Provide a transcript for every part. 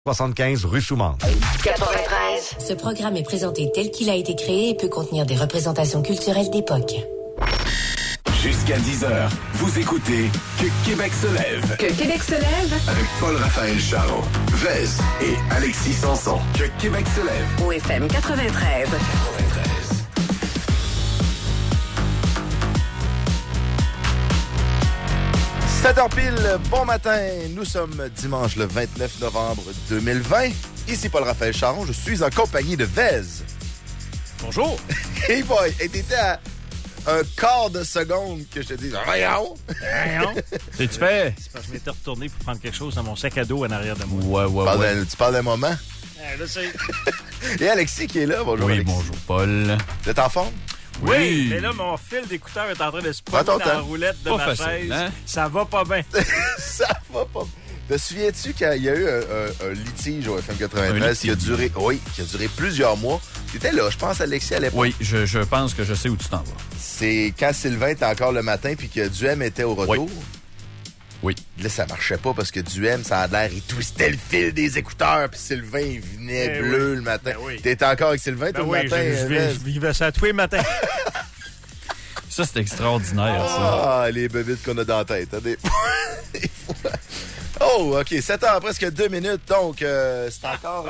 75 rue Soumande. 93. Ce programme est présenté tel qu'il a été créé et peut contenir des représentations culturelles d'époque. Jusqu'à 10h, vous écoutez Que Québec se lève. Que Québec se lève. Avec Paul-Raphaël Charon, Vez et Alexis Sanson. Que Québec se lève. Au FM 93. 7h pile, bon matin. Nous sommes dimanche le 29 novembre 2020. Ici Paul-Raphaël Charon, je suis en compagnie de Vez. Bonjour. Hey boy, et t'étais à un quart de seconde que je te dis « Voyons! » C'est-tu fait? C'est parce que je m'étais retourné pour prendre quelque chose dans mon sac à dos en arrière de moi. Ouais. Tu parles d'un moment? Là, c'est... Et Alexis qui est là. Bonjour, oui, Alexis. bonjour, Paul. Vous êtes en forme? Oui, mais là, mon fil d'écouteur est en train de se prendre dans la roulette de pas ma facile, chaise. hein? Ça va pas bien. Ça va pas. Te souviens-tu qu'il y a eu un litige au FM 93 qui a duré plusieurs mois? Tu étais là, je pense, Alexis, à l'époque. Oui, je pense que je sais où tu t'en vas. C'est quand Sylvain était encore le matin puis que Duhem était au retour. Oui. Là, ça marchait pas parce que Duhem, ça a l'air, il twistait le fil des écouteurs puis Sylvain, il venait bleu le matin. T'étais encore avec Sylvain tout le matin? Je vivais ça tous les matins. Ça, c'est extraordinaire, ça. Ah, les bébites qu'on a dans la tête. Hein, des fois. Oh, OK, 7h, presque 2 minutes, donc c'est encore...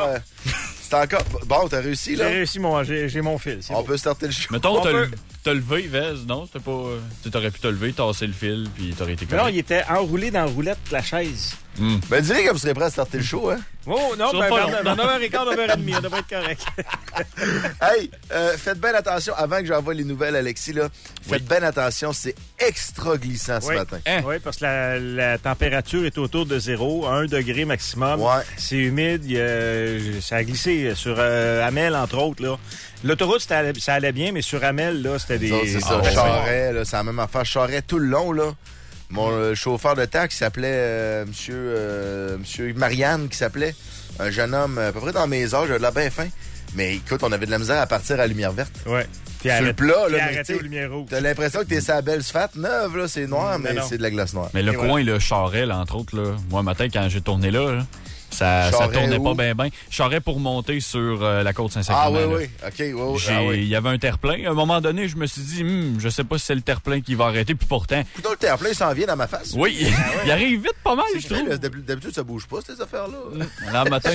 Bon, t'as réussi, là? J'ai réussi, j'ai mon fil. On peut starter le show. Mettons, t'as levé, Vez, non? C'était pas... T'aurais pu te lever, tasser le fil, puis t'aurais été correct. Non, il était enroulé dans la roulette de la chaise. Ben, dirais que vous serez prêt à starter le show, hein? Oh, non, dans 9h15, 9h30, on devrait être correct. Hey, faites bien attention, avant que j'envoie les nouvelles, Alexis, là. Faites bien attention, c'est extra glissant ce matin. Oui, parce que la température est autour de 0, 1 degré maximum. Ouais. C'est humide, ça a glissé sur Hamel, entre autres, là. L'autoroute, ça allait bien, mais sur Hamel, là, c'était des... C'est ça, Charret, là, c'est la même affaire. Charret tout le long, là. Mon chauffeur de taxi s'appelait Monsieur Marianne, qui s'appelait un jeune homme à peu près dans mes âges, j'avais de la bien faim. Mais écoute, on avait de la misère à partir à la lumière verte. Ouais. Sur le plat, là, arrêté aux lumières rouges. T'as l'impression que t'es sa belle sphalte neuve, là, c'est noir, mais c'est de la glace noire. Mais le coin, le Charret, là, entre autres, là, moi, matin, quand j'ai tourné là, ça tournait pas bien. Charret pour monter sur la côte Saint-Sacrement. Ah oui. OK, Il y avait un terre-plein. À un moment donné, je me suis dit, je sais pas si c'est le terre-plein qui va arrêter. Puis pourtant... Plutôt le terre-plein, il s'en vient dans ma face. Oui, il arrive vite pas mal, je trouve. D'habitude, ça bouge pas, ces affaires-là. Là, matin,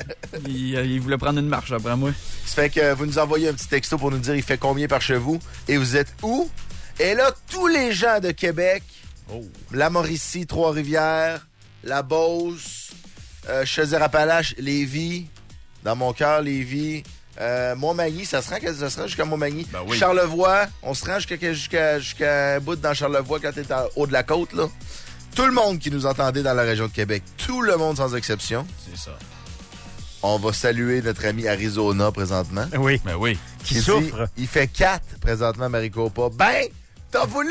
il voulait prendre une marche après moi. Ça fait que vous nous envoyez un petit texto pour nous dire il fait combien par chez vous et vous êtes où. Et là, tous les gens de Québec, la Mauricie, Trois-Rivières, la Beauce, Chaudière-Appalaches, Lévis, dans mon cœur, Lévis, Montmagny, ça se rend jusqu'à Montmagny. Ben oui. Charlevoix, on se rend jusqu'à un bout dans Charlevoix quand t'es en haut de la côte, là. Tout le monde qui nous entendait dans la région de Québec, tout le monde sans exception. C'est ça. On va saluer notre ami Arizona présentement. Oui. Ben oui. Qui souffre. Il fait 4 présentement, Maricopa. Ben, t'as voulu...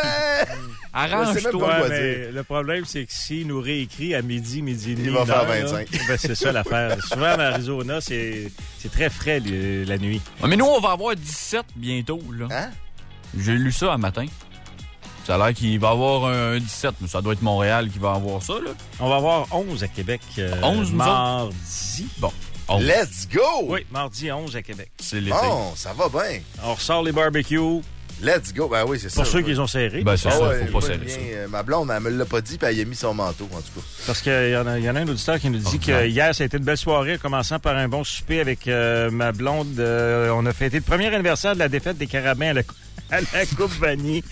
Arrange-toi. Ouais, mais le problème, c'est que s'il nous réécrit à midi et demi, il va faire 25. Ben, c'est ça l'affaire. Souvent, en Arizona, c'est très frais la nuit. Ouais, mais nous, on va avoir 17 bientôt, là. Hein? J'ai lu ça un matin. Ça a l'air qu'il va y avoir un 17, mais ça doit être Montréal qui va avoir ça, là. On va avoir 11 à Québec. 11, mardi. Bon. 11. Let's go! Oui, mardi 11 à Québec. C'est l'été. Bon, ça va bien. On ressort les barbecues. Let's go. Ben oui, c'est ça. Pour ceux qui les ont serrés. Ben c'est ça, ouais, faut pas serrer ça. Ma blonde, elle me l'a pas dit, puis elle y a mis son manteau, en tout cas. Parce qu'il y en a un auditeur qui nous dit que hier, ça a été une belle soirée, commençant par un bon souper avec ma blonde. On a fêté le premier anniversaire de la défaite des Carabins à la Coupe Vanier.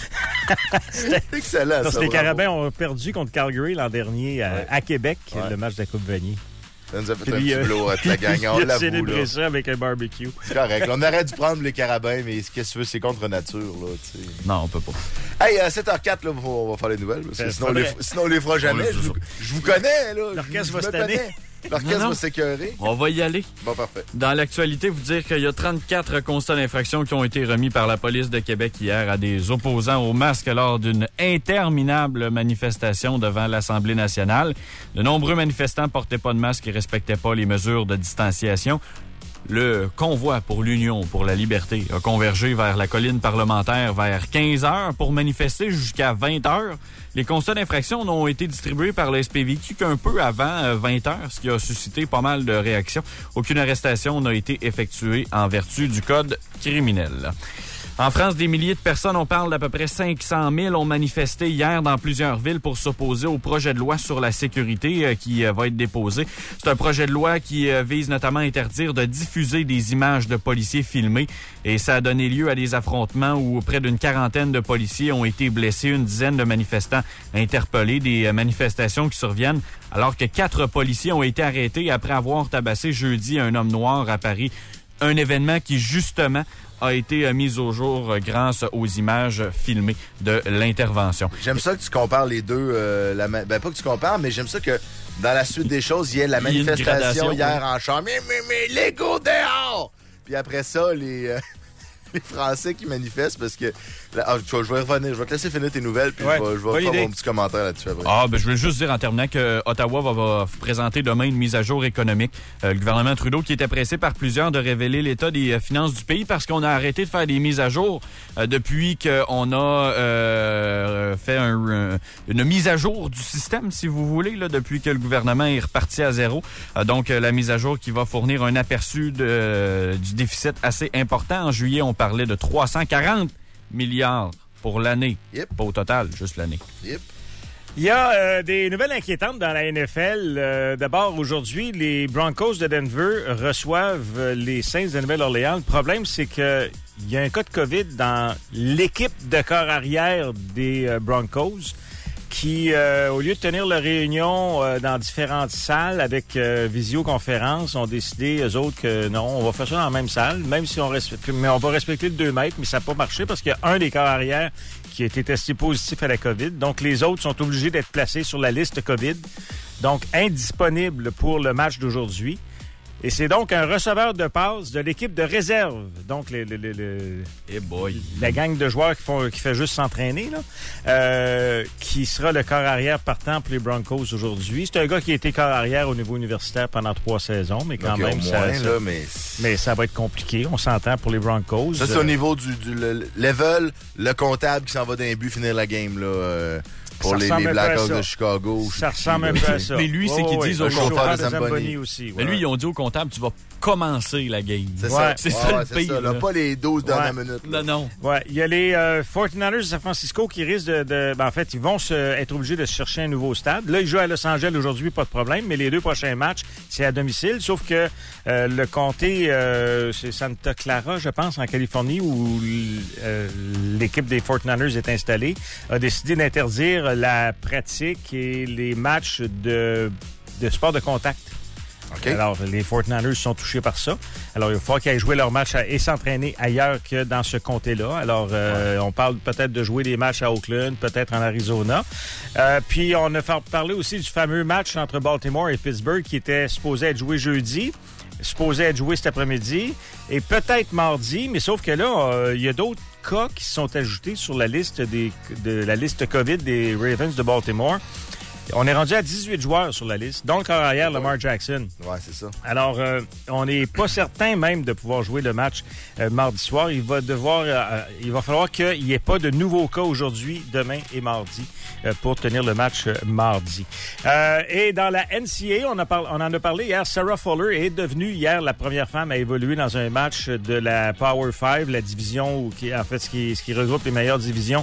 C'était excellent, parce ça. que les Carabins ont perdu contre Calgary l'an dernier à Québec, le match de la Coupe Vanier. Ça nous a fait un petit blow à la gang. On il a célébré ça avec un barbecue. C'est correct. On aurait dû prendre les Carabins, mais qu'est-ce que tu veux, c'est contre nature, là, tu sais. Non, on peut pas. Hey, à 7h04, là, on va faire les nouvelles, parce que sinon on les fera jamais. Je vous connais, là. L'orchestre va se tanner. L'orchestre va s'écœurer. On va y aller. Bon, parfait. Dans l'actualité, vous dire qu'il y a 34 constats d'infraction qui ont été remis par la police de Québec hier à des opposants au masque lors d'une interminable manifestation devant l'Assemblée nationale. De nombreux manifestants portaient pas de masque et respectaient pas les mesures de distanciation. Le convoi pour l'Union, pour la liberté, a convergé vers la colline parlementaire vers 15 heures pour manifester jusqu'à 20 heures. Les constats d'infraction n'ont été distribués par le SPVQ qu'un peu avant 20 heures, ce qui a suscité pas mal de réactions. Aucune arrestation n'a été effectuée en vertu du code criminel. En France, des milliers de personnes, on parle d'à peu près 500 000, ont manifesté hier dans plusieurs villes pour s'opposer au projet de loi sur la sécurité qui va être déposé. C'est un projet de loi qui vise notamment à interdire de diffuser des images de policiers filmés et ça a donné lieu à des affrontements où près d'une quarantaine de policiers ont été blessés, une dizaine de manifestants interpellés, des manifestations qui surviennent alors que 4 policiers ont été arrêtés après avoir tabassé jeudi un homme noir à Paris. Un événement qui, justement, a été mis au jour grâce aux images filmées de l'intervention. J'aime ça que tu compares les deux. Pas que tu compares, mais j'aime ça que dans la suite des choses, il y ait la manifestation hier en char. Mais les go dehors! Puis après ça, les Français qui manifestent parce que... je vais revenir. Je vais te laisser finir tes nouvelles puis je vais faire mon petit commentaire là-dessus après. Je voulais juste dire en terminant que Ottawa va présenter demain une mise à jour économique. Le gouvernement Trudeau qui était pressé par plusieurs de révéler l'état des finances du pays parce qu'on a arrêté de faire des mises à jour depuis qu'on a fait une mise à jour du système, si vous voulez, là, depuis que le gouvernement est reparti à zéro. Donc, la mise à jour qui va fournir un aperçu du déficit assez important. En juillet, on parlait de 340 milliards pour l'année. Yep. Pas au total, juste l'année. Yep. Il y a des nouvelles inquiétantes dans la NFL. D'abord, aujourd'hui, les Broncos de Denver reçoivent les Saints de Nouvelle-Orléans. Le problème, c'est que il y a un cas de COVID dans l'équipe de corps arrière des Broncos qui, au lieu de tenir leur réunion dans différentes salles avec visioconférence, ont décidé, eux autres, que non, on va faire ça dans la même salle, même si on va respecter le 2 mètres, mais ça n'a pas marché parce qu'il y a un des corps arrière qui a été testé positif à la COVID. Donc, les autres sont obligés d'être placés sur la liste COVID, donc indisponibles pour le match d'aujourd'hui. Et c'est donc un receveur de passe de l'équipe de réserve. Donc, la gang de joueurs qui fait juste s'entraîner, là, qui sera le corps arrière partant pour les Broncos aujourd'hui. C'est un gars qui a été corps arrière au niveau universitaire pendant 3 saisons, mais quand même, mais ça va être compliqué. On s'entend pour les Broncos. Ça, c'est au niveau du level, le comptable qui s'en va d'un but finir la game, là. Pour les Blackhawks de Chicago. Ça ressemble un peu à ça. Mais lui, c'est qu'ils disent au comptable comptable. Zamboni aussi. Mais lui, ils ont dit au comptable, tu vas commencer la game. C'est ça. C'est ça le pire. C'est ça, là, pas les 12 dernières minutes. Là. Non. Ouais, il y a les 49ers de San Francisco qui risquent en fait, ils vont être obligés de se chercher un nouveau stade. Là, ils jouent à Los Angeles aujourd'hui, pas de problème, mais les 2 prochains matchs, c'est à domicile, sauf que le comté, c'est Santa Clara, je pense, en Californie, où l'équipe des 49ers est installée, a décidé d'interdire la pratique et les matchs de sport de contact. Okay. Alors, les 49ers sont touchés par ça. Alors, il va falloir qu'ils aillent jouer leurs matchs et s'entraîner ailleurs que dans ce comté-là. Alors, on parle peut-être de jouer des matchs à Oakland, peut-être en Arizona. Puis, on a parlé aussi du fameux match entre Baltimore et Pittsburgh qui était supposé être joué jeudi, supposé être joué cet après-midi et peut-être mardi, mais sauf que là, il y a d'autres cas qui sont ajoutés sur la liste de la liste COVID des Ravens de Baltimore. On est rendu à 18 joueurs sur la liste, dont le corps arrière Lamar Jackson. Ouais, c'est ça. Alors, on n'est pas certain même de pouvoir jouer le match mardi soir. Il va falloir qu'il n'y ait pas de nouveaux cas aujourd'hui, demain et mardi pour tenir le match mardi. Et dans la NCAA, on en a parlé hier. Sarah Fuller est devenue hier la première femme à évoluer dans un match de la Power 5, la division ce qui regroupe les meilleures divisions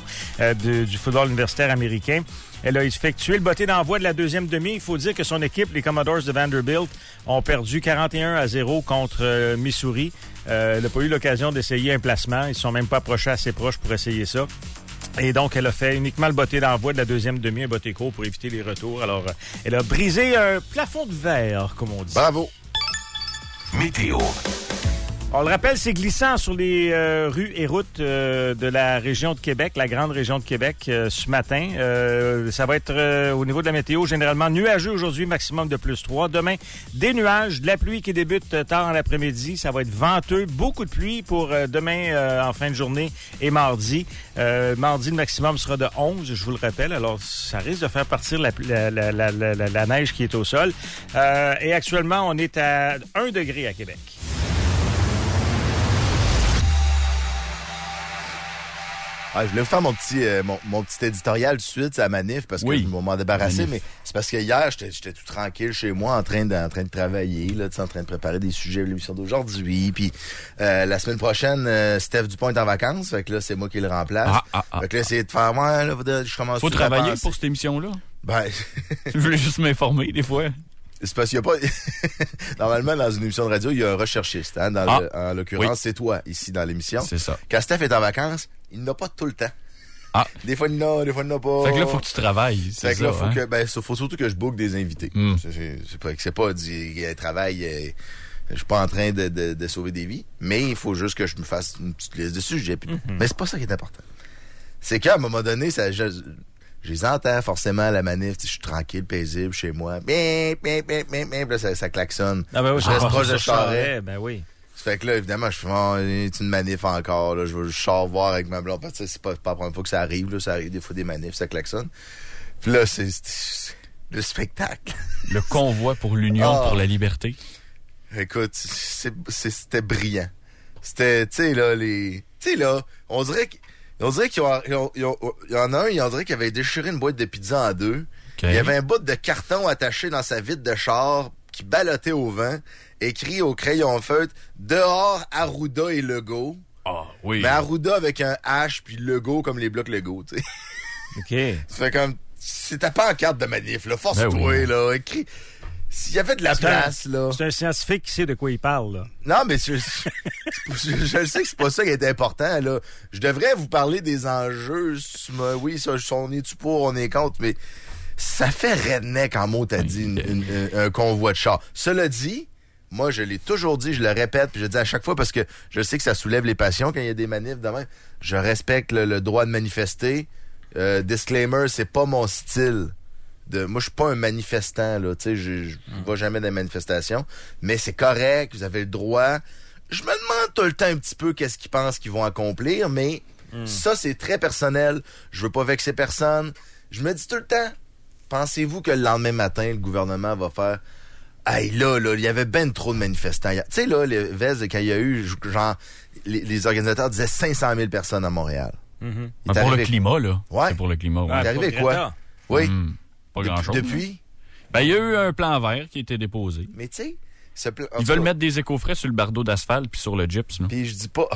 du football universitaire américain. Elle a effectué le botté d'envoi de la deuxième demi. Il faut dire que son équipe, les Commodores de Vanderbilt, ont perdu 41-0 contre Missouri. Elle n'a pas eu l'occasion d'essayer un placement. Ils ne se sont même pas approchés assez proches pour essayer ça. Et donc, elle a fait uniquement le botté d'envoi de la deuxième demi, un botté court pour éviter les retours. Alors, elle a brisé un plafond de verre, comme on dit. Bravo. Météo. On le rappelle, c'est glissant sur les rues et routes de la région de Québec, la grande région de Québec, ce matin. Ça va être au niveau de la météo, généralement nuageux aujourd'hui, maximum de +3. Demain, des nuages, de la pluie qui débute tard en l'après-midi. Ça va être venteux, beaucoup de pluie pour demain en fin de journée et mardi. Mardi, le maximum sera de 11, je vous le rappelle. Alors, ça risque de faire partir la neige qui est au sol. Et actuellement, on est à 1 degré à Québec. Ah, je voulais vous faire mon petit éditorial tout de suite à la manif parce que je vais m'en débarrasser, mais c'est parce que hier, j'étais tout tranquille chez moi en train de travailler, là, en train de préparer des sujets de l'émission d'aujourd'hui. Puis la semaine prochaine, Steph Dupont est en vacances, fait que là, c'est moi qui le remplace. Fait que là, essayer de faire moi, là, je commence. Faut travailler pour cette émission-là. Ben, je voulais juste m'informer des fois. C'est parce qu'il n'y a pas... Normalement, dans une émission de radio, il y a un recherchiste. Hein, en l'occurrence, c'est toi, ici, dans l'émission. C'est ça. Quand Steph est en vacances, il n'a pas tout le temps. Des fois, il n'a, des fois, il n'a pas. Fait que là, faut que tu travailles. Fait que là, faut surtout que je book des invités. C'est pas dit, travail... je suis pas en train de sauver des vies, mais il faut juste que je me fasse une petite liste de sujets. Mais c'est pas ça qui est important. C'est qu'à un moment donné, je les entends forcément à la manif. Je suis tranquille, paisible chez moi. Là, ça klaxonne. Ah ben oui, je reste proche de Charest. Ben oui. Ça fait que là, évidemment, je fais c'est une manif encore. Là, je sors voir avec ma blonde. C'est pas la première fois que ça arrive. Là, ça arrive des fois des manifs, ça klaxonne. Puis là, c'est le spectacle. Le convoi pour l'union, pour la liberté. Écoute, c'était brillant. C'était, tu sais là, on dirait qu'il y en a un, on dirait qu'il avait déchiré une boîte de pizza en deux. Okay. Il y avait un bout de carton attaché dans sa vitre de char qui ballottait au vent, écrit au crayon feutre « Dehors, Arruda et Legault ». Ah, oui. Mais Arruda avec un H puis Legault comme les blocs Legault, tu sais. OK. Ça fait comme... C'est ta pancarte de manif, là. Force-toi, là. Écris... S'il y avait de la place, là... C'est un scientifique qui sait de quoi il parle, là. Non, mais je le sais que c'est pas ça qui est important, là. Je devrais vous parler des enjeux. Oui, ça, on est-tu pour, on est contre, mais ça fait redneck en mots, t'as dit, un convoi de chars. Cela dit, moi, je l'ai toujours dit, je le répète, puis je le dis à chaque fois parce que je sais que ça soulève les passions quand il y a des manifs demain. Je respecte le droit de manifester. Disclaimer, c'est pas mon style. Moi, je suis pas un manifestant, là, tu sais, je vais jamais dans les manifestations, mais c'est correct, vous avez le droit. Je me demande tout le temps un petit peu qu'est-ce qu'ils pensent qu'ils vont accomplir, mais ça, c'est très personnel. Je veux pas vexer personne. Je me dis tout le temps, pensez-vous que le lendemain matin, le gouvernement va faire hey, là, il y avait ben trop de manifestants. Tu sais, là, les Vez, quand il y a eu, genre, les organisateurs disaient 500 000 personnes à Montréal. Pour le climat, là. Ouais. C'est pour le climat. Il est arrivé quoi? Oui. Pas grand-chose. Depuis? Ben, il y a eu un plan vert qui a été déposé. Mais tu sais, ils veulent mettre des éco-frais sur le bardeau d'asphalte puis sur le gyps. Puis je dis pas...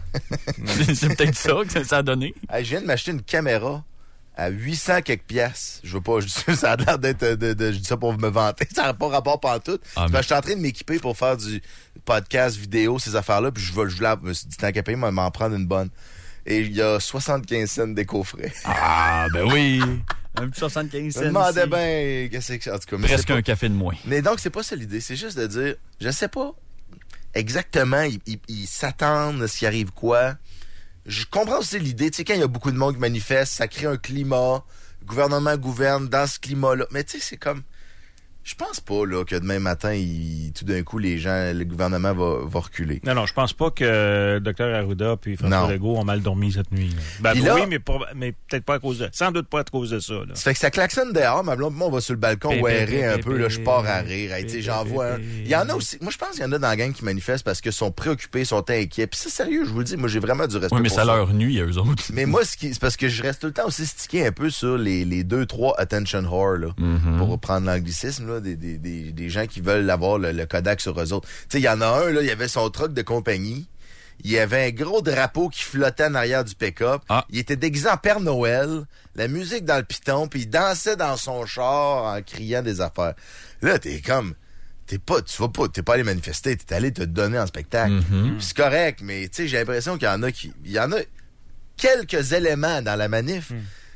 c'est peut-être ça que ça a donné. Hey, je viens de m'acheter une caméra à 800 quelques piastres. Je veux pas... ça a l'air d'être... je dis ça pour me vanter. Ça n'a pas rapport pantoute. Je suis en train de m'équiper pour faire du podcast, vidéo, ces affaires-là. Puis je me suis dit, tant qu'à payer, m'en prendre une bonne. Et il y a 75 cents d'éco-frais. Ah, ben oui! Un petit 75 cents. Je me demandais bien qu'est-ce que... En tout cas, presque un café de moins. Mais donc, c'est pas ça l'idée. C'est juste de dire, je sais pas exactement, ils s'attendent à ce qui arrive quoi. Je comprends aussi l'idée. Tu sais, quand il y a beaucoup de monde qui manifeste, ça crée un climat. Le gouvernement gouverne dans ce climat-là. Mais tu sais, c'est comme... Je pense pas là que demain matin, tout d'un coup, le gouvernement va reculer. Non, je pense pas que Dr Arruda puis François Legault ont mal dormi cette nuit. Ben, là, oui, mais peut-être pas à cause de... Sans doute pas à cause de ça. Là. Ça fait que ça klaxonne dehors, ma blonde, moi, on va sur le balcon errer un peu, là, je pars à rire. J'en vois un. Il y en a aussi... Moi, je pense qu'il y en a dans la gang qui manifestent parce qu'ils sont préoccupés, sont inquiets. Puis c'est sérieux, je vous le dis, moi, j'ai vraiment du respect. Oui, mais ça leur nuit à eux autres. Mais moi, c'est parce que je reste tout le temps aussi stické un peu sur les 2-3 attention whore, là, pour reprendre l'anglicisme, là, des gens qui veulent avoir le Kodak sur eux autres. Tu sais, il y en a un, là, il y avait son truck de compagnie. Il y avait un gros drapeau qui flottait en arrière du pick-up. Il était déguisé en Père Noël, la musique dans le piton, puis il dansait dans son char en criant des affaires. Là, t'es pas allé manifester, t'es allé te donner en spectacle. C'est correct, mais tu sais, j'ai l'impression qu'il y en a quelques éléments dans la manif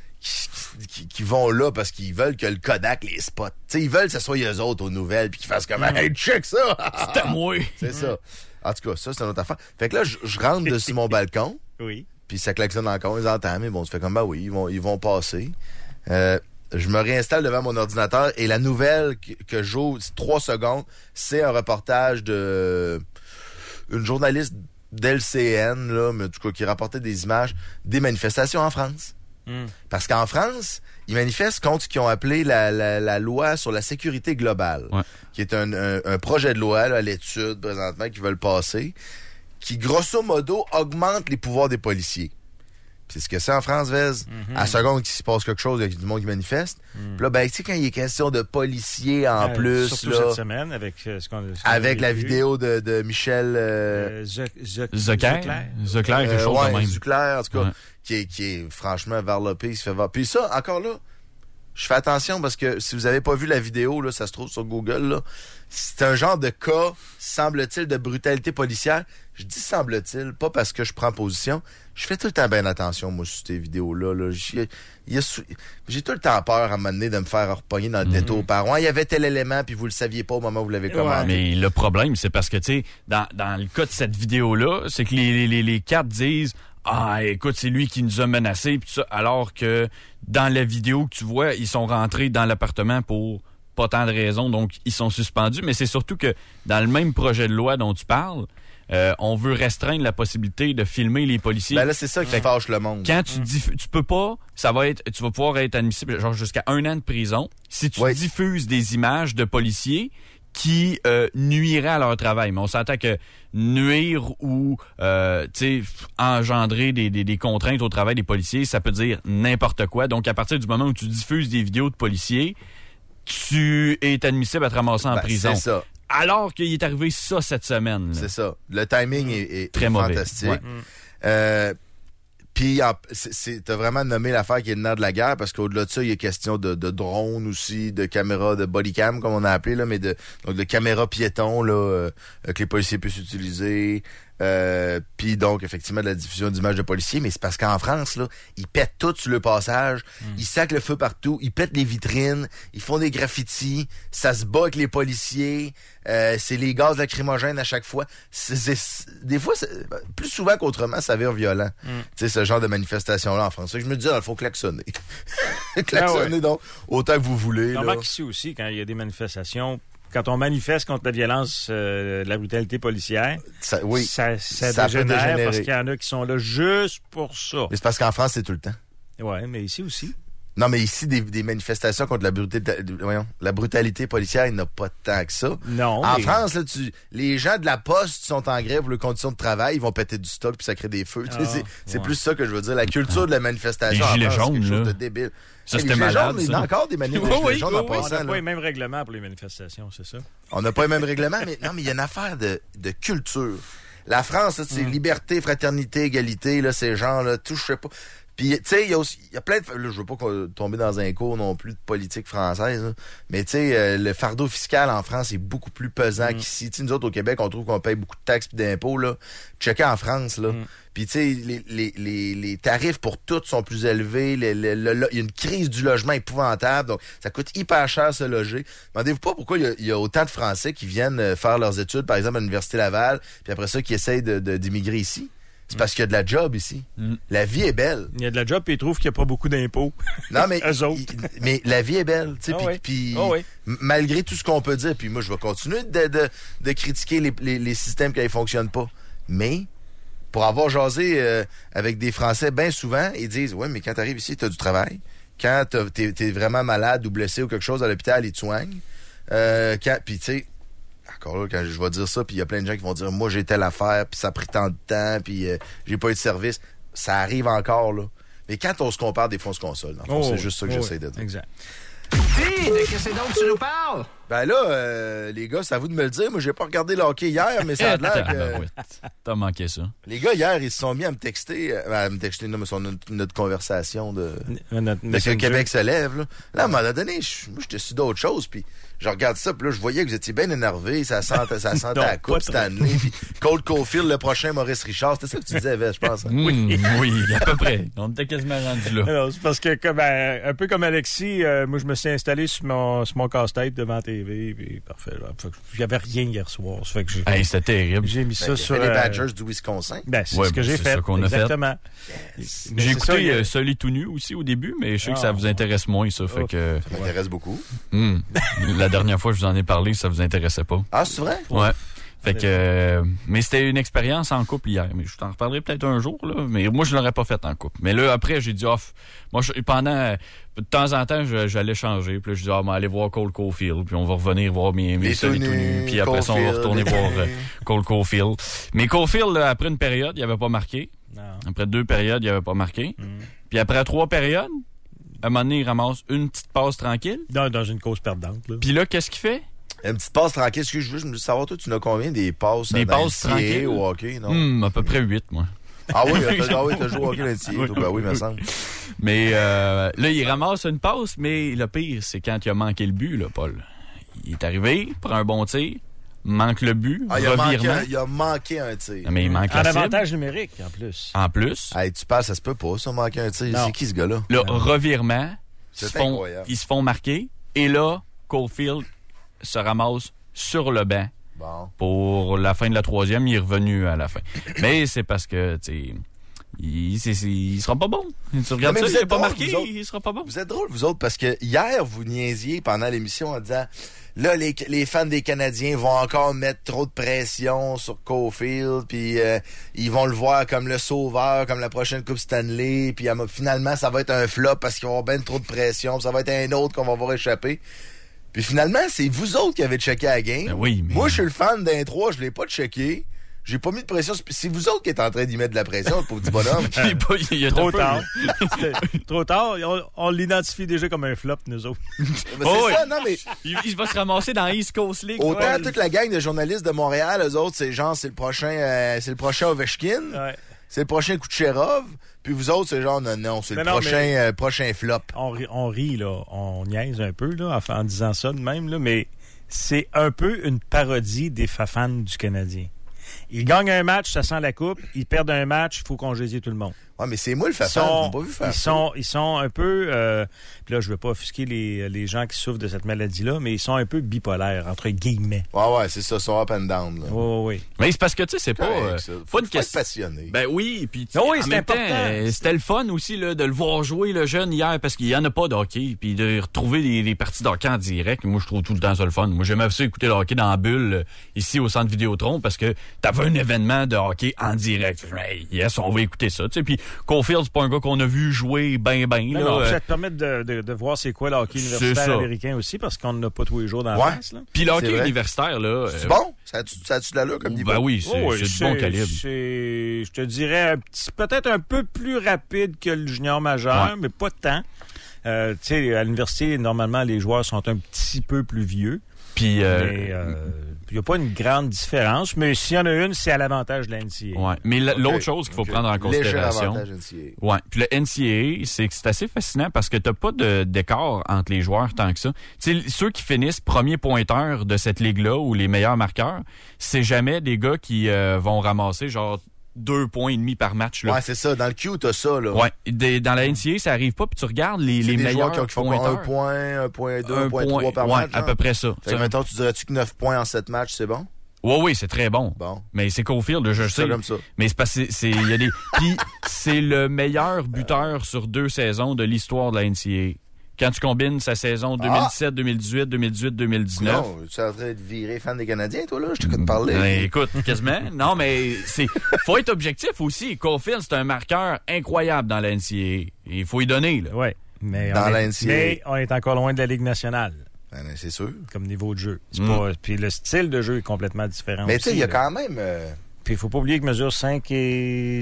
qui vont là parce qu'ils veulent que le Kodak les spot. T'sais, ils veulent que ce soit eux autres aux nouvelles puis qu'ils fassent comme hey, check ça! C'est à moi! C'est ça. En tout cas, ça, c'est une autre affaire. Fait que là, je rentre dessus mon balcon. Oui. Puis ça klaxonne encore, ils entendent, mais bon, ça fait comme oui, ils vont passer. Je me réinstalle devant mon ordinateur et la nouvelle que j'ouvre 3 secondes, c'est un reportage de une journaliste d'LCN, là, mais en tout cas, qui rapportait des images des manifestations en France. Parce qu'en France, ils manifestent contre ce qu'ils ont appelé la loi sur la sécurité globale, qui est un projet de loi là, à l'étude présentement qu'ils veulent passer, qui grosso modo augmente les pouvoirs des policiers. C'est ce que c'est en France, Vez. À la seconde qu'il se passe quelque chose, il y a du monde qui manifeste. Puis là, ben, tu sais, quand il est question de policiers en plus, surtout là, cette semaine, avec avec la vidéo de Michel Zucker, quelque chose de même. Zucker, en tout cas, qui est franchement varlopé, il se fait voir. Puis ça, encore là, je fais attention parce que si vous avez pas vu la vidéo, là, ça se trouve sur Google, là. C'est un genre de cas, semble-t-il, de brutalité policière. Je dis semble-t-il, pas parce que je prends position. Je fais tout le temps bien attention, moi, sur ces vidéos-là. Là. J'ai tout le temps peur, à un moment donné, de me faire repogner dans le détour par il y avait tel élément, puis vous le saviez pas au moment où vous l'avez commandé. Mais le problème, c'est parce que, tu sais, dans le cas de cette vidéo-là, c'est que les quatre disent « Ah, écoute, c'est lui qui nous a menacés, puis tout ça », alors que dans la vidéo que tu vois, ils sont rentrés dans l'appartement pour pas tant de raisons, donc ils sont suspendus. Mais c'est surtout que dans le même projet de loi dont tu parles, on veut restreindre la possibilité de filmer les policiers. Ben là, c'est ça qui fâche le monde. Quand tu peux pas, tu vas pouvoir être admissible genre jusqu'à 1 an de prison si tu diffuses des images de policiers qui nuiraient à leur travail. Mais on s'entend que nuire ou engendrer des contraintes au travail des policiers, ça peut dire n'importe quoi. Donc, à partir du moment où tu diffuses des vidéos de policiers, tu es admissible à te ramasser en prison. C'est ça. Alors qu'il est arrivé ça cette semaine. Là. C'est ça. Le timing est très fantastique. Ouais. Puis, t'as vraiment nommé l'affaire qui est le nerf de la guerre, parce qu'au-delà de ça, il y a question de drones aussi, de caméras, de bodycam, comme on a appelé, là, mais de caméras piétons, là, que les policiers puissent utiliser. Puis donc, effectivement, de la diffusion d'images de policiers, mais c'est parce qu'en France, là, ils pètent tout sur le passage, ils sacent le feu partout, ils pètent les vitrines, ils font des graffitis, ça se bat avec les policiers, c'est les gaz lacrymogènes à chaque fois. Des fois, plus souvent qu'autrement, ça vire violent. Tu sais, ce genre de manifestation-là en France. Je me dis, il faut klaxonner. Klaxonner, donc, autant que vous voulez. On remarque ici aussi, quand il y a des manifestations, quand on manifeste contre la violence, la brutalité policière, ça dégénère parce qu'il y en a qui sont là juste pour ça. Mais c'est parce qu'en France, c'est tout le temps. Oui, mais ici aussi. Non, mais ici, des manifestations contre la brutalité policière, il n'y en a pas tant que ça. Non. En France, là, les gens de la poste sont en grève pour les conditions de travail, ils vont péter du stock puis ça crée des feux. C'est plus ça que je veux dire. La culture de la manifestation les en France, jaunes, c'est quelque chose de débile. Ça, c'était malade. Il y a encore des manifestations jaunes en passant. On n'a pas les mêmes règlements pour les manifestations, c'est ça? On n'a pas les mêmes règlements, mais non, mais il y a une affaire de culture. La France, là, c'est liberté, fraternité, égalité, là, ces gens-là, tout, je sais pas. Puis, tu sais, il y a plein de... Là, je veux pas tomber dans un cours non plus de politique française, là, mais tu sais, le fardeau fiscal en France est beaucoup plus pesant qu'ici. Tu sais, nous autres, au Québec, on trouve qu'on paye beaucoup de taxes et d'impôts, là. Checker en France, là. Puis, tu sais, les tarifs pour tout sont plus élevés. Il y a une crise du logement épouvantable. Donc, ça coûte hyper cher se loger. Demandez-vous pas pourquoi il y a autant de Français qui viennent faire leurs études, par exemple, à l'Université Laval, puis après ça, qui essayent d'immigrer ici. C'est parce qu'il y a de la job ici. La vie est belle. Il y a de la job, puis ils trouvent qu'il n'y a pas beaucoup d'impôts. Non, mais, eux autres. Mais la vie est belle. Puis malgré tout ce qu'on peut dire, puis moi, je vais continuer de critiquer les systèmes quand ils ne fonctionnent pas. Mais, pour avoir jasé avec des Français, bien souvent, ils disent, ouais, mais quand tu arrives ici, tu as du travail. Quand t'es vraiment malade ou blessé ou quelque chose à l'hôpital, ils te soignent. Puis, tu sais, encore là, quand je vais dire ça, puis il y a plein de gens qui vont dire, moi, j'ai telle affaire, puis ça a pris tant de temps, puis j'ai pas eu de service. Ça arrive encore, là. Mais quand on se compare, des fois, on se console. C'est juste ça que j'essaie de dire. Exact. Hey, de qu'est-ce donc tu nous parles? Ben là, les gars, c'est à vous de me le dire. Moi, j'ai pas regardé le hockey hier, mais ça a l'air que... T'as manqué ça. Les gars, hier, ils se sont mis à me texter. Non, mais c'est notre conversation de que le Québec se lève. Là, à un moment donné, moi, j'étais sur d'autres choses, puis je regarde ça, puis là, je voyais que vous étiez bien énervé. Ça sentait à la coupe cette année. Puis Cole Caulfield, le prochain Maurice Richard. C'était ça que tu disais, Ves, je pense. Hein? Oui, à peu près. On était quasiment rendu là. Alors, c'est parce que, un peu comme Alexis, moi, je me suis installé sur mon casse-tête devant TV, puis parfait. Il n'y avait rien hier soir. Ça fait que c'était terrible. J'ai mis ça sur... les Badgers du Wisconsin. C'est ce que j'ai fait. C'est ça qu'on a exactement. Fait. Yes. J'ai écouté Solé tout nu aussi au début, mais je sais que ça vous intéresse moins, ça. Fait que... Ça m'intéresse beaucoup. La dernière fois que je vous en ai parlé, ça vous intéressait pas. Ah, c'est vrai? Ouais. Fait que, mais c'était une expérience en couple hier. Mais je t'en reparlerai peut-être un jour, là. Mais moi, je l'aurais pas fait en couple. Mais là, après, j'ai dit, moi, pendant, de temps en temps, j'allais changer. Puis là, je dis, on va aller voir Cole Caulfield. Puis on va revenir voir mes solis tout nus. Puis après ça, on va retourner voir Cole Caulfield. Mais Caulfield, là, après une période, il avait pas marqué. Non. Après 2 périodes, il n'avait pas marqué. Puis après 3 périodes, à un moment donné, il ramasse une petite passe tranquille. Dans une cause perdante. Là. Puis là, qu'est-ce qu'il fait? Une petite passe tranquille. Ce que je veux savoir, toi, tu n'as combien des passes tranquilles au hockey, non? À peu près 8, moi. Ah oui, t'as joué au hockey l'NCA. Oui. Ben oui, me semble. Mais là, il ramasse une passe, mais le pire, c'est quand il a manqué le but, là, Paul. Il est arrivé, prend un bon tir, manque le but, revirement. Il a manqué un tir. Non, mais il manque en la cible. avantage numérique, en plus. En plus. Hey, tu parles, ça se peut pas, ça, manquer un tir. Non. C'est qui, ce gars-là? Là, revirement. C'est incroyable. Ils se font marquer. Et là, Caulfield se ramasse sur le banc. Bon. Pour la fin de la 3e, il est revenu à la fin. Mais c'est parce que, tu sais, il sera pas bon. Tu regardes ça, il n'est pas marqué, il sera pas bon. Vous êtes drôles, vous autres, parce que hier, vous niaisiez pendant l'émission en disant, là, les fans des Canadiens vont encore mettre trop de pression sur Caulfield, puis ils vont le voir comme le sauveur, comme la prochaine Coupe Stanley, puis finalement, ça va être un flop parce qu'ils vont avoir bien trop de pression, puis ça va être un autre qu'on va voir échapper. Puis finalement, c'est vous autres qui avez checké la game. Ben oui, mais... Moi, je suis le fan d'un 3, je l'ai pas checké. J'ai pas mis de pression. C'est vous autres qui êtes en train d'y mettre de la pression, le pauvre petit bonhomme. il y a Trop tard. Trop tard. On l'identifie déjà comme un flop, nous autres. Ça, non, mais... Il va se ramasser dans East Coast League. Autant toute la gang de journalistes de Montréal, eux autres, c'est genre, c'est le prochain Ovechkin. Ouais. C'est le prochain Kucherov. Puis vous autres, c'est genre, non, c'est le prochain flop. On rit, là. On niaise un peu, là, en disant ça de même, là. Mais c'est un peu une parodie des fafans du Canadien. Ils gagnent un match, ça sent la coupe. Ils perdent un match, il faut congédier tout le monde. Ouais, mais c'est moi le fafan, pas vu faire ils sont un peu... puis là, je veux pas offusquer les gens qui souffrent de cette maladie-là, mais ils sont un peu bipolaires, entre guillemets. Ouais, c'est ça, sont up and down. Là. Oui. Mais c'est parce que, tu sais, c'est pas une question... être passionné. Ben oui, puis oui, en c'est même important. temps, c'était le fun aussi là, de le voir jouer, le jeune, hier, parce qu'il y en a pas de hockey, puis de retrouver les parties de hockey en direct. Moi, je trouve tout le temps ça le fun. Moi, j'aimais ça écouter le hockey dans la bulle, ici, au Centre Vidéotron, parce que t'avais un événement de hockey en direct. Hey, yes, on va écouter ça, tu sais, puis Caulfield, c'est pas un gars qu'on a vu jouer ben. Non, ça te permet de voir c'est quoi le hockey universitaire américain aussi, parce qu'on n'a pas tous les jours dans la face. Puis le hockey universitaire, là... C'est bon? Ça a-tu de l'allure comme niveau? Ben oui, c'est du bon calibre. Je te dirais, peut-être un peu plus rapide que le junior majeur, mais pas tant. Tu sais, à l'université, normalement, les joueurs sont un petit peu plus vieux. Puis... il n'y a pas une grande différence, mais s'il y en a une, c'est à l'avantage de la NCAA. Ouais, mais l'autre chose qu'il faut prendre en considération... Ouais, puis le NCAA, c'est assez fascinant parce que t'as pas d'écart entre les joueurs tant que ça. Tu sais, ceux qui finissent premier pointeur de cette ligue-là ou les meilleurs marqueurs, c'est jamais des gars qui vont ramasser genre 2,5 points par match. Là. Ouais, c'est ça. Dans le Q, t'as ça. Là. Ouais. Dans la NCAA, ça arrive pas. Puis tu regardes les meilleurs joueurs qui font pointeurs. 1 point, 1 point 2, 1 point 3 par match. Ouais, à peu près ça. Fait que maintenant, tu dirais-tu que 9 points en 7 matchs, c'est bon? Oui, c'est très bon. Mais c'est Caulfield, je sais. Comme ça. Mais c'est parce que il y a des. Puis c'est le meilleur buteur sur 2 saisons de l'histoire de la NCAA. Quand tu combines sa saison 2017, 2018, 2019. Non, tu es en train de virer fan des Canadiens, toi, là? Je t'écoute parler. Ben, écoute, quasiment. Non, mais faut être objectif aussi. Caulfield, c'est un marqueur incroyable dans la NCAA. Il faut y donner, là. Oui. Mais on est encore loin de la Ligue nationale. Ben, c'est sûr. Comme niveau de jeu. Puis le style de jeu est complètement différent. Mais tu sais, il y a quand même... Puis il faut pas oublier que mesure 5 et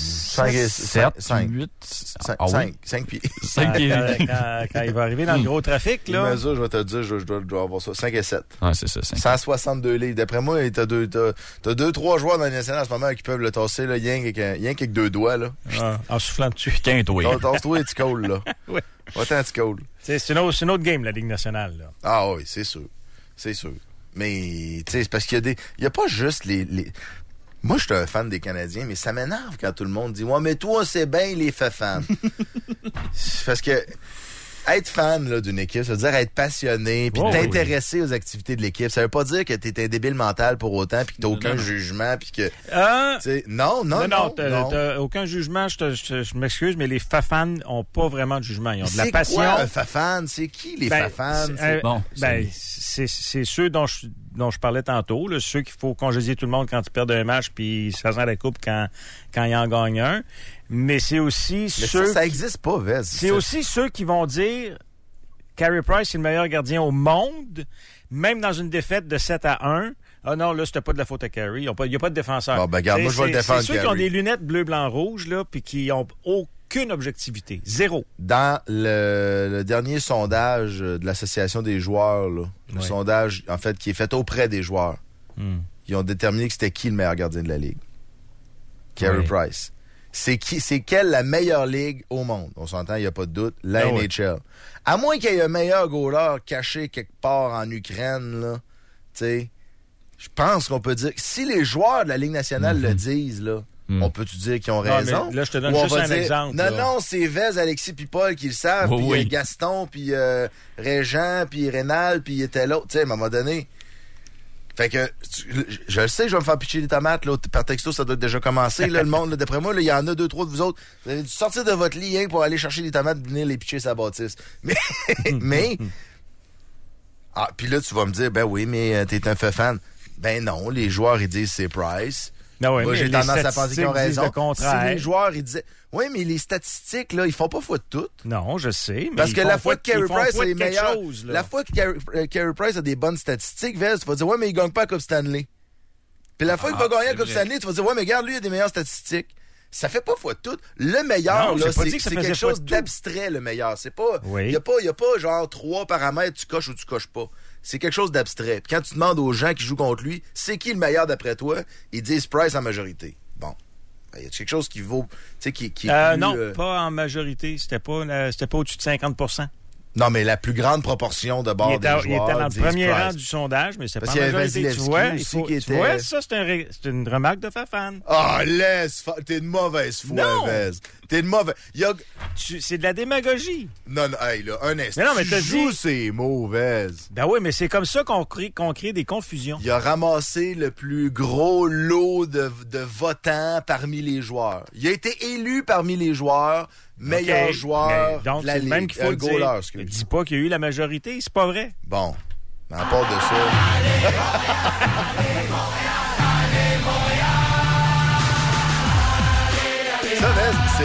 7, 8, 5 pieds. 5 pieds. Quand il va arriver dans le gros trafic, là. Il mesure, je vais te dire, je dois avoir ça. 5 et 7. Ouais, c'est ça. 162 livres. D'après moi, t'as 2-3 joueurs dans la nationale en ce moment qui peuvent le tasser, là, rien qu'avec 2 doigts, là. En soufflant dessus. Quinte-toi. Tasse-toi et tu colles, là. Oui. Va-t'en, tu colles. C'est une autre game, la Ligue nationale, là. Ah oui, c'est sûr. C'est sûr. Mais, tu sais, c'est parce qu'il y a pas juste les... Moi, je suis un fan des Canadiens, mais ça m'énerve quand tout le monde dit « Ouais, mais toi, c'est bien les fans. » Parce que être fan là, d'une équipe, ça veut dire être passionné, puis t'intéresser aux activités de l'équipe. Ça veut pas dire que t'es un débile mental pour autant, puis que t'as aucun jugement, puis que... Non, t'as aucun jugement, je m'excuse, mais les fafans ont pas vraiment de jugement. Ils ont de la passion. C'est quoi un fafan? C'est qui les fafans? C'est ceux dont je parlais tantôt, là, ceux qu'il faut congédier tout le monde quand ils perdent un match, puis ça sent la coupe quand ils en gagnent un. Mais c'est aussi ceux... Ça existe pas, Vez. C'est aussi ceux qui vont dire Carey Price est le meilleur gardien au monde, même dans une défaite de 7-1. Ah non, là, c'était pas de la faute à Carey. Il n'y a pas de défenseur. Bon, ben, regarde, moi, je vais le défendre, C'est ceux qui ont Carey. des lunettes bleu, blanc, rouge, là, puis qui ont aucune objectivité. Zéro. Dans le dernier sondage de l'Association des joueurs, là, le sondage, en fait, qui est fait auprès des joueurs, ils ont déterminé que c'était qui le meilleur gardien de la Ligue. Carey Price. C'est quelle la meilleure ligue au monde? On s'entend, il n'y a pas de doute. La NHL. À moins qu'il y ait un meilleur goaler caché quelque part en Ukraine, là, tu sais, je pense qu'on peut dire que si les joueurs de la Ligue nationale le disent, là, on peut-tu dire qu'ils ont raison? Mais là, je te donne Ou on juste va un dire, exemple. Non, là. non, c'est Vez, Alexis puis Paul qui le savent, puis Gaston, puis Régent, puis Rénal, puis il était là. Tu sais, à un moment donné... Fait que, je le sais, je vais me faire pitcher des tomates, là, par texto, ça doit déjà commencer, là, le monde, là, d'après moi, là, il y en a 2, 3 de vous autres. Vous avez dû sortir de votre lit, hein, pour aller chercher des tomates, venir les pitcher sa bâtisse. Mais, puis là, tu vas me dire, ben oui, mais t'es un fait fan. Ben non, les joueurs, ils disent c'est Price. Non, ouais, moi, j'ai tendance à penser qu'ils ont raison. Le contraire. Si les joueurs, ils disaient, oui, mais les statistiques, là, ils font pas foi de toutes. Non, je sais. Mais Parce que la fois que Carey Price a les quelque meilleurs. chose, là. La fois que Carey Price a des bonnes statistiques, Vez, tu vas dire, ouais, mais il gagne pas la Coupe Stanley. Puis la fois qu'il va gagner la Coupe Stanley, tu vas dire, ouais, mais regarde, lui, il a des meilleures statistiques. Ça fait pas foi de tout. Le meilleur, Non, là, j'ai pas dit c'est que ça quelque faisait chose foi de tout. d'abstrait, le meilleur. C'est pas. Oui. Il y a pas genre 3 paramètres, tu coches ou tu coches pas. C'est quelque chose d'abstrait. Puis quand tu demandes aux gens qui jouent contre lui, c'est qui le meilleur d'après toi, ils disent Price en majorité. Bon. Il y a quelque chose qui vaut, tu sais, qui est plus, non, pas en majorité. C'était pas au-dessus de 50%. Non, mais la plus grande proportion de bord des joueurs. Il était dans le disent premier Price. rang du sondage, mais c'est pas Parce en qu'il y avait majorité. Tu Vasilevski vois, aussi qui était... tu vois, ça, c'est une remarque de Fafan. Ah, t'es de mauvaise foi, Non. Vez. T'es de mauvaise... C'est de la démagogie. Non, hey, là, un instant. Mais non, mais tu t'as joues dit- ces mots, Vez. Ben oui, mais c'est comme ça qu'on crée des confusions. Il a ramassé le plus gros lot de votants parmi les joueurs. Il a été élu parmi les joueurs, meilleur OK. joueur Mais donc, de la c'est le Ligue. même qu'il faut le goaler, dire. excuse. Dis pas qu'il y a eu la majorité, c'est pas vrai. Bon, mais à part de ça... Ça, Vez, c'est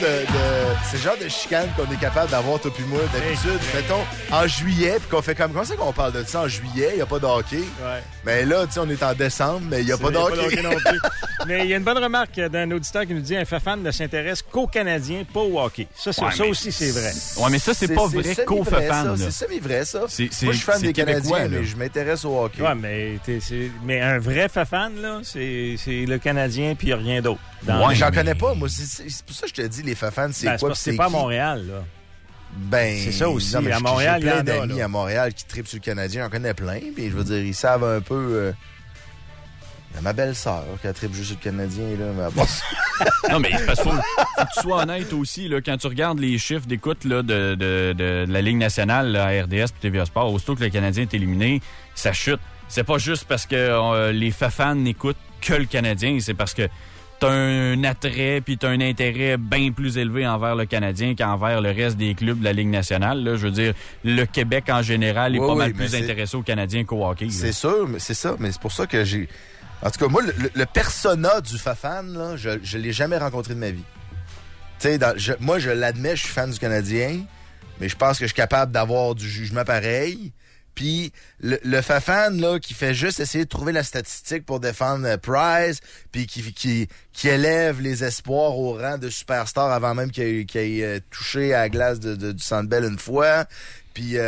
le genre de chicane qu'on est capable d'avoir, toi puis moi, d'habitude. Mettons, en juillet, puis qu'on fait comme... Comment c'est qu'on parle de ça en juillet? Il n'y a pas de hockey. Ouais. Mais là, tu sais, on est en décembre, mais il n'y a pas de hockey. non plus. Mais il y a une bonne remarque d'un auditeur qui nous dit un Fafan ne s'intéresse qu'aux Canadiens, pas au hockey. Ça aussi, c'est vrai. Ouais, mais ça, c'est pas vrai qu'au semi-vrai, fan. ça. là. C'est semi-vrai, ça. C'est- Moi, je suis fan c'est des québécois, Canadiens, là. mais je m'intéresse au hockey. Ouais, mais un vrai Fafan, là, c'est le Canadien, puis il n'y a rien d'autre. Ouais, J'en mais- connais pas, moi. C'est pour ça que je te dis, les Fafans, c'est Ben, quoi? parce que c'est puis pas à qui? Montréal, là. Ben, C'est ça aussi. non, mais À Montréal, j'ai il y plein en a, d'amis là. à Montréal qui tripent sur le Canadien. J'en connais plein. Puis je veux dire, ils savent un peu... Il y a ma belle-sœur qui tripe juste sur le Canadien. Là, mais bon, Non, mais parce qu'il faut que tu sois honnête aussi, là, quand tu regardes les chiffres d'écoute là, de la Ligue nationale, là, à RDS et TVA Sport, aussitôt que le Canadien est éliminé, ça chute. C'est pas juste parce que les fans n'écoutent que le Canadien, c'est parce que t'as un attrait puis t'as un intérêt bien plus élevé envers le Canadien qu'envers le reste des clubs de la Ligue nationale. Là. Je veux dire, le Québec en général est Oui, pas oui, mal mais plus c'est- intéressé au Canadien qu'au hockey. là. c'est sûr, mais c'est ça. Mais c'est pour ça que j'ai... En tout cas, moi, le persona du Fafan, là, je l'ai jamais rencontré de ma vie. Tu sais, moi, je l'admets, je suis fan du Canadien, mais je pense que je suis capable d'avoir du jugement pareil. Puis le Fafan, là, qui fait juste essayer de trouver la statistique pour défendre Price, puis qui élève les espoirs au rang de superstar avant même qu'il ait touché à la glace du Centre Bell une fois, puis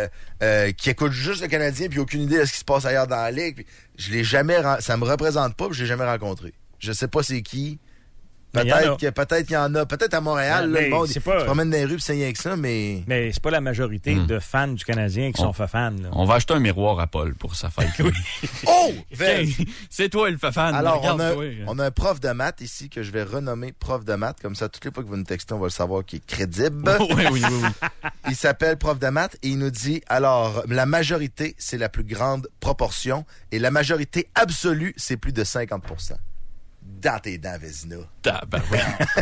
qui écoute juste le Canadien, puis aucune idée de ce qui se passe ailleurs dans la Ligue. Puis je l'ai jamais... Ça me représente pas, puis je l'ai jamais rencontré. Je sais pas c'est qui. Mais il y en a. Peut-être qu'il y en a. Peut-être à Montréal, là, Mais le monde c'est pas- se promène dans les rues, puis c'est rien que ça, mais... Mais c'est pas la majorité de fans du Canadien qui sont Fafan, là. On va acheter un miroir à Paul pour sa fête. là. Oh! Tiens, c'est toi le fan. Alors, regarde-toi. on a un prof de maths ici que je vais renommer prof de maths. Comme ça, toutes les fois que vous nous textez, on va le savoir qui est crédible. oui. Il s'appelle prof de maths et il nous dit, alors, la majorité, c'est la plus grande proportion et la majorité absolue, c'est plus de 50%. dans tes dents, Vézina. Tabarouette.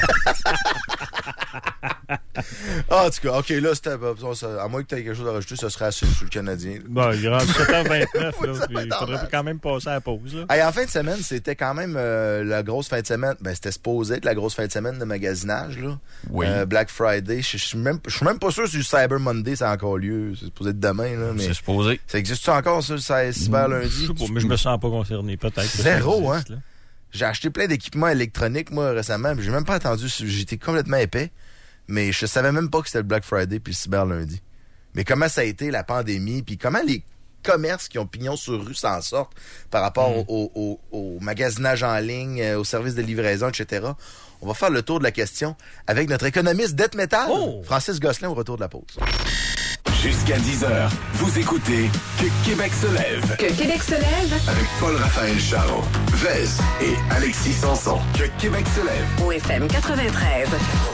Ah, en tout cas, OK, là, c'était... À moins que tu aies quelque chose à rajouter, ce serait assez sur le Canadien. Bon, il rentre 7h29, là, Ça puis va il être faudrait normal. quand même passer à la pause. Là. Hey, en fin de semaine, c'était quand même la grosse fin de semaine. Ben, c'était supposé être la grosse fin de semaine de magasinage, là. Oui. Black Friday. Je suis même pas sûr si le Cyber Monday, ça a encore lieu. C'est supposé être demain, là. Mais C'est supposé. ça existe-tu encore, ça, le Cyber Je lundi? sais pas, mais je me sens pas concerné, peut-être. que ça Zéro, existe, là. J'ai acheté plein d'équipements électroniques, moi, récemment. Puis j'ai même pas attendu. J'étais complètement épais. Mais je savais même pas que c'était le Black Friday puis le Cyber lundi. Mais comment ça a été, la pandémie, puis comment les commerces qui ont pignon sur rue s'en sortent par rapport au magasinage en ligne, aux services de livraison, etc. On va faire le tour de la question avec notre économiste Death Metal, Francis Gosselin, au retour de la pause. Jusqu'à 10h, vous écoutez Que Québec se lève Que Québec se lève avec Paul-Raphaël Charron, Vez et Alexis Sanson. Que Québec se lève. au FM 93.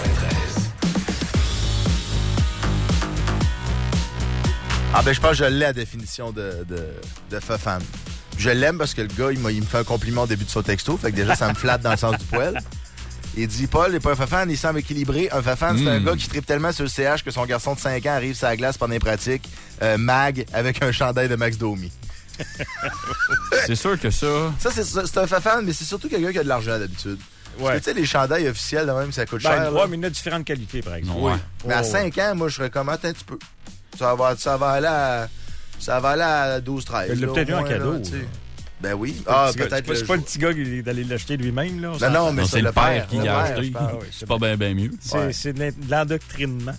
Ah ben je pense que je l'ai la définition de Fafan. Je l'aime parce que le gars, il me fait un compliment au début de son texto, fait que déjà ça me flatte dans le sens du poil. Il dit, Paul n'est pas un Fafan, il semble équilibré. Un Fafan, c'est un gars qui tripe tellement sur le CH que son garçon de 5 ans arrive sur la glace pendant les pratiques, mag, avec un chandail de Max Domi. C'est sûr que ça... Ça, c'est un Fafan, mais c'est surtout quelqu'un qui a de l'argent d'habitude. Parce que tu sais, les chandails officiels, de même, ça coûte cher. Ben, mais il y a différentes qualités, par exemple. Ouais. Mais à 5 ans, moi, je serais comme, attends un petit peu. Ça va aller à 12-13. Il l'a là, peut-être eu au en moins, cadeau. là, tu sais. Ben oui. Ah, Peut-être c'est pas le petit gars qui est allé l'acheter lui-même, là. Non, mais Non, c'est le père qui le l'a père, acheté. je parle. oui, C'est pas bien mieux. C'est de l'endoctrinement.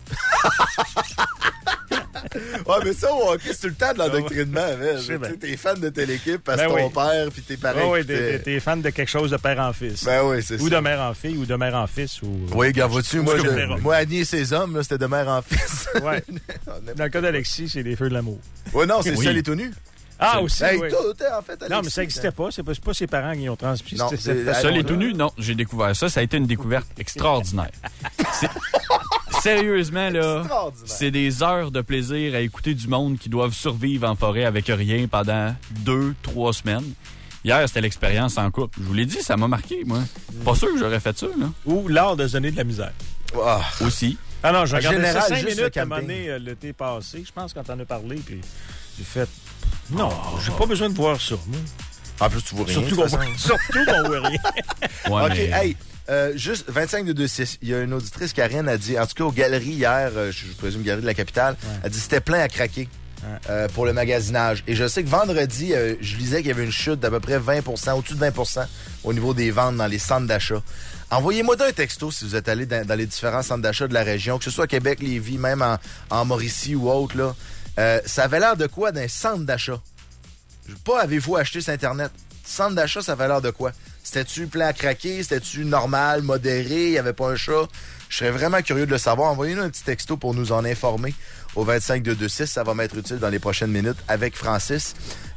Ouais, mais ça, au hockey, c'est tout le temps de l'endoctrinement. Je sais bien. T'es fan de telle équipe parce que Ben ton oui. père puis tes parents. Oui, t'es fan de quelque chose de père en fils. Ben oui, c'est ça. Ou de mère en fille, ou de mère en fils. Ou... Oui, regarde, vois-tu, moi, Ce que vous verrez. moi, Annie et ses hommes, là, c'était de mère en fils. Ouais. Dans le cas d'Alexis, c'est les feux de l'amour. Ouais, non, c'est Oui. ça, les tout nus. Ah, aussi, Hey, oui. tout, en fait, Alexis. Non, mais ça n'existait pas. C'est pas ses parents qui ont transmis. Non, c'est- Ça, les allons, tout nus, non, j'ai découvert ça. Ça a été une découverte extraordinaire. Sérieusement, là, Extraordinaire. c'est des heures de plaisir à écouter du monde qui doivent survivre en forêt avec rien pendant 2-3 semaines. Hier, c'était l'expérience en couple. Je vous l'ai dit, ça m'a marqué, moi. Pas sûr que j'aurais fait ça, là. Ou l'art de se donner de la misère. Ah, Aussi. Ah non, j'ai En regardé général, ça 5 juste le minutes à un camping. moment donné, l'été passé. Je pense quand t'en as parlé, puis j'ai fait... Non, j'ai pas besoin de voir ça, moi. en plus, tu vois rien. Surtout de qu'on toute façon. surtout qu'on voit rien. Ouais, OK, mais- hey, juste 25 de 2-6. Il y a une auditrice, Karine, a dit, en tout cas, aux galeries hier, je présume galerie de la capitale, a dit c'était plein à craquer pour le magasinage. Et je sais que vendredi, je lisais qu'il y avait une chute d'à peu près 20%, au-dessus de 20% au niveau des ventes dans les centres d'achat. Envoyez-moi un texto si vous êtes allé dans les différents centres d'achat de la région, que ce soit à Québec, Lévis, même en Mauricie ou autre, là. Ça avait l'air de quoi d'un centre d'achat? Pas avez-vous acheté sur Internet? Centre d'achat, ça avait l'air de quoi? C'était-tu plein à craquer? C'était-tu normal, modéré? Il n'y avait pas un chat? Je serais vraiment curieux de le savoir. Envoyez-nous un petit texto pour nous en informer au 25-226. Ça va m'être utile dans les prochaines minutes avec Francis.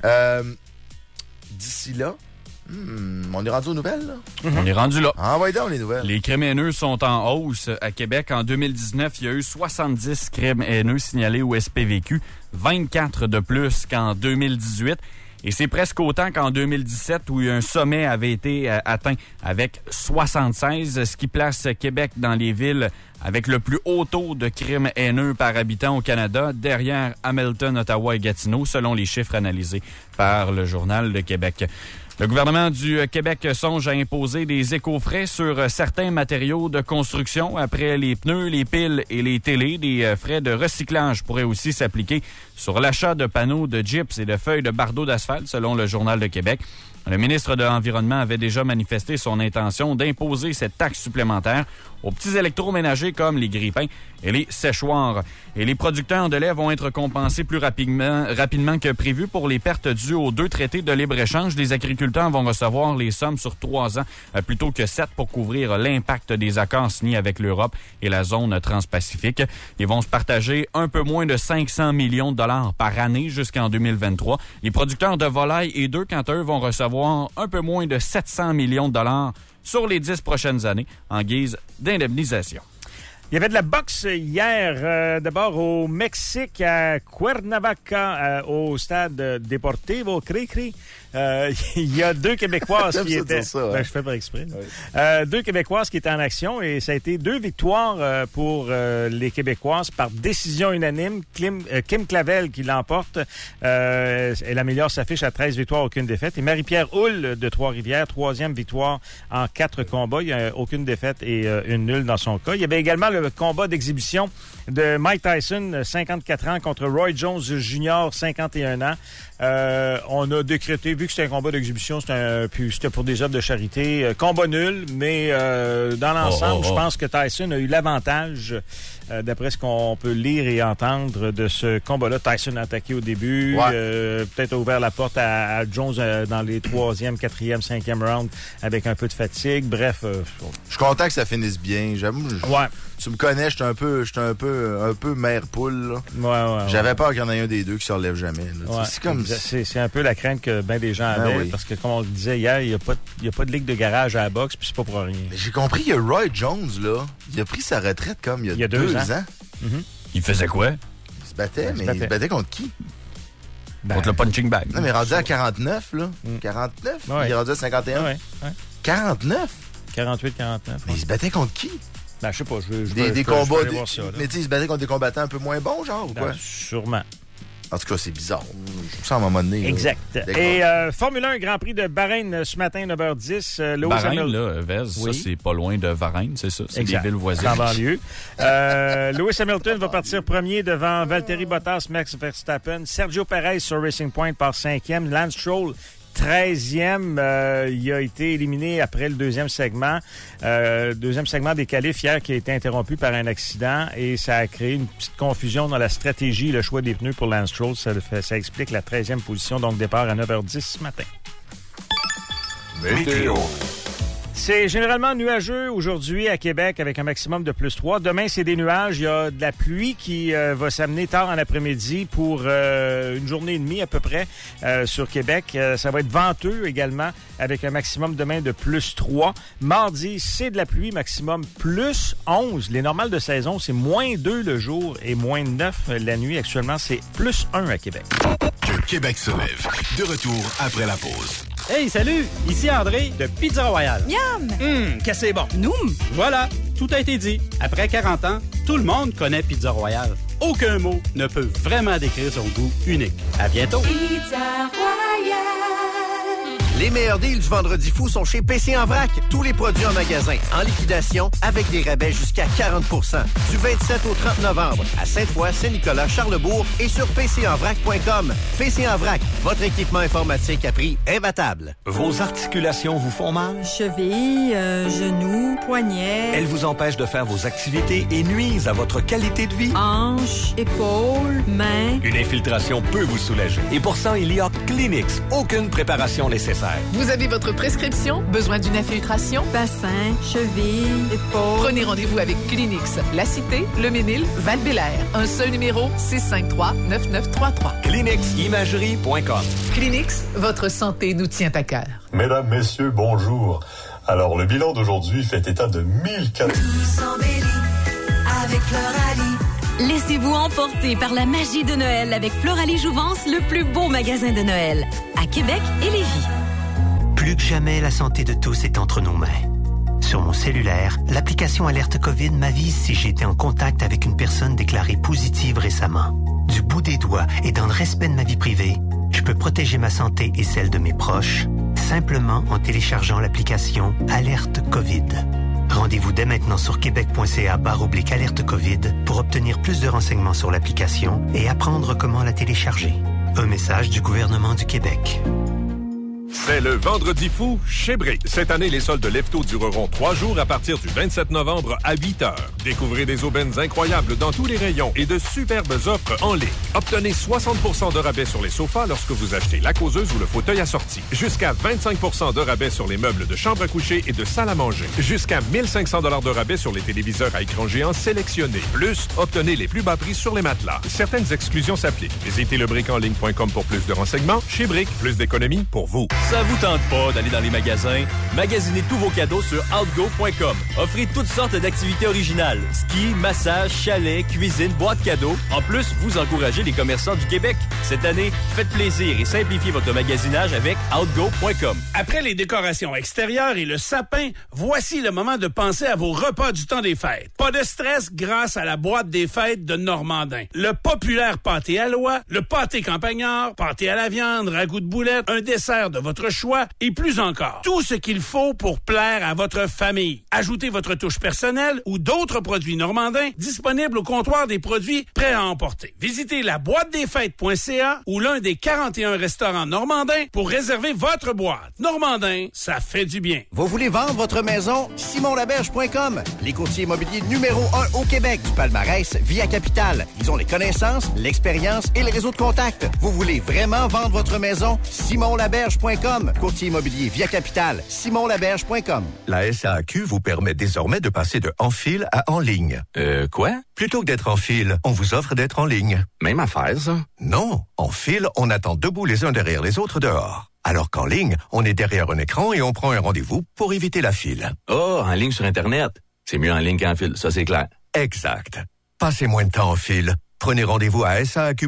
D'ici là, on est rendu aux nouvelles, là? On est rendu là. Envoyez donc les nouvelles. Les crimes haineux sont en hausse à Québec. En 2019, il y a eu 70 crimes haineux signalés au SPVQ, 24 de plus qu'en 2018. Et c'est presque autant qu'en 2017 où un sommet avait été atteint avec 76, ce qui place Québec dans les villes avec le plus haut taux de crimes haineux par habitant au Canada, derrière Hamilton, Ottawa et Gatineau, selon les chiffres analysés par le Journal de Québec. Le gouvernement du Québec songe à imposer des écofrais sur certains matériaux de construction. Après les pneus, les piles et les télés, des frais de recyclage pourraient aussi s'appliquer sur l'achat de panneaux de gyps et de feuilles de bardeaux d'asphalte, selon le Journal de Québec. Le ministre de l'Environnement avait déjà manifesté son intention d'imposer cette taxe supplémentaire aux petits électroménagers comme les grille-pains et les séchoirs. Et les producteurs de lait vont être compensés plus rapidement que prévu pour les pertes dues aux 2 traités de libre-échange. Les agriculteurs vont recevoir les sommes sur 3 ans plutôt que 7 pour couvrir l'impact des accords signés avec l'Europe et la zone transpacifique. Ils vont se partager un peu moins de 500 millions de dollars par année jusqu'en 2023. Les producteurs de volailles et d'œufs, quant à eux, vont recevoir un peu moins de 700 millions de dollars sur les 10 prochaines années en guise d'indemnisation. Il y avait de la boxe hier, d'abord au Mexique, à Cuernavaca, au stade Deportivo Cri-Cri. Il y a deux Québécoises qui étaient... Ça, je fais pas exprès. Oui. Deux Québécoises qui étaient en action et ça a été 2 victoires pour les Québécoises par décision unanime. Kim Clavel qui l'emporte. Elle améliore sa fiche à 13 victoires, aucune défaite. Et Marie-Pierre Houle de Trois-Rivières, 3e victoire en 4 combats. Il n'y a aucune défaite et une nulle dans son cas. Il y avait également le combat d'exhibition de Mike Tyson, 54 ans, contre Roy Jones Jr., 51 ans. On a décrété, vu que c'était un combat d'exhibition, puis c'était pour des œuvres de charité, combat nul, mais dans l'ensemble, je pense que Tyson a eu l'avantage, d'après ce qu'on peut lire et entendre de ce combat-là. Tyson a attaqué au début, peut-être a ouvert la porte à Jones dans les 3e, 4e, 5e rounds avec un peu de fatigue. Bref. Je suis content que ça finisse bien. J'avoue. Tu me connais, j'étais un peu mère poule. Là. Ouais. J'avais peur qu'il y en ait un des deux qui se relève jamais. Là. C'est comme c'est un peu la crainte que bien des gens avaient, parce que comme on le disait hier, il y a pas de ligue de garage à la boxe, puis c'est pas pour rien. Mais j'ai compris que Roy Jones là, il a pris sa retraite comme il y a 2 ans. Mm-hmm. Il faisait quoi? Il se battait, il se battait contre qui? Contre le punching bag. Non, mais rendu à 49 là, 49, il est rendu à 51. Ouais. 49? 48, 49. Mais il se battait contre qui? Ben, je sais pas. Des combats. Ça, mais tu sais, il se battait contre des combattants un peu moins bons, genre, ou quoi? Sûrement. En tout cas, c'est bizarre. Je trouve ça à un moment donné. Exact. Et Formule 1 Grand Prix de Bahreïn ce matin, 9h10. Bahreïn, là, Vez, ça, c'est pas loin de Varennes, c'est ça? C'est des villes voisines. En banlieue. Lewis Hamilton va partir premier devant Valtteri Bottas, Max Verstappen. Sergio Perez sur Racing Point par 5e. Lance Stroll 13e, il a été éliminé après le deuxième segment. Deuxième segment des qualifs hier qui a été interrompu par un accident et ça a créé une petite confusion dans la stratégie, le choix des pneus pour Lance Stroll. Ça explique la 13e position, donc départ à 9h10 ce matin. Météo. C'est généralement nuageux aujourd'hui à Québec avec un maximum de +3. Demain, c'est des nuages. Il y a de la pluie qui va s'amener tard en après-midi pour une journée et demie à peu près sur Québec. Ça va être venteux également avec un maximum demain de +3. Mardi, c'est de la pluie, maximum +11. Les normales de saison, c'est -2 le jour et -9 la nuit. Actuellement, c'est +1 à Québec. Que Québec se lève. De retour après la pause. Hey, salut! Ici André de Pizza Royale. Miam! Qu'est-ce que c'est bon? Noum! Voilà, tout a été dit. Après 40 ans, tout le monde connaît Pizza Royale. Aucun mot ne peut vraiment décrire son goût unique. À bientôt! Pizza Royale! Les meilleurs deals du Vendredi fou sont chez PC en vrac. Tous les produits en magasin, en liquidation, avec des rabais jusqu'à 40 %. Du 27 au 30 novembre, à Sainte-Foy, Saint-Nicolas, Charlebourg et sur pcenvrac.com. PC en vrac, votre équipement informatique à prix imbattable. Vos articulations vous font mal? Cheville, genoux, poignets. Elles vous empêchent de faire vos activités et nuisent à votre qualité de vie? Hanches, épaules, mains. Une infiltration peut vous soulager. Et pour ça, il y a Kleenex. Aucune préparation nécessaire. Vous avez votre prescription? Besoin d'une infiltration? Bassin, cheville, épaules. Prenez rendez-vous avec Kleenex. La Cité, Le Ménil, Val-Bélair. Un seul numéro, 653-9933. KleenexImagerie.com. Kleenex, votre santé nous tient à cœur. Mesdames, messieurs, bonjour. Alors, le bilan d'aujourd'hui fait état de 1400... avec Floralie. Laissez-vous emporter par la magie de Noël avec Floralie Jouvence, le plus beau magasin de Noël, à Québec et Lévis. Plus que jamais, la santé de tous est entre nos mains. Sur mon cellulaire, l'application Alerte COVID m'avise si j'ai été en contact avec une personne déclarée positive récemment. Du bout des doigts et dans le respect de ma vie privée, je peux protéger ma santé et celle de mes proches, simplement en téléchargeant l'application Alerte COVID. Rendez-vous dès maintenant sur québec.ca/alerte COVID pour obtenir plus de renseignements sur l'application et apprendre comment la télécharger. Un message du gouvernement du Québec. C'est le Vendredi fou chez Brick. Cette année, les soldes Lefto dureront 3 jours à partir du 27 novembre à 8h. Découvrez des aubaines incroyables dans tous les rayons et de superbes offres en ligne. Obtenez 60% de rabais sur les sofas lorsque vous achetez la causeuse ou le fauteuil assorti. Jusqu'à 25% de rabais sur les meubles de chambre à coucher et de salle à manger. Jusqu'à 1500 $ de rabais sur les téléviseurs à écran géant sélectionnés. Plus, obtenez les plus bas prix sur les matelas. Certaines exclusions s'appliquent. Visitez lebrickenligne.com pour plus de renseignements. Chez Brick, plus d'économies pour vous. Ça vous tente pas d'aller dans les magasins? Magasinez tous vos cadeaux sur outgo.com. Offrez toutes sortes d'activités originales. Ski, massage, chalet, cuisine, boîte cadeaux. En plus, vous encouragez les commerçants du Québec. Cette année, faites plaisir et simplifiez votre magasinage avec outgo.com. Après les décorations extérieures et le sapin, voici le moment de penser à vos repas du temps des fêtes. Pas de stress grâce à la boîte des fêtes de Normandin. Le populaire pâté à l'oie, le pâté campagnard, pâté à la viande, ragoût de boulettes, un dessert de votre choix et plus encore. Tout ce qu'il faut pour plaire à votre famille. Ajoutez votre touche personnelle ou d'autres produits Normandin disponibles au comptoir des produits prêts à emporter. Visitez la boîtedesfêtes.ca ou l'un des 41 restaurants Normandin pour réserver votre boîte. Normandin, ça fait du bien. Vous voulez vendre votre maison? SimonLaberge.com. Les courtiers immobiliers numéro 1 au Québec du palmarès Via Capital. Ils ont les connaissances, l'expérience et le réseau de contacts. Vous voulez vraiment vendre votre maison? SimonLaberge.com. Courtier immobilier Via Capital. SimonLaberge.com. La SAAQ vous permet désormais de passer de en fil à en ligne. Quoi? Plutôt que d'être en fil, on vous offre d'être en ligne. Même affaire, ça? Non. En fil, on attend debout les uns derrière les autres dehors. Alors qu'en ligne, on est derrière un écran et on prend un rendez-vous pour éviter la file. Oh, en ligne sur Internet. C'est mieux en ligne qu'en fil, ça c'est clair. Exact. Passez moins de temps en fil. Prenez rendez-vous à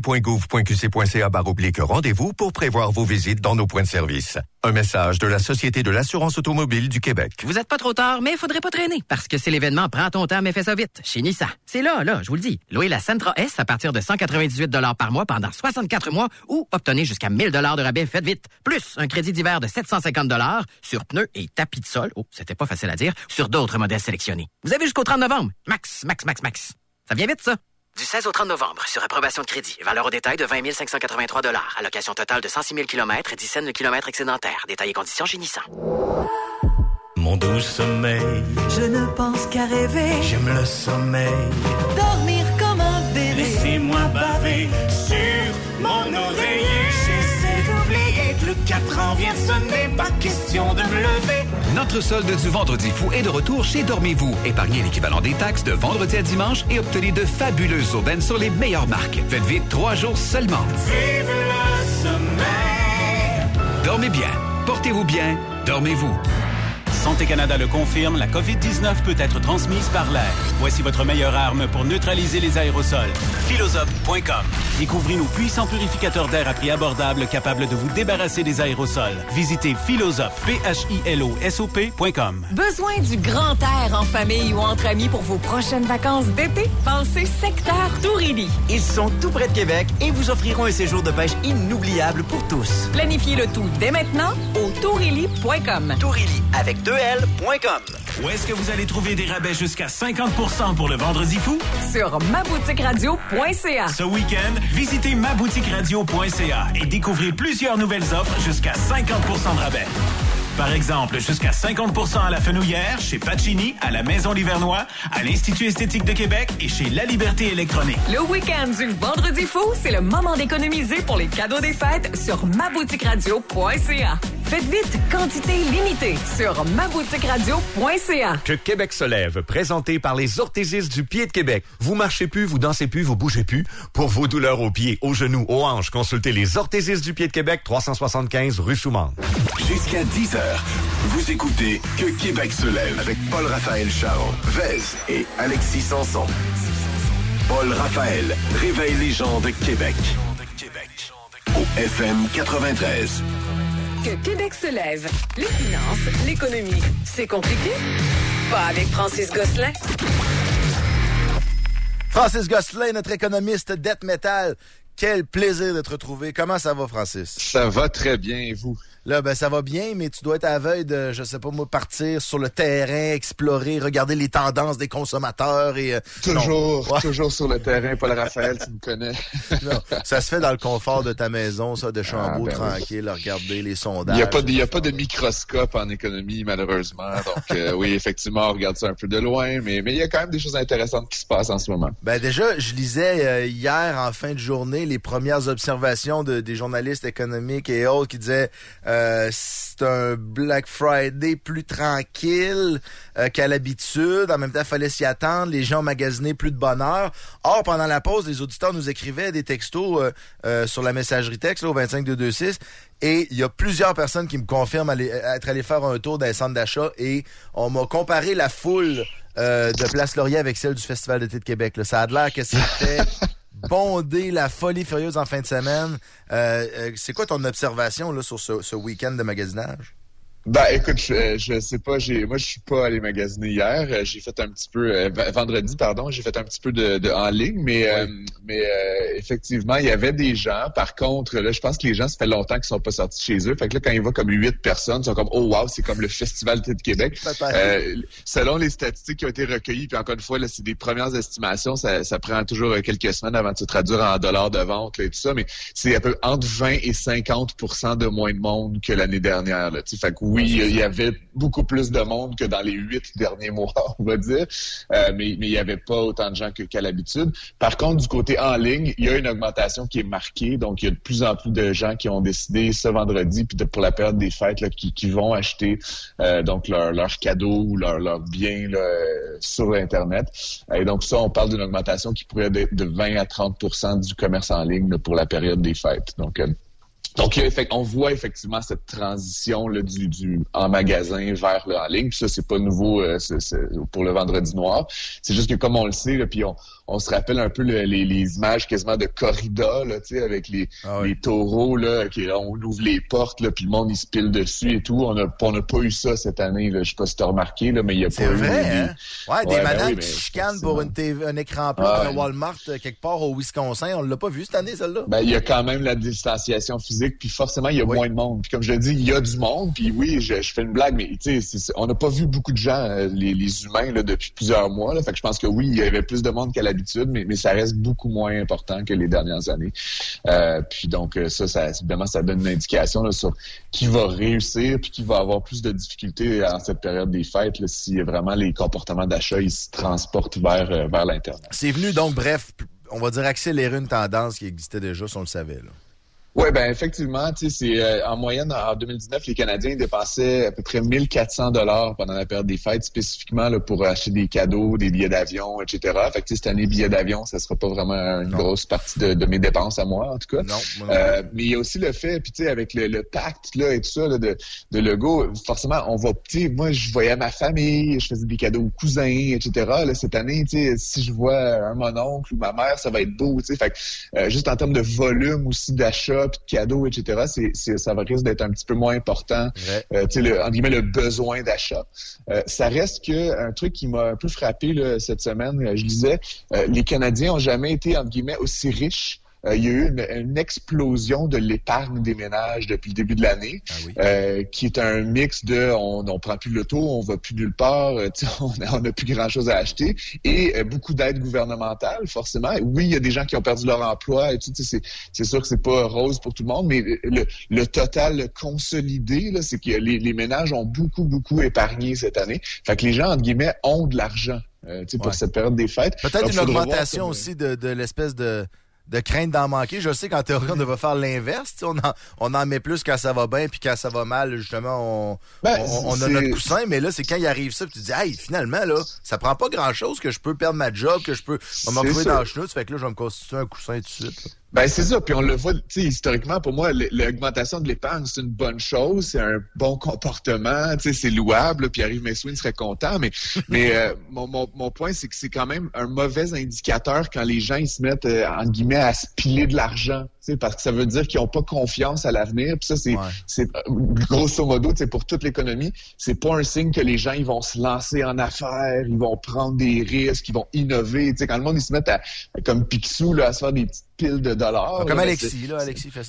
saaq.gouv.qc.ca/rendez-vous pour prévoir vos visites dans nos points de service. Un message de la Société de l'assurance automobile du Québec. Vous êtes pas trop tard, mais il faudrait pas traîner, parce que c'est l'événement Prends ton temps, mais fais ça vite, chez Nissan. C'est là, je vous le dis. Louez la Sentra S à partir de 198 $ par mois pendant 64 mois ou obtenez jusqu'à 1000 $ de rabais, faites vite. Plus un crédit d'hiver de 750 $ sur pneus et tapis de sol. Oh, c'était pas facile à dire, sur d'autres modèles sélectionnés. Vous avez jusqu'au 30 novembre. Max. Ça vient vite, ça? Du 16 au 30 novembre, sur approbation de crédit. Valeur au détail de 20 583 $. Allocation totale de 106 000 km et 10 cents le kilomètre excédentaire. Détails et conditions chez Nissan. Mon doux sommeil, je ne pense qu'à rêver. J'aime le sommeil. Dormir comme un bébé. Laissez-moi baver sur mon oreiller. J'essaie d'oublier que le 4 ans vient de sonner. Pas question de me lever. Notre solde du Vendredi fou est de retour chez Dormez-vous. Épargnez l'équivalent des taxes de vendredi à dimanche et obtenez de fabuleuses aubaines sur les meilleures marques. Faites vite 3 jours seulement. Vive le sommeil. Dormez bien. Portez-vous bien. Dormez-vous. Santé Canada le confirme, la COVID-19 peut être transmise par l'air. Voici votre meilleure arme pour neutraliser les aérosols. Philosophe.com. Découvrez nos puissants purificateurs d'air à prix abordable capables de vous débarrasser des aérosols. Visitez Philosophe, PHILOSOP.com. Besoin du grand air en famille ou entre amis pour vos prochaines vacances d'été? Pensez Secteur Tourilly. Ils sont tout près de Québec et vous offriront un séjour de pêche inoubliable pour tous. Planifiez le tout dès maintenant au tourilly.com. Tourilly avec 2L.com. Où est-ce que vous allez trouver des rabais jusqu'à 50% pour le Vendredi fou? Sur maboutiqueradio.ca. Ce week-end, visitez maboutiqueradio.ca et découvrez plusieurs nouvelles offres jusqu'à 50% de rabais. Par exemple, jusqu'à 50% à la Fenouillère, chez Pacini, à la Maison Livernois, à l'Institut esthétique de Québec et chez La Liberté électronique. Le week-end du Vendredi fou, c'est le moment d'économiser pour les cadeaux des fêtes sur maboutiqueradio.ca. Faites vite, quantité limitée sur maboutiqueradio.ca. Que Québec se lève, présenté par les orthésistes du pied de Québec. Vous marchez plus, vous dansez plus, vous bougez plus. Pour vos douleurs aux pieds, aux genoux, aux hanches, consultez les orthésistes du pied de Québec, 375 rue Soumande. Jusqu'à 10h, vous écoutez Que Québec se lève avec Paul-Raphaël Charon, Vez et Alexis Sanson. Paul-Raphaël réveille les gens de Québec. Au FM 93. Que Québec se lève. Les finances, l'économie, c'est compliqué? Pas avec Francis Gosselin. Francis Gosselin, notre économiste Debt Metal. Quel plaisir de te retrouver. Comment ça va, Francis? Ça va très bien, et vous? Là, ça va bien, mais tu dois être à la veille de, je sais pas moi, partir sur le terrain, explorer, regarder les tendances des consommateurs et... Toujours sur le terrain, Paul-Raphaël, tu me connais. Non, ça se fait dans le confort de ta maison, ça, de Chambault, tranquille, regarder les sondages. Il y a pas de microscope en économie, malheureusement. Donc, oui, effectivement, on regarde ça un peu de loin, mais il y a quand même des choses intéressantes qui se passent en ce moment. Déjà, je lisais hier, en fin de journée, les premières observations des journalistes économiques et autres qui disaient C'est un Black Friday plus tranquille qu'à l'habitude. En même temps, il fallait s'y attendre. Les gens ont magasiné plus de bonheur. Or, pendant la pause, les auditeurs nous écrivaient des textos sur la messagerie texte là, au 25226. Et il y a plusieurs personnes qui me confirment être allées faire un tour dans les centres d'achat. Et on m'a comparé la foule de Place Laurier avec celle du Festival d'été de Québec. Là. Ça a l'air que c'était bondé, la folie furieuse en fin de semaine. C'est quoi ton observation là, sur ce week-end de magasinage? Ben, écoute, je sais pas, moi, je suis pas allé magasiner hier. J'ai fait un petit peu, vendredi, pardon, j'ai fait un petit peu de en ligne, mais effectivement, il y avait des gens. Par contre, là, je pense que les gens, ça fait longtemps qu'ils sont pas sortis chez eux. Fait que là, quand il va comme 8 personnes, ils sont comme, oh wow, c'est comme le Festival d'été de Québec. Selon les statistiques qui ont été recueillies, puis encore une fois, là, c'est des premières estimations, ça prend toujours quelques semaines avant de se traduire en dollars de vente, là, et tout ça, mais c'est un peu entre 20 et 50% de moins de monde que l'année dernière, là, tu sais. Fait que oui, il y avait beaucoup plus de monde que dans les 8 derniers mois, on va dire, mais il n'y avait pas autant de gens qu'à l'habitude. Par contre, du côté en ligne, il y a une augmentation qui est marquée, donc il y a de plus en plus de gens qui ont décidé ce vendredi, puis pour la période des fêtes, là, qui vont acheter donc leurs cadeaux ou leurs biens là, sur Internet. Et donc ça, on parle d'une augmentation qui pourrait être de 20 à 30% du commerce en ligne là, pour la période des fêtes. Donc, on voit effectivement cette transition là, du en magasin vers le en ligne. Puis ça, c'est pas nouveau c'est pour le vendredi noir. C'est juste que comme on le sait, là, puis on se rappelle un peu les images quasiment de corrida, là, tu sais, avec les taureaux, là, on ouvre les portes, là, puis le monde, il se pile dessus et tout. On n'a pas eu ça cette année, là. Je sais pas si t'as remarqué, là, mais il y a pas eu... des madames qui chicanent pour un écran plat dans un Walmart quelque part au Wisconsin. On l'a pas vu cette année, celle-là. Ben, il y a quand même la distanciation physique, puis forcément, il y a moins de monde. Puis comme je le dis, il y a du monde, puis oui, je fais une blague, mais tu sais, on n'a pas vu beaucoup de gens, les humains, là, depuis plusieurs mois, là. Fait que je pense que oui, il y avait plus de monde qu'à l'habitude, mais ça reste beaucoup moins important que les dernières années. Puis donc, ça évidemment, ça donne une indication là, sur qui va réussir puis qui va avoir plus de difficultés en cette période des fêtes, là, si vraiment les comportements d'achat ils se transportent vers l'Internet. C'est venu donc, bref, on va dire accélérer une tendance qui existait déjà, si on le savait, là. Oui, ben effectivement, tu sais, c'est en moyenne en 2019, les Canadiens dépensaient à peu près 1400 $ pendant la période des fêtes, spécifiquement là, pour acheter des cadeaux, des billets d'avion, etc. Fait que cette année, billets d'avion, ça sera pas vraiment une grosse partie de mes dépenses à moi, en tout cas. Non. Mais il y a aussi le fait, puis tu sais, avec le pacte là et tout ça là, de Legault, forcément, on va, tu sais, moi je voyais ma famille, je faisais des cadeaux aux cousins, etc. Là, cette année, tu sais, si je vois un mononcle ou ma mère, ça va être beau, tu sais. Fait que juste en termes de volume aussi d'achat puis de cadeaux, etc., ça va risque d'être un petit peu moins important, tu sais, entre guillemets, le besoin d'achat. Ça reste que un truc qui m'a un peu frappé là, cette semaine, je disais, les Canadiens ont jamais été, entre guillemets, aussi riches. Il y a eu une explosion de l'épargne des ménages depuis le début de l'année, qui est un mix de on prend plus l'auto, on va plus nulle part, on n'a plus grand-chose à acheter, et beaucoup d'aides gouvernementales, forcément. Oui, il y a des gens qui ont perdu leur emploi, et tout, c'est sûr que c'est pas rose pour tout le monde, mais le total consolidé, là, c'est que les ménages ont beaucoup épargné cette année. Fait que les gens, entre guillemets, ont de l'argent pour cette période des fêtes. Peut-être une augmentation aussi de l'espèce de crainte d'en manquer. Je sais qu'en théorie, on devrait faire l'inverse. On en met plus quand ça va bien, puis quand ça va mal, justement, on a notre coussin. Mais là, c'est quand il arrive ça, puis tu te dis, hey, finalement, là, ça prend pas grand-chose que je peux perdre ma job, que je peux me retrouver dans le chenoute. Fait que là, je vais me constituer un coussin tout de suite. Là. Ben c'est ça, puis on le voit, tu sais, historiquement, pour moi, l'augmentation de l'épargne, c'est une bonne chose, c'est un bon comportement, tu sais, c'est louable, puis Yves Messouen serait content, mais mon point, c'est que c'est quand même un mauvais indicateur quand les gens, ils se mettent, entre guillemets, à se piler de l'argent, tu sais, parce que ça veut dire qu'ils n'ont pas confiance à l'avenir, puis ça, c'est grosso modo, tu sais, pour toute l'économie, c'est pas un signe que les gens, ils vont se lancer en affaires, ils vont prendre des risques, ils vont innover, tu sais, quand le monde, ils se mettent comme Picsou, là, à se faire des petites piles de dollars. Comme Alexis, là, Alexis fait ça.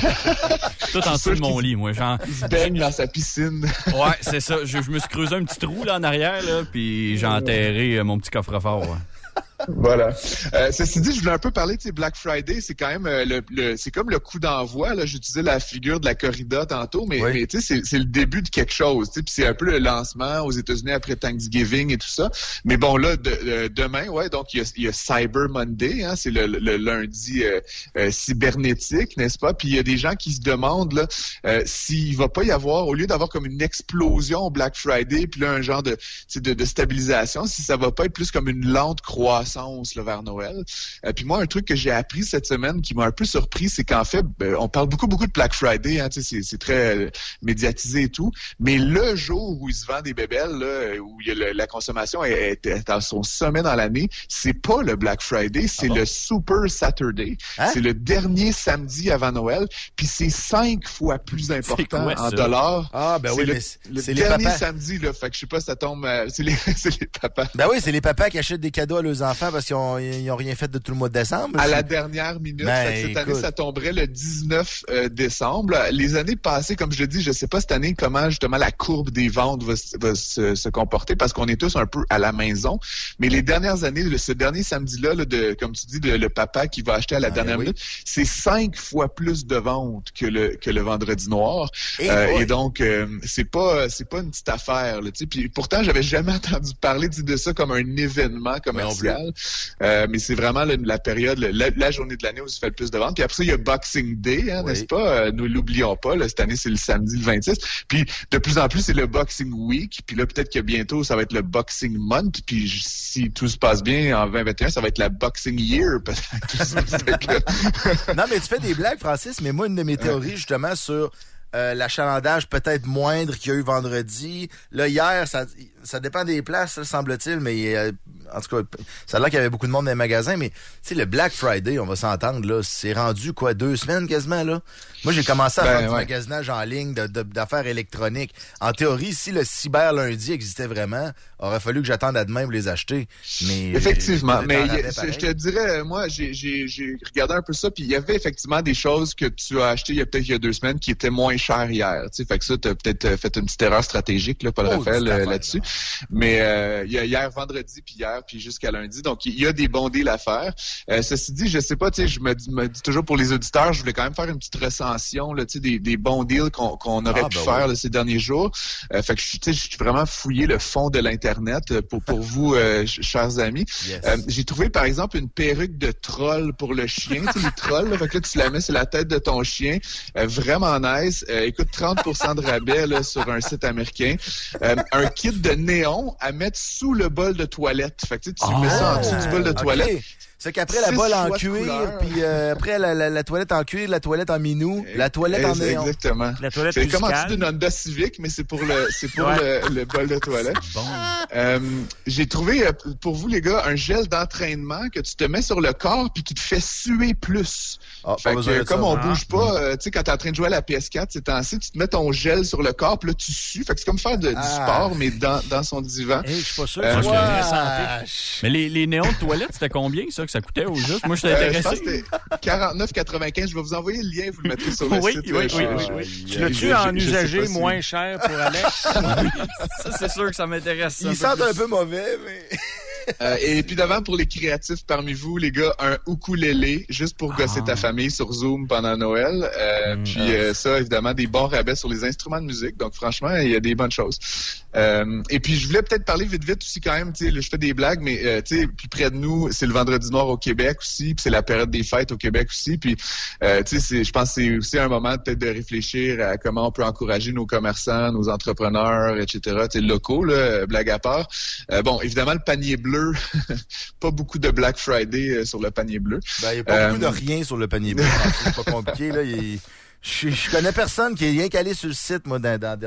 Tout en dessous de mon lit, moi, genre. Il se baigne dans sa piscine. Ouais, c'est ça. Je me suis creusé un petit trou, là, en arrière, là, puis j'ai enterré mon petit coffre-fort. Ouais. Voilà. Ceci dit, je voulais un peu parler de Black Friday. C'est quand même c'est comme le coup d'envoi. Là, j'utilisais la figure de la corrida tantôt, mais tu sais, c'est le début de quelque chose. Puis c'est un peu le lancement aux États-Unis après Thanksgiving et tout ça. Mais bon, là, demain, donc il y a Cyber Monday. Hein, c'est le lundi cybernétique, n'est-ce pas? Puis il y a des gens qui se demandent là s'il va pas y avoir, au lieu d'avoir comme une explosion au Black Friday, puis là un genre de stabilisation, si ça va pas être plus comme une lente croissance là, vers Noël. Puis moi, un truc que j'ai appris cette semaine qui m'a un peu surpris, c'est qu'en fait, on parle beaucoup de Black Friday, hein, c'est très médiatisé et tout, mais le jour où il se vend des bébelles, là, où il y a la consommation est à son sommet dans l'année, c'est pas le Black Friday, c'est le Super Saturday. Hein? C'est le dernier samedi avant Noël, puis c'est 5 fois plus important en dollars. Ah, ben oui, mais c'est le dernier samedi, là, fait que je sais pas si ça tombe, c'est les papas. Ben oui, c'est les papas qui achètent des cadeaux à leurs enfants parce qu'ils ont rien fait de tout le mois de décembre. À la dernière minute. Cette année, ça tomberait le 19 décembre. Les années passées, comme je le dis, je sais pas cette année comment justement la courbe des ventes va se comporter parce qu'on est tous un peu à la maison. Mais les dernières années, ce dernier samedi-là, comme tu dis, le papa qui va acheter à la dernière minute, c'est 5 fois plus de ventes que le vendredi noir. Et donc, c'est pas une petite affaire. Puis pourtant, j'avais jamais entendu parler de ça comme un événement commercial. Mais c'est vraiment la période, la journée de l'année où se fait le plus de ventes. Puis après ça, il y a Boxing Day, n'est-ce pas? Nous l'oublions pas. Là, cette année, c'est le samedi le 26. Puis de plus en plus, c'est le Boxing Week. Puis là, peut-être que bientôt, ça va être le Boxing Month. Puis si tout se passe bien, en 2021, ça va être la Boxing Year, peut-être. Non, mais tu fais des blagues, Francis, mais moi, une de mes théories, justement, sur l'achalandage peut-être moindre qu'il y a eu vendredi. Là, hier, ça dépend des places, semble-t-il, mais en tout cas, ça a l'air qu'il y avait beaucoup de monde dans les magasins, mais tu sais, le Black Friday, on va s'entendre, là, c'est rendu, 2 semaines quasiment, là? Moi, j'ai commencé à faire du magasinage en ligne d'affaires électroniques. En théorie, si le cyber lundi existait vraiment, aurait fallu que j'attende à demain pour les acheter. Mais effectivement, mais je te dirais, moi, j'ai regardé un peu ça, puis il y avait effectivement des choses que tu as achetées il y a 2 semaines qui étaient moins chères hier. Tu sais, fait que ça, t'as peut-être fait une petite erreur stratégique, là, Paul Raphaël, là-dessus. Mais il y a hier vendredi, puis jusqu'à lundi, donc il y a des bons deals à faire. Ceci dit, je sais pas, tu sais, je me dis toujours pour les auditeurs, je voulais quand même faire une petite recension là, des bons deals qu'on aurait pu faire là, ces derniers jours. Fait que je suis vraiment fouillé le fond de l'internet pour vous, chers amis. Yes. J'ai trouvé par exemple une perruque de troll pour le chien, tu sais, les trolls. Là, fait que là, tu la mets sur la tête de ton chien, vraiment nice. Écoute, 30% de rabais là, sur un site américain. Un kit de néon à mettre sous le bol de toilette. Fait que tu mets ça en dessous du bol de toilette. C'est qu'après la bolle en cuir, puis après la toilette en cuir, la toilette en minou, la toilette en néon. Exactement. La toilette c'est comme en dessous d'une Honda Civic, mais c'est pour le bol de toilette. Bon. J'ai trouvé pour vous les gars un gel d'entraînement que tu te mets sur le corps puis qui te fait suer plus. Fait que, comme on bouge pas, tu sais, quand t'es en train de jouer à la PS4 ces temps-ci, tu te mets ton gel sur le corps puis là tu sues. Fait que c'est comme faire du sport mais dans son divan. Je suis pas sûr que mais les néons de toilette, c'était combien ça que ça coûtait au juste? Moi, je t'ai intéressé. Je pense que c'était 49,95. Je vais vous envoyer le lien, vous le mettrez sur le site. Oui. Tu l'as-tu en usagé moins cher pour Alex? Ça, c'est sûr que ça m'intéresse. Il sent un peu mauvais, mais... Et puis d'avant, pour les créatifs parmi vous, les gars, un ukulélé, juste pour gosser ta famille sur Zoom pendant Noël. Puis ça, évidemment, des bons rabais sur les instruments de musique. Donc franchement, il y a des bonnes choses. Et puis je voulais peut-être parler vite aussi quand même, tu sais, je fais des blagues, mais tu sais, plus près de nous, c'est le vendredi noir au Québec aussi, puis c'est la période des fêtes au Québec aussi. Puis tu sais, je pense que c'est aussi un moment peut-être de réfléchir à comment on peut encourager nos commerçants, nos entrepreneurs, etc., tu sais, locaux, là, blague à part. Bon, évidemment, le panier bleu, pas beaucoup de Black Friday sur le panier bleu. Ben, il n'y a pas beaucoup de rien sur le panier bleu. C'est pas compliqué, là. Je connais personne qui est rien qu'allé sur le site, moi, dans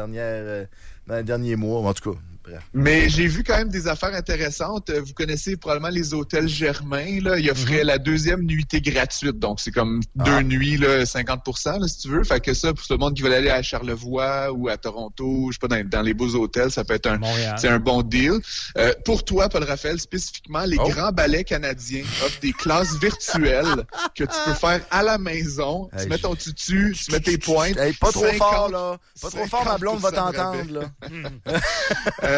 les derniers mois, en tout cas. Bref. Mais j'ai vu quand même des affaires intéressantes. Vous connaissez probablement les hôtels Germain, là. Ils offraient la 2e nuitée gratuite. Donc, c'est comme 2 nuits, là, 50%, là, si tu veux. Fait que ça, pour tout le monde qui veut aller à Charlevoix ou à Toronto, je sais pas, dans les beaux hôtels, ça peut être un bon deal. Pour toi, Paul Raphaël, spécifiquement, les grands ballets canadiens offrent des classes virtuelles que tu peux faire à la maison. Tu mets ton tutu, tu mets tes pointes. Pas trop fort, là. Pas trop fort, ma blonde va t'entendre, là.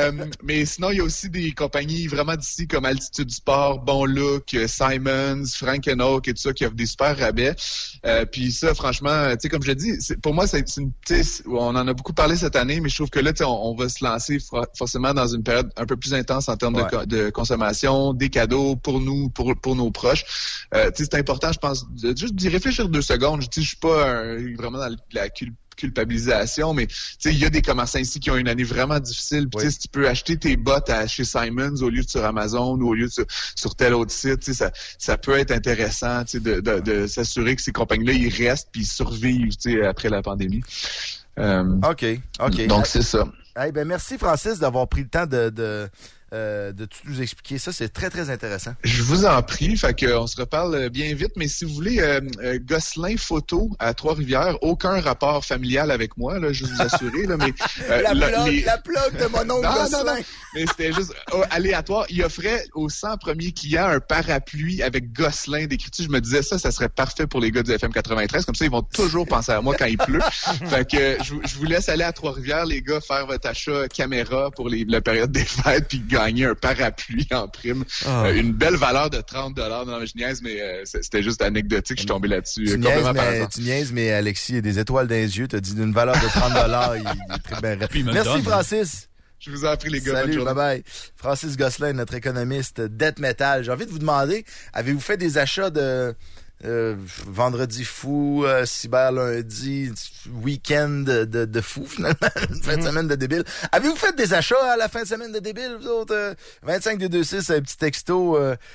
Mais sinon, il y a aussi des compagnies vraiment d'ici comme Altitude Sport, Bon Look, Simons, Frank & Oak et tout ça qui offrent des super rabais. Puis ça, franchement, tu sais, comme je dis, pour moi, on en a beaucoup parlé cette année, mais je trouve que là, on va se lancer forcément dans une période un peu plus intense en termes de consommation, des cadeaux pour nous, pour nos proches. C'est important, je pense, juste d'y réfléchir 2 secondes. Je suis pas vraiment dans la culpabilisation, mais il y a des commerçants ici qui ont une année vraiment difficile. Puis si tu peux acheter tes bottes chez Simons au lieu de sur Amazon ou au lieu de sur tel autre site, ça peut être intéressant de s'assurer que ces compagnies-là, ils restent puis ils survivent après la pandémie. OK. Donc, c'est ça. Hey, ben merci, Francis, d'avoir pris le temps de tout nous expliquer ça. C'est très, très intéressant. Je vous en prie. Fait que on se reparle bien vite. Mais si vous voulez, Gosselin Photo à Trois-Rivières, aucun rapport familial avec moi, là, je vais vous assurer. Là, mais, la plug de mon oncle Gosselin. Non. Mais c'était juste aléatoire. Il offrait aux 100 premiers clients un parapluie avec Gosselin décrit. Je me disais ça serait parfait pour les gars du FM 93. Comme ça, ils vont toujours penser à moi quand il pleut. Fait que je vous laisse aller à Trois-Rivières, les gars, faire votre achat caméra pour la période des fêtes, puis gagner un parapluie en prime. Une belle valeur de 30 $. Non, je niaise, mais c'était juste anecdotique. Je suis tombé là-dessus. Tu niaises, mais Alexis a des étoiles dans les yeux. Tu as dit d'une valeur de 30 $. Il est très bien. Merci, Francis. Je vous en prie, les gars. Salut, bye-bye. Francis Gosselin, notre économiste Death Metal. J'ai envie de vous demander, avez-vous fait des achats de vendredi fou, cyber lundi, week-end de fou, finalement, une fin de semaine de débile. Avez-vous fait des achats à la fin de semaine de débile, vous autres? 25-226, un petit texto,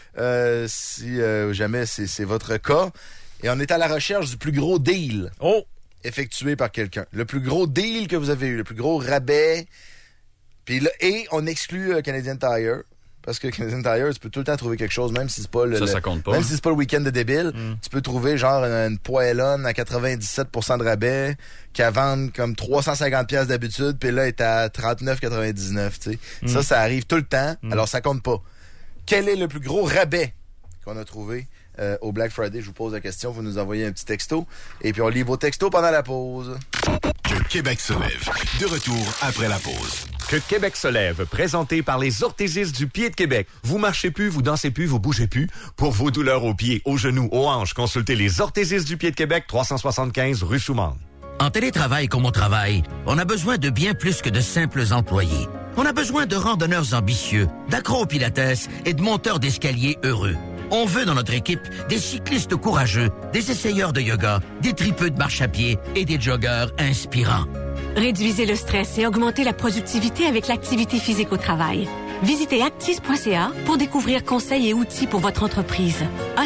si jamais c'est votre cas. Et on est à la recherche du plus gros deal effectué par quelqu'un. Le plus gros deal que vous avez eu, le plus gros rabais. Puis là, et on exclut Canadian Tire. Parce que Canadian Tire, tu peux tout le temps trouver quelque chose, même si c'est pas ça compte pas. Même si c'est pas le week-end de débile, tu peux trouver genre une poêlonne à 97% de rabais, qui a vendre comme 350$ d'habitude, puis là, est à 39,99$, tu sais. Ça arrive tout le temps, alors ça compte pas. Quel est le plus gros rabais qu'on a trouvé au Black Friday? Je vous pose la question, vous nous envoyez un petit texto, et puis on lit vos textos pendant la pause. Que Québec se lève. De retour après la pause. Que Québec se lève, présenté par les orthésistes du pied de Québec. Vous marchez plus, vous dansez plus, vous bougez plus. Pour vos douleurs aux pieds, aux genoux, aux hanches, consultez les orthésistes du pied de Québec, 375 rue Soumande. En télétravail comme au travail, on a besoin de bien plus que de simples employés. On a besoin de randonneurs ambitieux, d'accros au pilates et de monteurs d'escalier heureux. On veut dans notre équipe des cyclistes courageux, des essayeurs de yoga, des tripeux de marche à pied et des joggeurs inspirants. Réduisez le stress et augmentez la productivité avec l'activité physique au travail. Visitez actis.ca pour découvrir conseils et outils pour votre entreprise.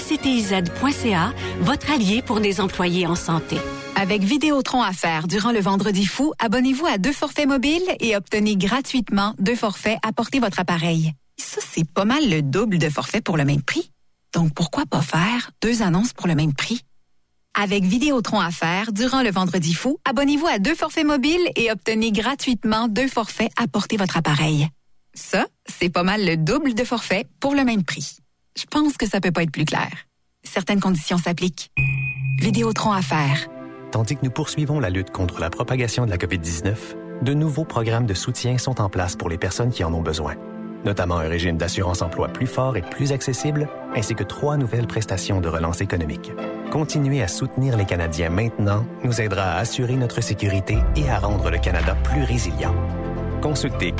actiz.ca, votre allié pour des employés en santé. Avec Vidéotron à faire durant le Vendredi fou, abonnez-vous à 2 forfaits mobiles et obtenez gratuitement 2 forfaits à porter votre appareil. Ça, c'est pas mal le double de forfaits pour le même prix. Donc, pourquoi pas faire 2 annonces pour le même prix? Avec Vidéotron à faire, durant le Vendredi fou, abonnez-vous à 2 forfaits mobiles et obtenez gratuitement 2 forfaits à porter votre appareil. Ça, c'est pas mal le double de forfaits pour le même prix. Je pense que ça peut pas être plus clair. Certaines conditions s'appliquent. Vidéotron à faire. Tandis que nous poursuivons la lutte contre la propagation de la COVID-19, de nouveaux programmes de soutien sont en place pour les personnes qui en ont besoin. Notamment un régime d'assurance-emploi plus fort et plus accessible, ainsi que 3 nouvelles prestations de relance économique. Continuer à soutenir les Canadiens maintenant nous aidera à assurer notre sécurité et à rendre le Canada plus résilient. Consultez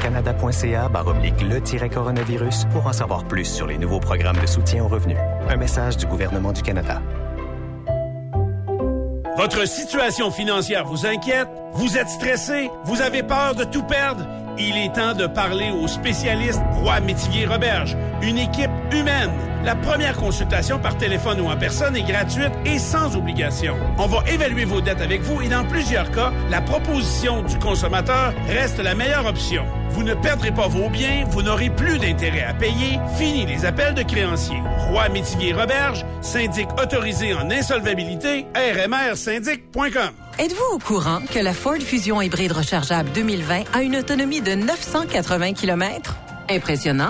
canada.ca/le-coronavirus pour en savoir plus sur les nouveaux programmes de soutien aux revenus. Un message du gouvernement du Canada. Votre situation financière vous inquiète? Vous êtes stressé? Vous avez peur de tout perdre? Il est temps de parler aux spécialistes Roy Métivier Roberge, une équipe humaine. La première consultation par téléphone ou en personne est gratuite et sans obligation. On va évaluer vos dettes avec vous et dans plusieurs cas, la proposition du consommateur reste la meilleure option. Vous ne perdrez pas vos biens, vous n'aurez plus d'intérêt à payer. Fini les appels de créanciers. Roy Métivier Roberge, syndic autorisé en insolvabilité, rmrsyndic.com. Êtes-vous au courant que la Ford Fusion hybride rechargeable 2020 a une autonomie de 980 km? Impressionnant, non?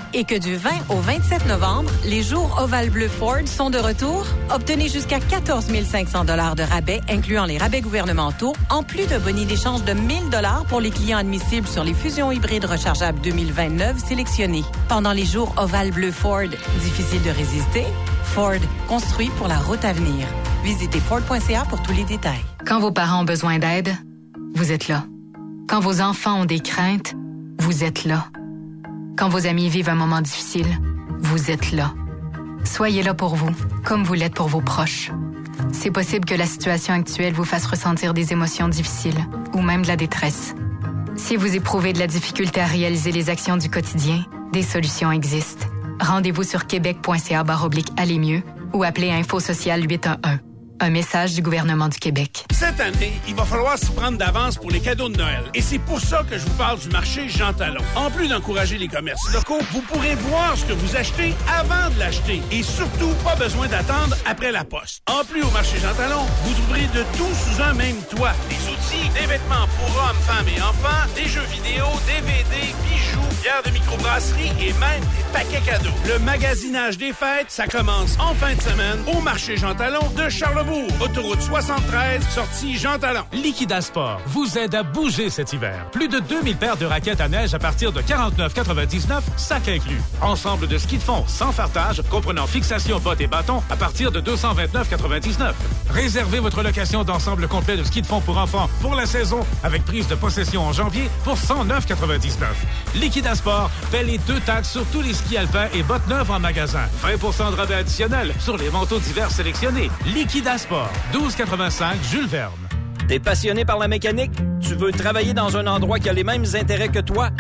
Et que du 20 au 27 novembre, les jours Oval Bleu Ford sont de retour. Obtenez jusqu'à 14 500 $ de rabais, incluant les rabais gouvernementaux, en plus de bonus d'échange de 1 000 $ pour les clients admissibles sur les fusions hybrides rechargeables 2029 sélectionnés. Pendant les jours Oval Bleu Ford, difficile de résister? Ford, construit pour la route à venir. Visitez Ford.ca pour tous les détails. Quand vos parents ont besoin d'aide, vous êtes là. Quand vos enfants ont des craintes, vous êtes là. Quand vos amis vivent un moment difficile, vous êtes là. Soyez là pour vous, comme vous l'êtes pour vos proches. C'est possible que la situation actuelle vous fasse ressentir des émotions difficiles ou même de la détresse. Si vous éprouvez de la difficulté à réaliser les actions du quotidien, des solutions existent. Rendez-vous sur québec.ca/aller mieux ou appelez Info Social 811. Un message du gouvernement du Québec. Cette année, il va falloir s'y prendre d'avance pour les cadeaux de Noël. Et c'est pour ça que je vous parle du marché Jean Talon. En plus d'encourager les commerces locaux, vous pourrez voir ce que vous achetez avant de l'acheter. Et surtout, pas besoin d'attendre après la poste. En plus, au marché Jean Talon, vous trouverez de tout sous un même toit. Des outils, des vêtements pour hommes, femmes et enfants, des jeux vidéo, DVD, bijoux, bières de microbrasserie et même des paquets cadeaux. Le magasinage des fêtes, ça commence en fin de semaine au marché Jean Talon de Charlebourg. Autoroute 73, sortie Jean Talon. Liquidasport vous aide à bouger cet hiver. Plus de 2000 paires de raquettes à neige à partir de 49,99, sac inclus. Ensemble de ski de fond sans fartage, comprenant fixation, bottes et bâtons à partir de 229,99. Réservez votre location d'ensemble complet de ski de fond pour enfants pour la saison avec prise de possession en janvier pour 109,99. Liquidasport paie les 2 taxes sur tous les skis alpins et bottes neuves en magasin. 20% de rabais additionnel sur les manteaux d'hiver sélectionnés. Liquidasport, 12,85 Jules Verne. T'es passionné par la mécanique? Tu veux travailler dans un endroit qui a les mêmes intérêts que toi?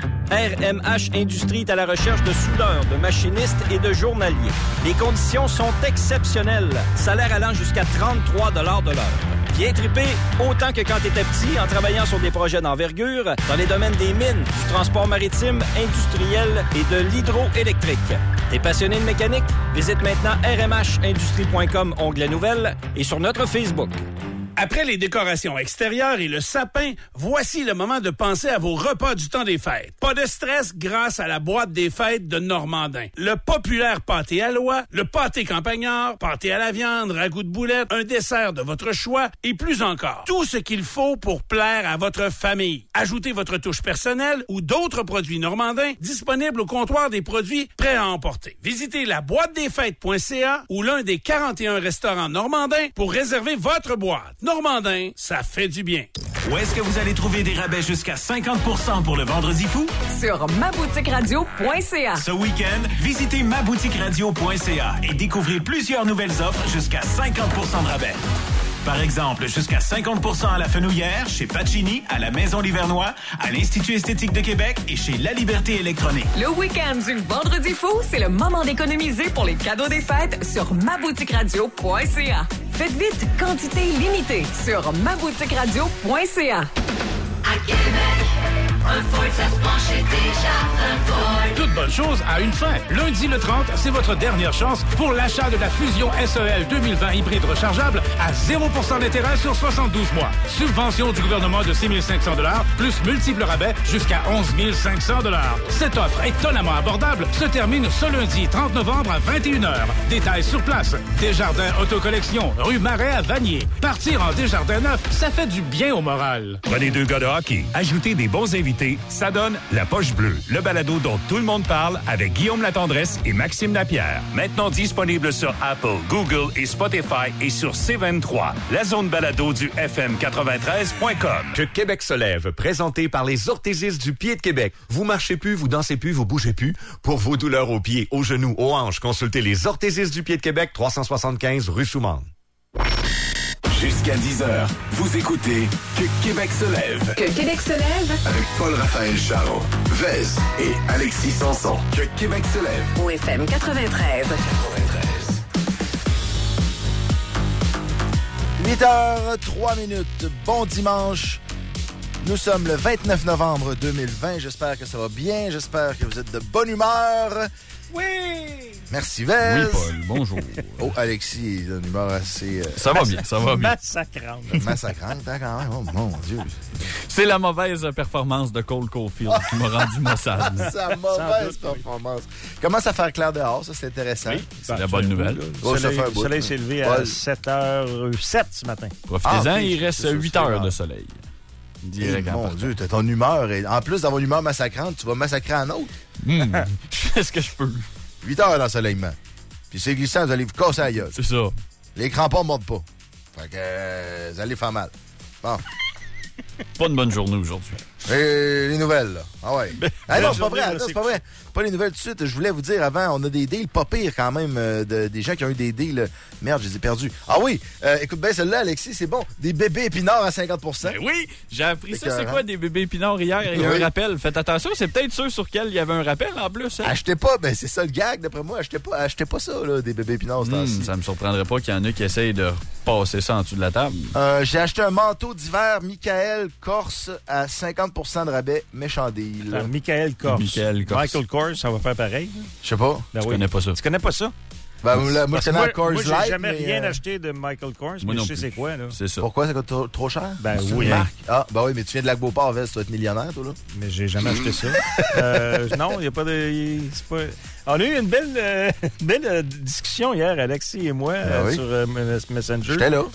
RMH Industrie est à la recherche de soudeurs, de machinistes et de journaliers. Les conditions sont exceptionnelles. Salaire allant jusqu'à 33 $ de l'heure. Viens triper autant que quand t'étais petit en travaillant sur des projets d'envergure dans les domaines des mines, du transport maritime, industriel et de l'hydroélectrique. T'es passionné de mécanique? Visite maintenant rmhindustrie.com, onglet Nouvelles, et sur notre Facebook. Après les décorations extérieures et le sapin, voici le moment de penser à vos repas du temps des fêtes. Pas de stress grâce à la boîte des fêtes de Normandin. Le populaire pâté à l'oie, le pâté campagnard, pâté à la viande, ragoût de boulettes, un dessert de votre choix et plus encore. Tout ce qu'il faut pour plaire à votre famille. Ajoutez votre touche personnelle ou d'autres produits Normandin disponibles au comptoir des produits prêts à emporter. Visitez la boîtedesfêtes.ca ou l'un des 41 restaurants Normandin pour réserver votre boîte. Normandin, ça fait du bien. Où est-ce que vous allez trouver des rabais jusqu'à 50% pour le Vendredi fou? Sur maboutiqueradio.ca. Ce week-end, visitez maboutiqueradio.ca et découvrez plusieurs nouvelles offres jusqu'à 50% de rabais. Par exemple, jusqu'à 50% à la Fenouillère, chez Pacini, à la Maison Livernois, à l'Institut esthétique de Québec et chez La Liberté électronique. Le week-end du Vendredi fou, c'est le moment d'économiser pour les cadeaux des fêtes sur maboutiqueradio.ca. Faites vite, quantité limitée sur maboutiqueradio.ca. À Québec, un Ford, ça se penchait déjà, un Ford. Toute bonne chose a une fin. Lundi le 30, c'est votre dernière chance pour l'achat de la Fusion SEL 2020 hybride rechargeable à 0% d'intérêt sur 72 mois. Subvention du gouvernement de 6 500 $, plus multiples rabais jusqu'à 11 500 $. Cette offre étonnamment abordable se termine ce lundi 30 novembre à 21h. Détails sur place. Desjardins Autocollection, rue Marais à Vanier. Partir en Desjardins neuf, ça fait du bien au moral. Prenez 2 gars de hockey, ajoutez des bons invités, ça donne La Poche Bleue, le balado dont tout le monde parle avec Guillaume Latendresse et Maxime Lapierre. Maintenant disponible sur Apple, Google et Spotify et sur C23, la zone balado du FM93.com. Que Québec se lève, présenté par les orthésistes du pied de Québec. Vous marchez plus, vous dansez plus, vous bougez plus. Pour vos douleurs aux pieds, aux genoux, aux hanches, consultez les orthésistes du pied de Québec, 375 rue Soumande. Jusqu'à 10h, vous écoutez Que Québec se lève. Que Québec se lève. Avec Paul-Raphaël Charon, Vez et Alexis Sanson. Que Québec se lève. Au FM 93. 8h03. Bon dimanche. Nous sommes le 29 novembre 2020. J'espère que ça va bien. J'espère que vous êtes de bonne humeur. Oui! Merci, Vez. Oui, Paul, bonjour. Oh, Alexis, il a une humeur assez... Ça va bien, ça va bien. Massacrante. Massacrante, hein, quand même. Oh, mon Dieu. C'est la mauvaise performance de Cole Caulfield qui m'a rendu maussade. Sa mauvaise performance. Commence à faire clair dehors, ça, c'est intéressant. Oui, c'est la bonne nouvelle. Le soleil s'est levé à 7h07 ce matin. Profitez-en, il reste 8 heures de soleil. Mon Dieu, t'as ton humeur. Et en plus d'avoir une humeur massacrante, tu vas massacrer un autre. Je fais ce que je peux. 8 heures d'ensoleillement. Puis c'est glissant, vous allez vous casser la gueule. C'est ça. Les crampons ne montent pas. Fait que vous allez faire mal. Bon. Pas une bonne journée aujourd'hui. Et les nouvelles, là. Ah ouais. Ah non, c'est pas vrai. Attends, c'est pas vrai. Pas les nouvelles tout de suite. Je voulais vous dire avant, on a des deals pas pires quand même. Des gens qui ont eu des deals. Merde, je les ai perdus. Ah oui. Écoute bien celle-là, Alexis, c'est bon. Des bébés épinards à 50%. Ben oui, j'ai appris ça. C'est quoi des bébés épinards hier? Il y a un rappel. Faites attention, c'est peut-être ceux sur lesquels il y avait un rappel en plus. Hein? Achetez pas, ben c'est ça le gag d'après moi. Achetez pas ça, là, des bébés épinards. Ça me surprendrait pas qu'il y en a qui essayent de passer ça en dessous de la table. J'ai acheté un manteau d'hiver Michael Kors à 50% de rabais. Méchant deal. Michael Kors. Michael Kors, ça va faire pareil. Je sais pas. Je connais pas ça. Tu connais pas ça? Ben, moi, je connais Kors Light. Moi, j'ai jamais rien acheté de Michael Kors, mais je sais c'est quoi, là. C'est ça. Pourquoi ça coûte trop cher? Ben oui. Ah, ben oui, mais tu viens de Lac-Beauport, Vest, tu dois être millionnaire, toi, là. Mais j'ai jamais acheté ça. Non, il n'y a pas de... C'est pas... On a eu une belle discussion hier, Alexis et moi, sur Messenger. J'étais là.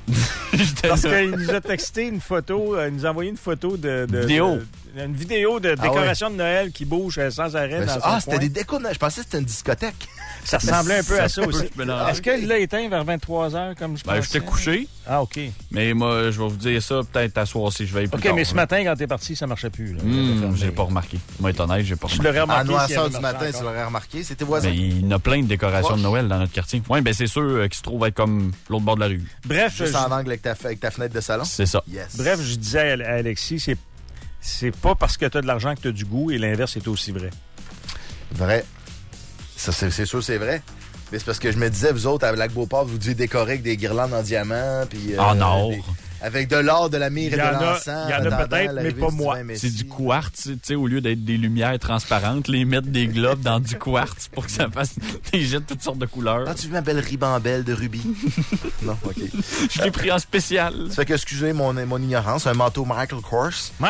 Parce qu'il nous a texté une photo, il nous a envoyé une photo de vidéo. Une vidéo de décoration de Noël qui bouge sans arrêt dans son coin. C'était des décos. Je pensais que c'était une discothèque. Ça ressemblait un peu à ça aussi. Est-ce qu'il l'a éteint vers 23h comme je pensais? Ben, j'étais couché. Ah, OK. Mais moi, je vais vous dire ça peut-être à soir si je vais plus OK, tard, mais ce matin, quand t'es parti, ça marchait plus. J'ai pas remarqué. Moi, être honnête, j'ai pas remarqué. Tu l'aurais remarqué. À noirceur du matin, tu l'aurais remarqué. C'était voisin. Ben, il y en a plein de décorations de Noël dans notre quartier. Oui, ben c'est sûr qui se trouvent être comme l'autre bord de la rue. Bref. Juste en angle avec ta fenêtre de salon. C'est ça. Yes. Bref, je disais à Alexis, c'est pas parce que tu as de l'argent que tu as du goût et l'inverse est aussi vrai. Vrai. Ça, c'est sûr, c'est vrai. Mais c'est parce que je me disais, vous autres, à Lac-Beauport, vous deviez décorer avec des guirlandes en diamant. Puis, en or. Avec de l'or, de la mire et de l'encens. Il y en a peut-être, mais pas moi. C'est du quartz, tu sais, au lieu d'être des lumières transparentes, les mettre des globes dans du quartz pour que ça fasse des jets de toutes sortes de couleurs. Ah, tu veux ma belle ribambelle de rubis? Non, OK. Je l'ai pris en spécial. Ça fait que, excusez mon ignorance, un manteau Michael Kors.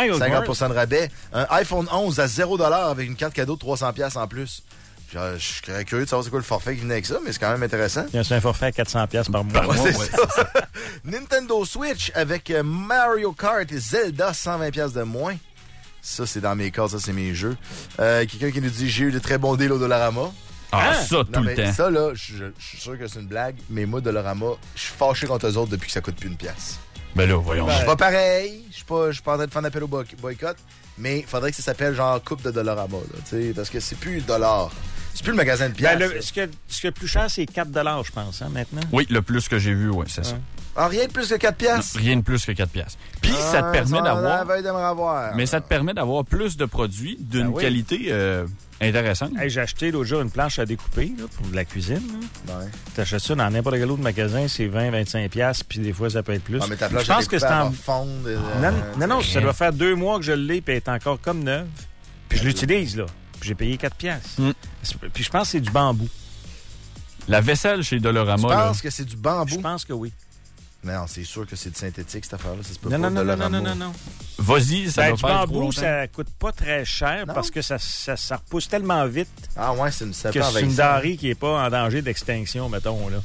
50% de rabais. Un iPhone 11 à 0$ avec une carte cadeau de 300$ en plus. Je serais curieux de savoir c'est quoi le forfait qui venait avec ça, mais c'est quand même intéressant. C'est un forfait à 400$ par mois. Ouais, c'est ça. Nintendo Switch avec Mario Kart et Zelda, 120$ de moins. Ça, c'est dans mes cas, ça, c'est mes jeux. Quelqu'un qui nous dit « J'ai eu de très bons deals au Dollarama ». Ça, tout le temps. Ça, là, je suis sûr que c'est une blague, mais moi, Dollarama, je suis fâché contre eux autres depuis que ça coûte plus une pièce. Ben là, voyons. Je suis pas pareil, je suis pas en train de faire un appel au boycott, mais il faudrait que ça s'appelle genre coupe de Dollarama, là, parce que c'est plus le dollar. C'est plus le magasin de pièces. Ce qui est le plus cher, c'est 4$, je pense, hein, maintenant. Oui, le plus que j'ai vu, oui, c'est ça. Ah, rien de plus que 4$? Non, rien de plus que 4$. Puis ça te permet d'avoir... Mais ça te permet d'avoir plus de produits d'une qualité intéressante. Hey, j'ai acheté l'autre jour une planche à découper là, pour de la cuisine. T'achètes ça dans n'importe quel autre magasin, c'est 20-25$, puis des fois, ça peut être plus. Ah, mais ta planche à découper, elle va fondre. Non, ça doit faire 2 mois que je l'ai, puis elle est encore comme neuve. Puis je l'utilise, là. Puis j'ai payé 4$. Puis je pense que c'est du bambou. La vaisselle chez Dollarama. Tu penses que c'est du bambou? Je pense que oui. Non, c'est sûr que c'est du synthétique, cette affaire-là. Ça se peut Non. Vas-y, ça va du faire bambou, ça coûte pas très cher parce que ça repousse tellement vite. Ah ouais, c'est une denrée qui est pas en danger d'extinction, mettons, là.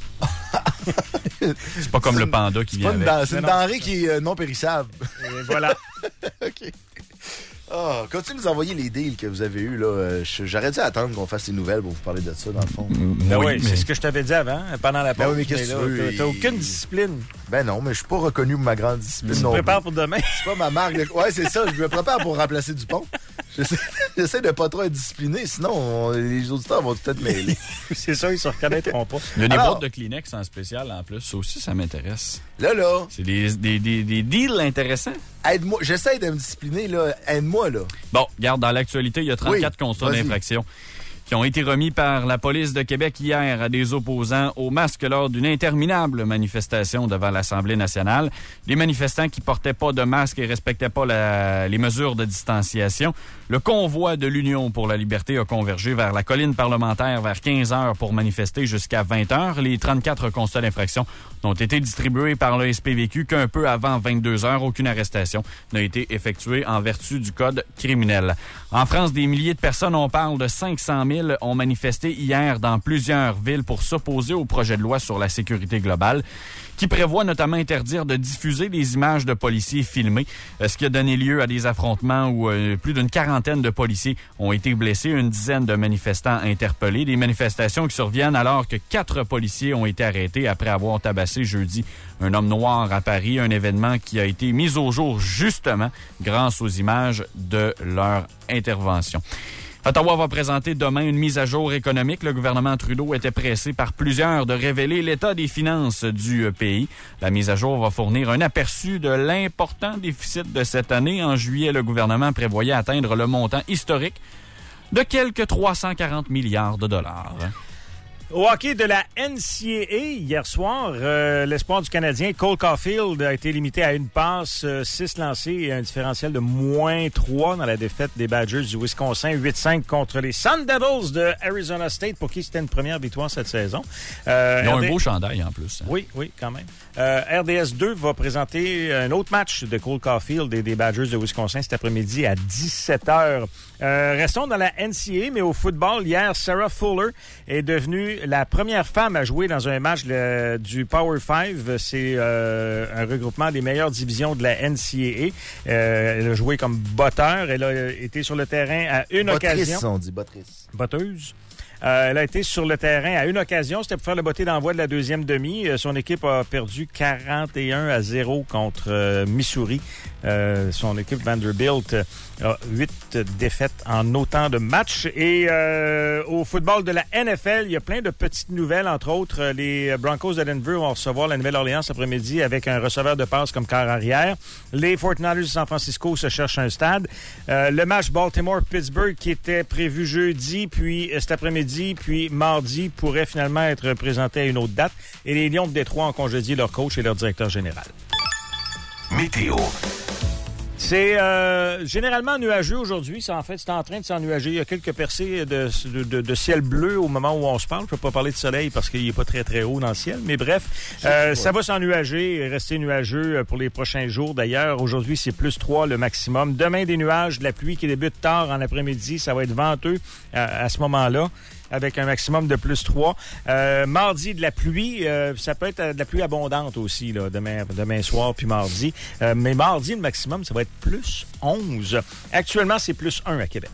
C'est pas comme le panda qui vient avec. C'est une denrée qui est non périssable. Et voilà. OK. Continuez de nous envoyer les deals que vous avez eus. J'aurais dû attendre qu'on fasse les nouvelles pour vous parler de ça, dans le fond. Oui, c'est ce que je t'avais dit avant, pendant la pause. Ben oui, mais qu'est-ce que tu veux? T'as aucune discipline. Ben non, mais je suis pas reconnu pour ma grande discipline. Tu te prépares pour demain? C'est pas ma marque. Ouais, c'est ça. Je me prépare pour remplacer Dupont. J'essaie de pas trop être discipliné, sinon les auditeurs vont peut-être mêler. C'est ça, ils se reconnaîtront pas. Il y a des boîtes de Kleenex en spécial en plus. Ça aussi, ça m'intéresse. Là. C'est des deals intéressants. Aide-moi. J'essaie de me discipliner, là. Aide-moi, là. Bon, regarde, dans l'actualité, il y a 34 constats d'infraction. qui ont été remis par la police de Québec hier à des opposants au masque lors d'une interminable manifestation devant l'Assemblée nationale. Les manifestants qui portaient pas de masque et respectaient pas les mesures de distanciation. Le convoi de l'Union pour la liberté a convergé vers la colline parlementaire vers 15 heures pour manifester jusqu'à 20 heures. Les 34 constats d'infraction ont été distribués par le SPVQ qu'un peu avant 22 heures. Aucune arrestation n'a été effectuée en vertu du code criminel. En France, des milliers de personnes, on parle de 500 000, ont manifesté hier dans plusieurs villes pour s'opposer au projet de loi sur la sécurité globale, qui prévoit notamment interdire de diffuser des images de policiers filmés, ce qui a donné lieu à des affrontements où plus d'une quarantaine de policiers ont été blessés, une dizaine de manifestants interpellés. Des manifestations qui surviennent alors que 4 policiers ont été arrêtés après avoir tabassé jeudi un homme noir à Paris, un événement qui a été mis au jour justement grâce aux images de leur intervention. Ottawa va présenter demain une mise à jour économique. Le gouvernement Trudeau était pressé par plusieurs de révéler l'état des finances du pays. La mise à jour va fournir un aperçu de l'important déficit de cette année. En juillet, le gouvernement prévoyait atteindre le montant historique de quelques 340 milliards de dollars. Au hockey de la NCAA, hier soir, l'espoir du Canadien, Cole Caulfield, a été limité à une passe, 6 lancés et un différentiel de -3 dans la défaite des Badgers du Wisconsin, 8-5 contre les Sun Devils de Arizona State, pour qui c'était une première victoire cette saison. Ils ont un beau chandail en plus. Hein? Oui, quand même. RDS 2 va présenter un autre match de Cole Caulfield et des Badgers de Wisconsin cet après-midi à 17h. Restons dans la NCAA, mais au football, hier, Sarah Fuller est devenue la première femme à jouer dans un match du Power 5. C'est un regroupement des meilleures divisions de la NCAA. Elle a joué comme botteur. Elle a été sur le terrain à une occasion. On dit bottrice. Botteuse. Elle a été sur le terrain à une occasion. C'était pour faire le botté d'envoi de la deuxième demi. Son équipe a perdu 41-0 contre Missouri. Son équipe Vanderbilt a 8 défaites en autant de matchs. Et au football de la NFL, il y a plein de petites nouvelles. Entre autres, les Broncos de Denver vont recevoir la Nouvelle-Orléans cet après-midi avec un receveur de passe comme quart arrière. Les 49ers de San Francisco se cherchent un stade. Le match Baltimore-Pittsburgh qui était prévu jeudi, puis cet après-midi, puis mardi, pourrait finalement être présenté à une autre date. Et les Lions de Détroit ont congédié leur coach et leur directeur général. Météo. C'est généralement nuageux aujourd'hui. C'est en train de s'ennuager. Il y a quelques percées de ciel bleu au moment où on se parle. Je ne peux pas parler de soleil parce qu'il n'est pas très, très haut dans le ciel. Mais bref, ça va s'ennuager et rester nuageux pour les prochains jours. D'ailleurs, aujourd'hui, c'est +3 le maximum. Demain, des nuages, de la pluie qui débute tard en après-midi. Ça va être venteux à ce moment-là, avec un maximum de +3. Mardi, de la pluie. Ça peut être de la pluie abondante aussi, là, demain soir puis mardi. Mais mardi, le maximum, ça va être +11. Actuellement, c'est +1 à Québec.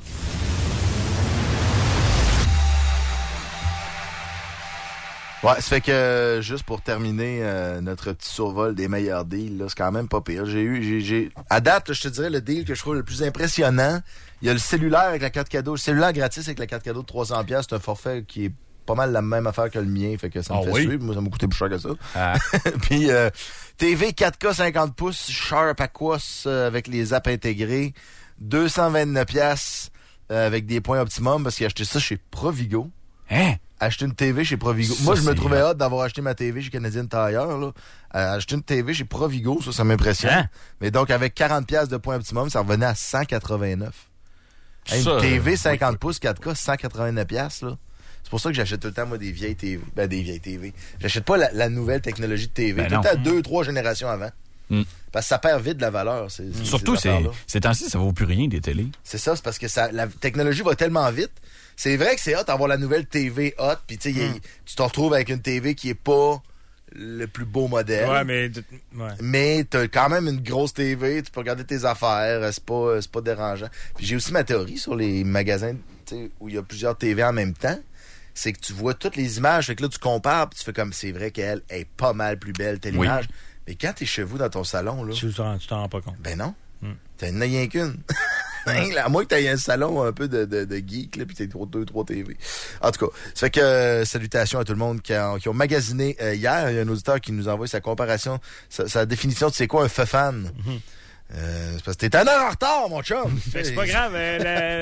Ouais, ça fait que, juste pour terminer notre petit survol des meilleurs deals, là, c'est quand même pas pire. À date, je te dirais, le deal que je trouve le plus impressionnant, il y a le cellulaire avec la carte cadeau. Le cellulaire gratis avec la carte cadeau de 300$, c'est un forfait qui est pas mal la même affaire que le mien, fait que ça me fait suivre. Moi, ça m'a coûté plus cher que ça. Ah. Puis, TV 4K 50 pouces, Sharp Aquos avec les apps intégrés, 229$ avec des points optimum parce qu'il a acheté ça chez Provigo. Hein? Acheter une TV chez Provigo. Moi, je me trouvais hâte d'avoir acheté ma TV chez Canadian Tire. Là. Acheter une TV chez Provigo, ça m'impressionne. Hein? Mais donc, avec 40$ de points optimum, ça revenait à 189. Une TV 50 pouces 4K, 189$. Là. C'est pour ça que j'achète tout le temps, moi, des vieilles TV. Ben, des vieilles TV. J'achète pas la nouvelle technologie de TV. Ben tout le temps 2-3 générations avant. Parce que ça perd vite de la valeur. Surtout, ces temps-ci, ça vaut plus rien, des télés. C'est ça, c'est parce que la technologie va tellement vite. C'est vrai que c'est hot d'avoir la nouvelle TV hot, puis tu sais, tu te retrouves avec une TV qui est pas le plus beau modèle. Ouais, mais t'as quand même une grosse TV, tu peux regarder tes affaires, c'est pas dérangeant. Puis j'ai aussi ma théorie sur les magasins, tu sais, où il y a plusieurs TV en même temps. C'est que tu vois toutes les images, fait que là, tu compares, puis tu fais comme, c'est vrai qu'elle est pas mal plus belle, telle image. Mais quand t'es chez vous dans ton salon, là... Tu t'en rends pas compte. Ben non. T'as rien qu'une. À moins que t'aies un salon un peu de geek, là, pis t'aies 2-3 TV. En tout cas, ça fait que salutations à tout le monde qui ont magasiné hier. Il y a un auditeur qui nous envoie sa comparaison, sa définition de c'est quoi un feu-fan. C'est parce que t'es un heure en retard, mon chum. C'est pas grave.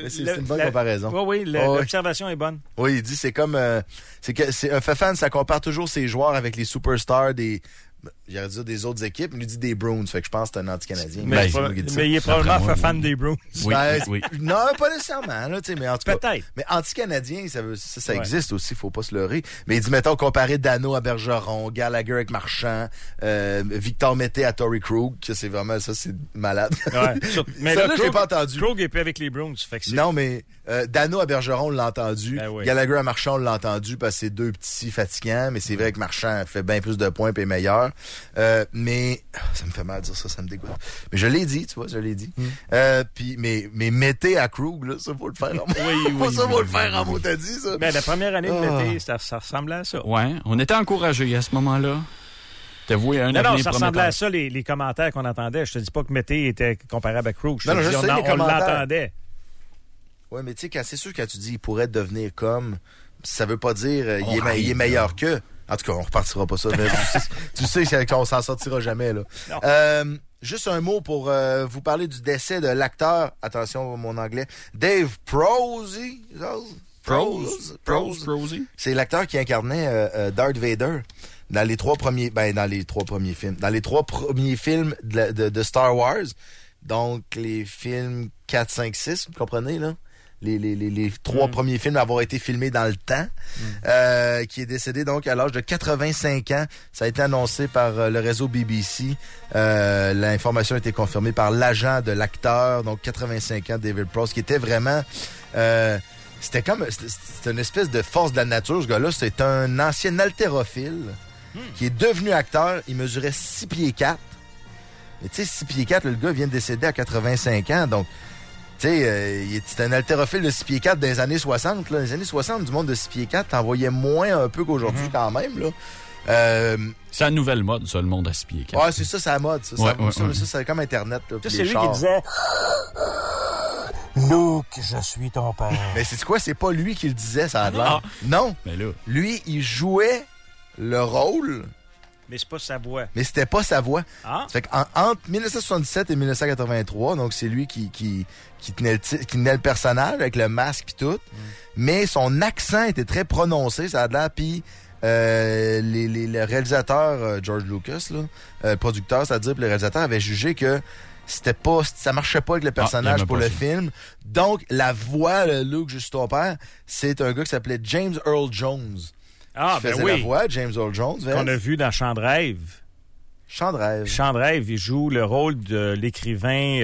c'est une bonne comparaison. Oui, l'observation est bonne. Oui, il dit c'est comme un fan, ça compare toujours ses joueurs avec les superstars j'allais dire des autres équipes, il nous dit des Bruins, fait que je pense que c'est un anti-canadien. Mais il est probablement fan des Bruins. Oui. Non, pas nécessairement, là, mais en tout cas. Peut-être. Mais anti-canadien, ça existe aussi, faut pas se leurrer. Mais il dit, mettons, comparer Dano à Bergeron, Gallagher avec Marchand, Victor Mété à Torrey Krug, que c'est vraiment, ça, c'est malade. Ouais. Mais ça, là, je l'ai pas entendu. Krug est plus avec les Bruins, fait que non, mais Dano à Bergeron, on l'a entendu. Ben oui. Gallagher à Marchand, on l'a entendu parce que c'est deux petits fatigants, mais c'est vrai que Marchand fait bien plus de points et est meilleur. Mais ça me fait mal de dire ça me dégoûte. Mais je l'ai dit, tu vois, Puis mais Mété à Krug, là, ça faut le faire. Faut le faire en mot, t'as dit ça. Ben la première année de Mété, ça ressemblait à ça. Ouais, on était encouragés à ce moment-là. T'avoues un non, ça ressemblait à ça les commentaires qu'on entendait. Je te dis pas que Mété était comparable à Krug. Non, je sais, on l'entendait. Ouais, mais tu sais, c'est sûr quand tu dis il pourrait devenir comme, ça veut pas dire il est meilleur que. En tout cas, on repartira pas ça. tu sais qu'on s'en sortira jamais, là. Juste un mot pour vous parler du décès de l'acteur, attention mon anglais, Dave Prosy. C'est l'acteur qui incarnait Darth Vader dans les trois premiers films. Dans les trois premiers films de Star Wars. Donc, les films 4, 5, 6, vous comprenez, là? Les trois premiers films à avoir été filmés dans le temps, qui est décédé donc à l'âge de 85 ans. Ça a été annoncé par le réseau BBC. L'information a été confirmée par l'agent de l'acteur, donc 85 ans, David Prowse, qui était vraiment... c'était une espèce de force de la nature, ce gars-là. C'est un ancien haltérophile qui est devenu acteur. Il mesurait 6 pieds 4. Mais tu sais, 6 pieds 4, le gars vient de décéder à 85 ans, donc... Tu sais, c'était un haltérophile de 6 pieds 4 des années 60. Là. Les années 60, du monde de 6 pieds 4, t'en voyais moins un peu qu'aujourd'hui quand même. Là. C'est la nouvelle mode, ça, le monde à 6 pieds 4. Ouais, c'est ça, c'est la mode. Ça, c'est comme Internet. Là, c'est lui qui disait « Luke, je suis ton père. » Mais c'est quoi? C'est pas lui qui le disait, ça a l'air. Non. Mais là. Lui, il jouait le rôle... Mais c'est pas sa voix. Mais c'était pas sa voix. Ah. Ça fait qu'entre 1977 et 1983, donc c'est lui qui tenait le personnage avec le masque et tout. Mais son accent était très prononcé, ça a l'air. Puis le réalisateur George Lucas, là, le producteur, c'est-à-dire le réalisateur avait jugé que ça marchait pas avec le personnage pour le film. Donc la voix, le Luke, je suis ton père, c'est un gars qui s'appelait James Earl Jones. Ah, qui faisait la voix, James Earl Jones. Qu'on a vu dans Chant de rêve. Chant de rêve. Chant de rêve, il joue le rôle de l'écrivain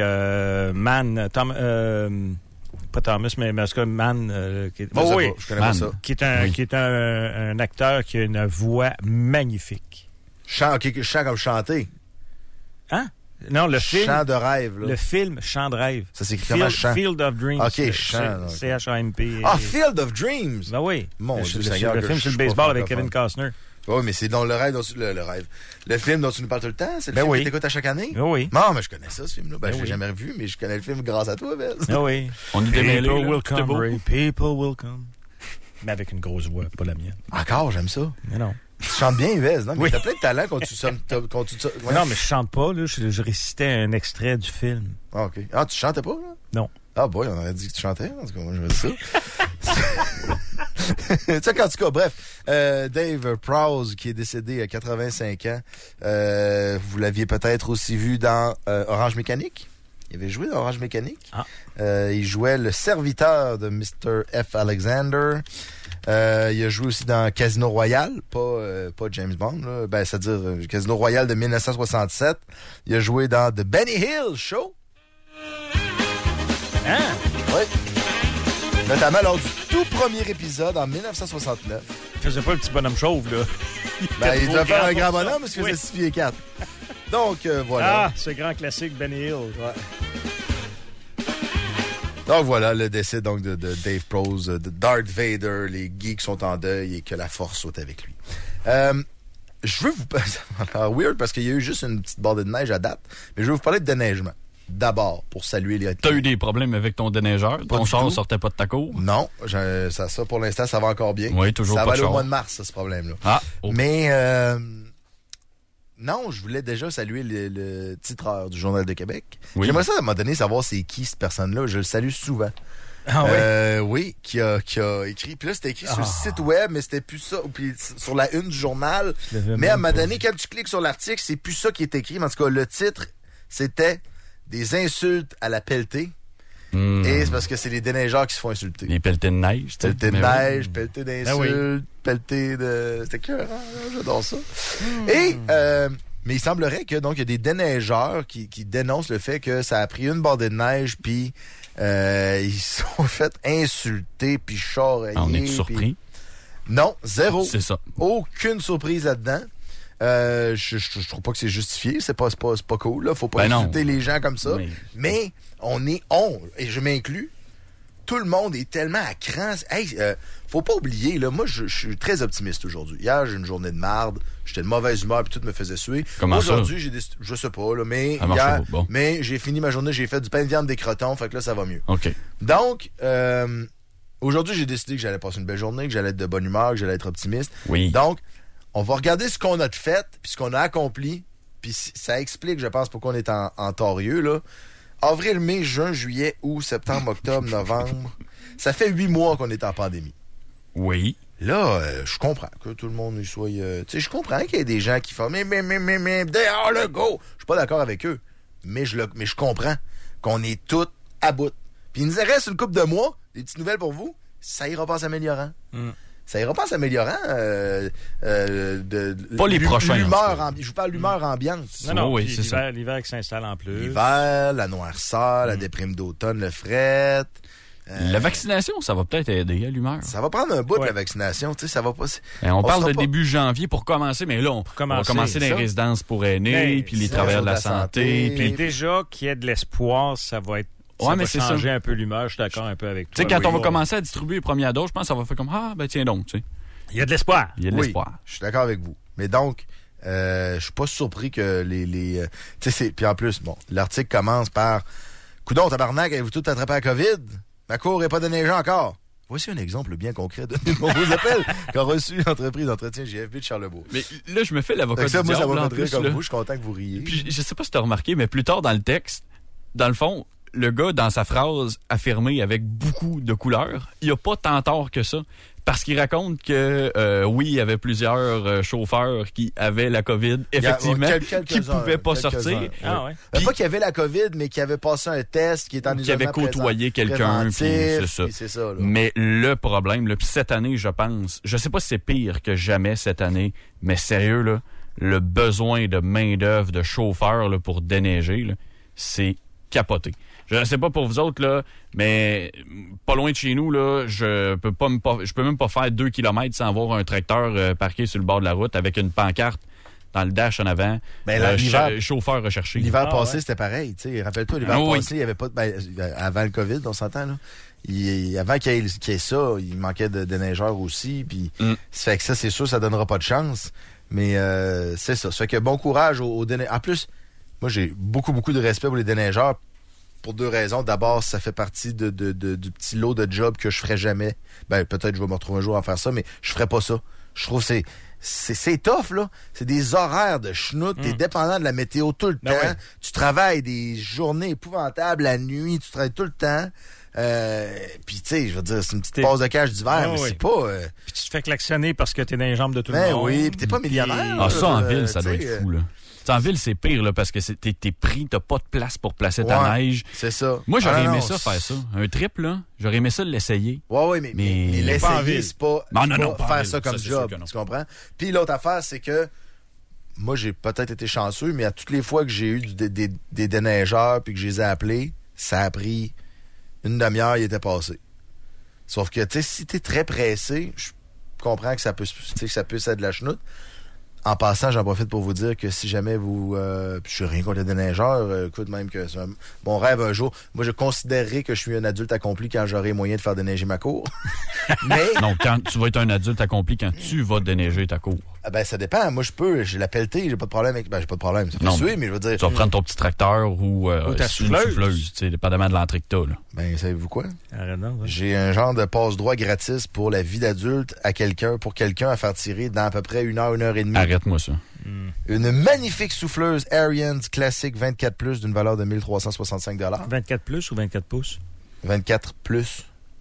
pas Thomas, mais en tout cas, Mann. Je connais pas ça. Qui est un acteur qui a une voix magnifique. Chant comme chanter. Hein? Non, le film. Chant de rêve, là. Le film Chant de rêve. Ça s'écrit comment chant? Field of Dreams. OK, chant. C-H-A-M-P. Ah, Field of Dreams! Ben oui. Mon Dieu, le film sur le baseball avec Kevin Costner. Oui, mais c'est dans le rêve. Le film dont tu nous parles tout le temps, c'est le film que t'écoutes à chaque année? Oui. Non, mais je connais ça, ce film-là. Je l'ai jamais vu, mais je connais le film grâce à toi, Ben. Oui. On est démêlés. People will come, Ray. People will come. Mais avec une grosse voix, pas la mienne. Encore, j'aime ça. Mais non. Tu chantes bien, Yves, non? Mais t'as plein de talent quand tu Non, mais je chante pas, là. Je récitais un extrait du film. Ah, OK. Ah, tu chantais pas, là? Non. Ah, boy, on aurait dit que tu chantais. En tout cas, moi, je veux dire ça. Tu sais, en tout cas, bref, Dave Prowse, qui est décédé à 85 ans, vous l'aviez peut-être aussi vu dans Orange Mécanique. Il avait joué dans Orange Mécanique. Il jouait le serviteur de Mr. F. Alexander. Il a joué aussi dans Casino Royale, pas James Bond, là. C'est-à-dire Casino Royale de 1967. Il a joué dans The Benny Hill Show. Hein? Oui. Notamment lors du tout premier épisode en 1969. Il faisait pas le petit bonhomme chauve, là. Il devait faire un grand bonhomme parce qu'il faisait 6 pieds 4. Donc, voilà. Ah, ce grand classique Benny Hill. Ouais. Donc, voilà le décès donc, de Dave Prowse, de Darth Vader. Les geeks sont en deuil et que la force soit avec lui. Je veux vous... Alors, weird parce qu'il y a eu juste une petite bordée de neige à date, mais je veux vous parler de déneigement. D'abord, pour saluer les... T'as eu des problèmes avec ton déneigeur? Ton char sortait pas de ta cour? Non. Ça, pour l'instant, ça va encore bien. Oui, toujours ça pas de char. Ça va aller au mois de mars, ça, ce problème-là. Ah, okay. Mais, non, je voulais déjà saluer le titreur du Journal de Québec. Oui. J'aimerais ça, à un moment donné, savoir c'est qui cette personne-là. Je le salue souvent. Oui, qui a écrit. Puis là, c'était écrit sur le site web, mais c'était plus ça. Puis sur la une du journal. Mais à un moment donné, quand tu cliques sur l'article, c'est plus ça qui est écrit. Mais en tout cas, le titre, c'était des insultes à la pelletée. Et c'est parce que c'est les déneigeurs qui se font insulter. Les pelletés de neige. Pelletés de neige, pelletés d'insultes, pelletés de... C'était cœur, hein? J'adore ça. Et... mais il semblerait que donc il y a des déneigeurs qui dénoncent le fait que ça a pris une bordée de neige puis ils sont fait insulter puis charrier. On est surpris? Non, zéro. C'est ça. Aucune surprise là-dedans. Je trouve pas que c'est justifié. C'est pas cool. Là. Faut pas insulter les gens comme ça. Mais et je m'inclus. Tout le monde est tellement à cran. Hey, faut pas oublier, là, moi, je suis très optimiste aujourd'hui. Hier, j'ai une journée de marde. J'étais de mauvaise humeur, puis tout me faisait suer. Comment aujourd'hui, je sais pas, là, mais hier, mais j'ai fini ma journée, j'ai fait du pain de viande, des crotons, fait que là, ça va mieux. OK. Donc, aujourd'hui, j'ai décidé que j'allais passer une belle journée, que j'allais être de bonne humeur, que j'allais être optimiste. Oui. Donc, on va regarder ce qu'on a fait, puis ce qu'on a accompli, puis ça explique, je pense, pourquoi on est en torieux, là. Avril, mai, juin, juillet, août, septembre, octobre, novembre. Ça fait 8 mois qu'on est en pandémie. Oui. Là, je comprends que tout le monde y soit... tu sais, je comprends qu'il y ait des gens qui font « mais, dehors le go! » Je suis pas d'accord avec eux. Mais je comprends qu'on est tous à bout. Puis il nous reste une couple de mois, des petites nouvelles pour vous, ça ira pas en s'améliorant. Ça ira pas en s'améliorant. Pas les prochains. Je vous parle d'humeur ambiante. Non, oui, c'est ça. L'hiver qui s'installe en plus. L'hiver, la noirceur, la déprime d'automne, le fret. La vaccination, ça va peut-être aider à l'humeur. Ça va prendre un bout de la vaccination. Tu sais, ça va pas... on parle de début janvier pour commencer, mais là, on va commencer dans les résidences pour aînés, puis les travailleurs de la santé. Puis déjà qu'il y ait de l'espoir, ça va être... Ça va changer un peu l'humeur, je suis d'accord un peu avec toi. Tu sais, quand on va commencer à distribuer les premières doses, je pense que ça va faire comme tiens donc, tu sais. Il y a de l'espoir. Il y a de l'espoir. Je suis d'accord avec vous. Mais donc, je suis pas surpris que les tu sais, puis en plus, bon, l'article commence par coudon, tabarnak, avez-vous tout attrapé à la COVID? Ma cour n'est pas déneigée encore. Voici un exemple bien concret de nombreux appels qu'a reçu l'entreprise d'entretien GFB de Charlebourg. Mais là, je me fais l'avocat du diable. Moi, ça va me rire comme vous. Je suis content que vous riez. Puis, je sais pas si tu as remarqué, mais plus tard dans le texte, dans le fond, le gars, dans sa phrase affirmée avec beaucoup de couleurs, il a pas tant tort que ça. Parce qu'il raconte que, oui, il y avait plusieurs chauffeurs qui avaient la COVID, effectivement, qui pouvaient pas sortir. Pas qu'il y avait la COVID, mais qui avait passé un test, qui est en isolement qui avait côtoyé quelqu'un, puis c'est ça. Mais le problème, là, puis cette année, je pense, je sais pas si c'est pire que jamais cette année, mais sérieux, là, le besoin de main-d'œuvre, de chauffeurs là, pour déneiger, là, c'est capoté. Je ne sais pas pour vous autres, là, mais pas loin de chez nous, là, je peux même pas faire 2 km sans voir un tracteur parqué sur le bord de la route avec une pancarte dans le dash en avant. Chauffeur recherché. L'hiver passé, c'était pareil. Rappelle-toi, l'hiver passé, il n'y avait pas de... avant le COVID, on s'entend, là. Avant qu'il y ait ça, il manquait de déneigeurs aussi. Puis ça fait que ça, c'est sûr, ça donnera pas de chance. Mais c'est ça. Ça fait que bon courage aux déneigeurs. En plus, moi, j'ai beaucoup de respect pour les déneigeurs. Pour 2 raisons. D'abord, ça fait partie du petit lot de job que je ferais jamais. Peut-être je vais me retrouver un jour à faire ça, mais je ferais pas ça. Je trouve que c'est tough, là. C'est des horaires de schnout. T'es dépendant de la météo tout le temps. Oui. Tu travailles des journées épouvantables la nuit. Tu travailles tout le temps. Puis, tu sais, je veux dire, c'est une petite pause de cash d'hiver, mais c'est pas... Puis tu te fais klaxonner parce que t'es dans les jambes de tout le monde. Oui, puis t'es pas millionnaire. Ça, en ville, ça doit être fou, là. En ville, c'est pire, là, parce que t'es pris, t'as pas de place pour placer ta neige. C'est ça. Moi, j'aurais aimé ça, faire ça. Un trip, là, j'aurais aimé ça l'essayer. Oui, mais l'essayer, c'est pas, pas faire ça comme job. Tu comprends? Puis l'autre affaire, c'est que moi, j'ai peut-être été chanceux, mais à toutes les fois que j'ai eu des déneigeurs puis que je les ai appelés, ça a pris une demi-heure, il était passé. Sauf que, tu sais, si t'es très pressé, je comprends que ça peut être de la chenoute. En passant, j'en profite pour vous dire que si jamais vous... je suis rien contre les déneigeurs, écoute, même que c'est mon rêve un jour. Moi, je considérerais que je suis un adulte accompli quand j'aurai moyen de faire déneiger ma cour. Mais... Non, quand tu vas être un adulte accompli quand tu vas déneiger ta cour. Ça dépend. Moi, j'ai la pelletée, j'ai pas de problème avec... j'ai pas de problème, ça fait suer, mais je veux dire... Tu vas prendre ton petit tracteur ou ta souffleuse. Tu sais, dépendamment de l'entrée que t'as, là. Savez-vous quoi? J'ai un genre de passe-droit gratis pour la vie d'adulte pour quelqu'un à faire tirer dans à peu près 1 heure, 1 heure et demie. Arrête-moi ça. Une magnifique souffleuse Ariens classique 24 plus d'une valeur de 1365 $. 24 plus ou 24 pouces? 24 plus.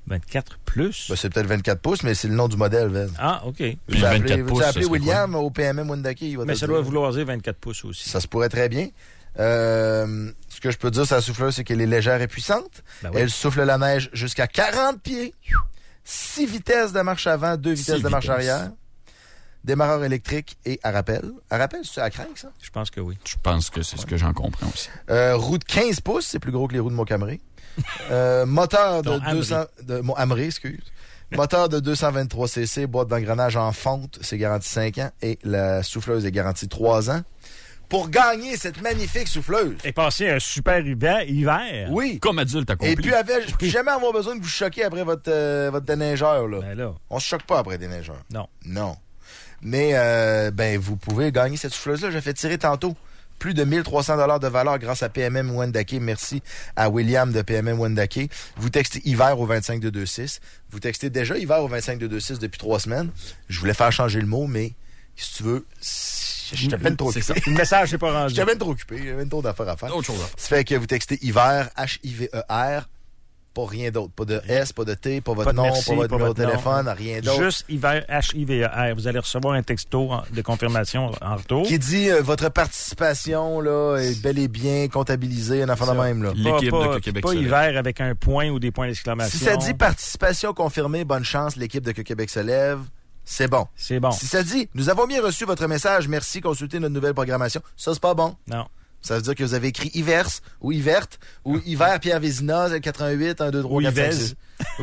24 plus? Ben, c'est peut-être 24 pouces, mais c'est le nom du modèle, Vez. Ah, OK. Vous avez appelé William au PMM Wendake. Mais ça doit vouloir dire 24 pouces aussi. Ça se pourrait très bien. Ce que je peux dire sur la souffleuse, c'est qu'elle est légère et puissante. Ben oui. Elle souffle la neige jusqu'à 40 pieds. 6 vitesses de marche avant, 2 vitesses de marche arrière. Démarreur électrique et à rappel. À rappel, c'est à crank, ça? Je pense que oui. Je pense que c'est ce que j'en comprends aussi. Roue de 15 pouces, c'est plus gros que les roues de mon Camry. Moteur de 200... Mon Amri, excuse. Moteur de 223 cc, boîte d'engrenage en fonte, c'est garanti 5 ans. Et la souffleuse est garantie 3 ans. Pour gagner cette magnifique souffleuse. Et passer un super hiver. Oui. Comme adulte, t'as compris. Et puis jamais avoir besoin de vous choquer après votre déneigeur. Là. Ben là. On se choque pas après déneigeur. Non. Non. Mais vous pouvez gagner cette souffleuse-là. J'ai fait tirer tantôt plus de 1300 $ de valeur grâce à PMM Wendake. Merci à William de PMM Wendake. Vous textez hiver au 25226. Vous textez déjà hiver au 25226 depuis 3 semaines. Je voulais faire changer le mot, mais si tu veux... Je suis à peine trop occupé. Le message n'est pas rendu. Je suis à peine trop occupé. J'ai même trop d'affaires à faire. Autre chose. Ça fait que vous textez hiver, H-I-V-E-R, pas rien d'autre. Pas de S, pas de T, pas votre nom, pas votre numéro de téléphone, rien d'autre. Juste hiver, H-I-V-E-R. Vous allez recevoir un texto de confirmation en retour. Qui dit votre participation là, est bel et bien comptabilisée, un enfant de même. Là. L'équipe de Québec Pas se lève. hiver avec un point ou des points d'exclamation. Si ça dit participation confirmée, bonne chance, l'équipe de Québec se lève. C'est bon. C'est bon. Si ça dit, nous avons bien reçu votre message, merci, consultez notre nouvelle programmation, ça, c'est pas bon. Non. Ça veut dire que vous avez écrit Hivers ou Hiverte ou Hiver Pierre Vézina, 88, 1, 2, 3, 4, 5, 6.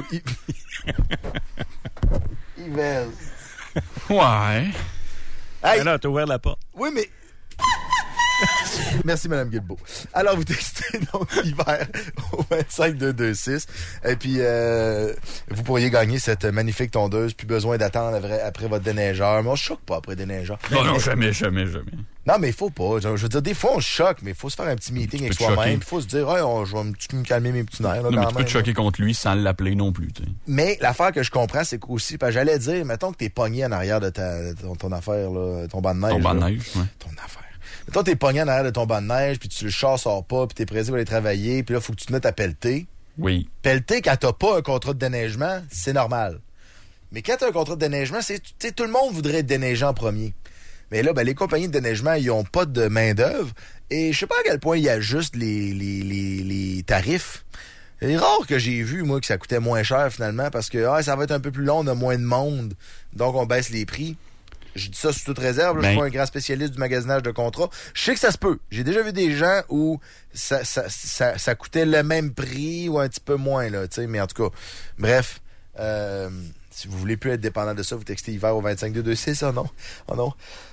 Hivers. Ouais. Hey. Là, t'as ouvert la porte. Oui, mais... Merci, Mme Guilbeault. Alors, vous textez donc hiver au 25226. Et puis, vous pourriez gagner cette magnifique tondeuse. Plus besoin d'attendre après votre déneigeur. Mais on se choque pas après déneigeur. Non, jamais. Non, mais il faut pas. Je veux dire, des fois, on se choque, mais il faut se faire un petit meeting avec soi-même. Il faut se dire, hey, je vais me calmer mes petits nerfs. Là, non, mais quand tu peux même, te choquer contre lui sans l'appeler non plus. T'sais. Mais l'affaire que je comprends, c'est qu'aussi, parce que j'allais dire, mettons que t'es pogné en arrière de ton affaire, là, ton banc de neige. Ton banc de neige, oui. Ton affaire. Mettons, t'es pogné en arrière de ton banc de neige, puis le char sort pas, puis t'es pressé pour aller travailler, puis là, faut que tu te mettes à pelleter. Oui. Pelleter, quand t'as pas un contrat de déneigement, c'est normal. Mais quand t'as un contrat de déneigement, tout le monde voudrait être déneigé en premier. Mais là, les compagnies de déneigement, ils ont pas de main-d'œuvre. Et je sais pas à quel point ils ajustent les tarifs. C'est rare que j'ai vu, moi, que ça coûtait moins cher, finalement, parce que ça va être un peu plus long, on a moins de monde, donc on baisse les prix. Je dis ça sous toute réserve. Là, je suis pas un grand spécialiste du magasinage de contrats. Je sais que ça se peut. J'ai déjà vu des gens où ça coûtait le même prix ou un petit peu moins. Là, mais en tout cas, bref, si vous voulez plus être dépendant de ça, vous textez hiver au 25226. Oh non. Oh non.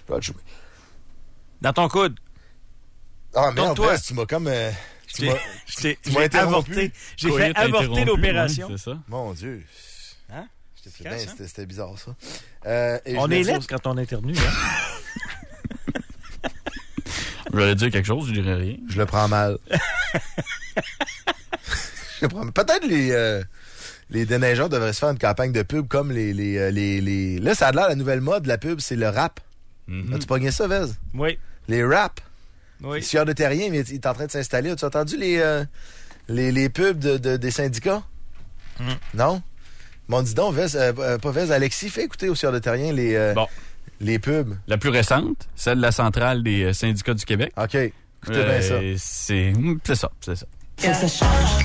Dans ton coude. Ah merde, toi, tu m'as comme... tu m'as interrompu. J'ai fait avorter l'opération. Ouais, c'est ça. Mon Dieu. Hein? C'était bizarre, ça. On est lettre quand on éternue. Hein? J'allais dire quelque chose, je dirais rien. Je le prends mal. Peut-être les déneigeurs devraient se faire une campagne de pub comme les... Là, ça a l'air la nouvelle mode de la pub, c'est le rap. Mm-hmm. As-tu pogné ça, Vez? Oui. Les raps. Oui. Le sieur de terrien, il est en train de s'installer. As-tu entendu les pubs des syndicats? Non? Bon, dis donc, Vez, pas Vez, Alexis, fais écouter au sieur de terrien les pubs. La plus récente, celle de la centrale des syndicats du Québec. OK. Écoutez bien ça. C'est ça. Faut que ça change.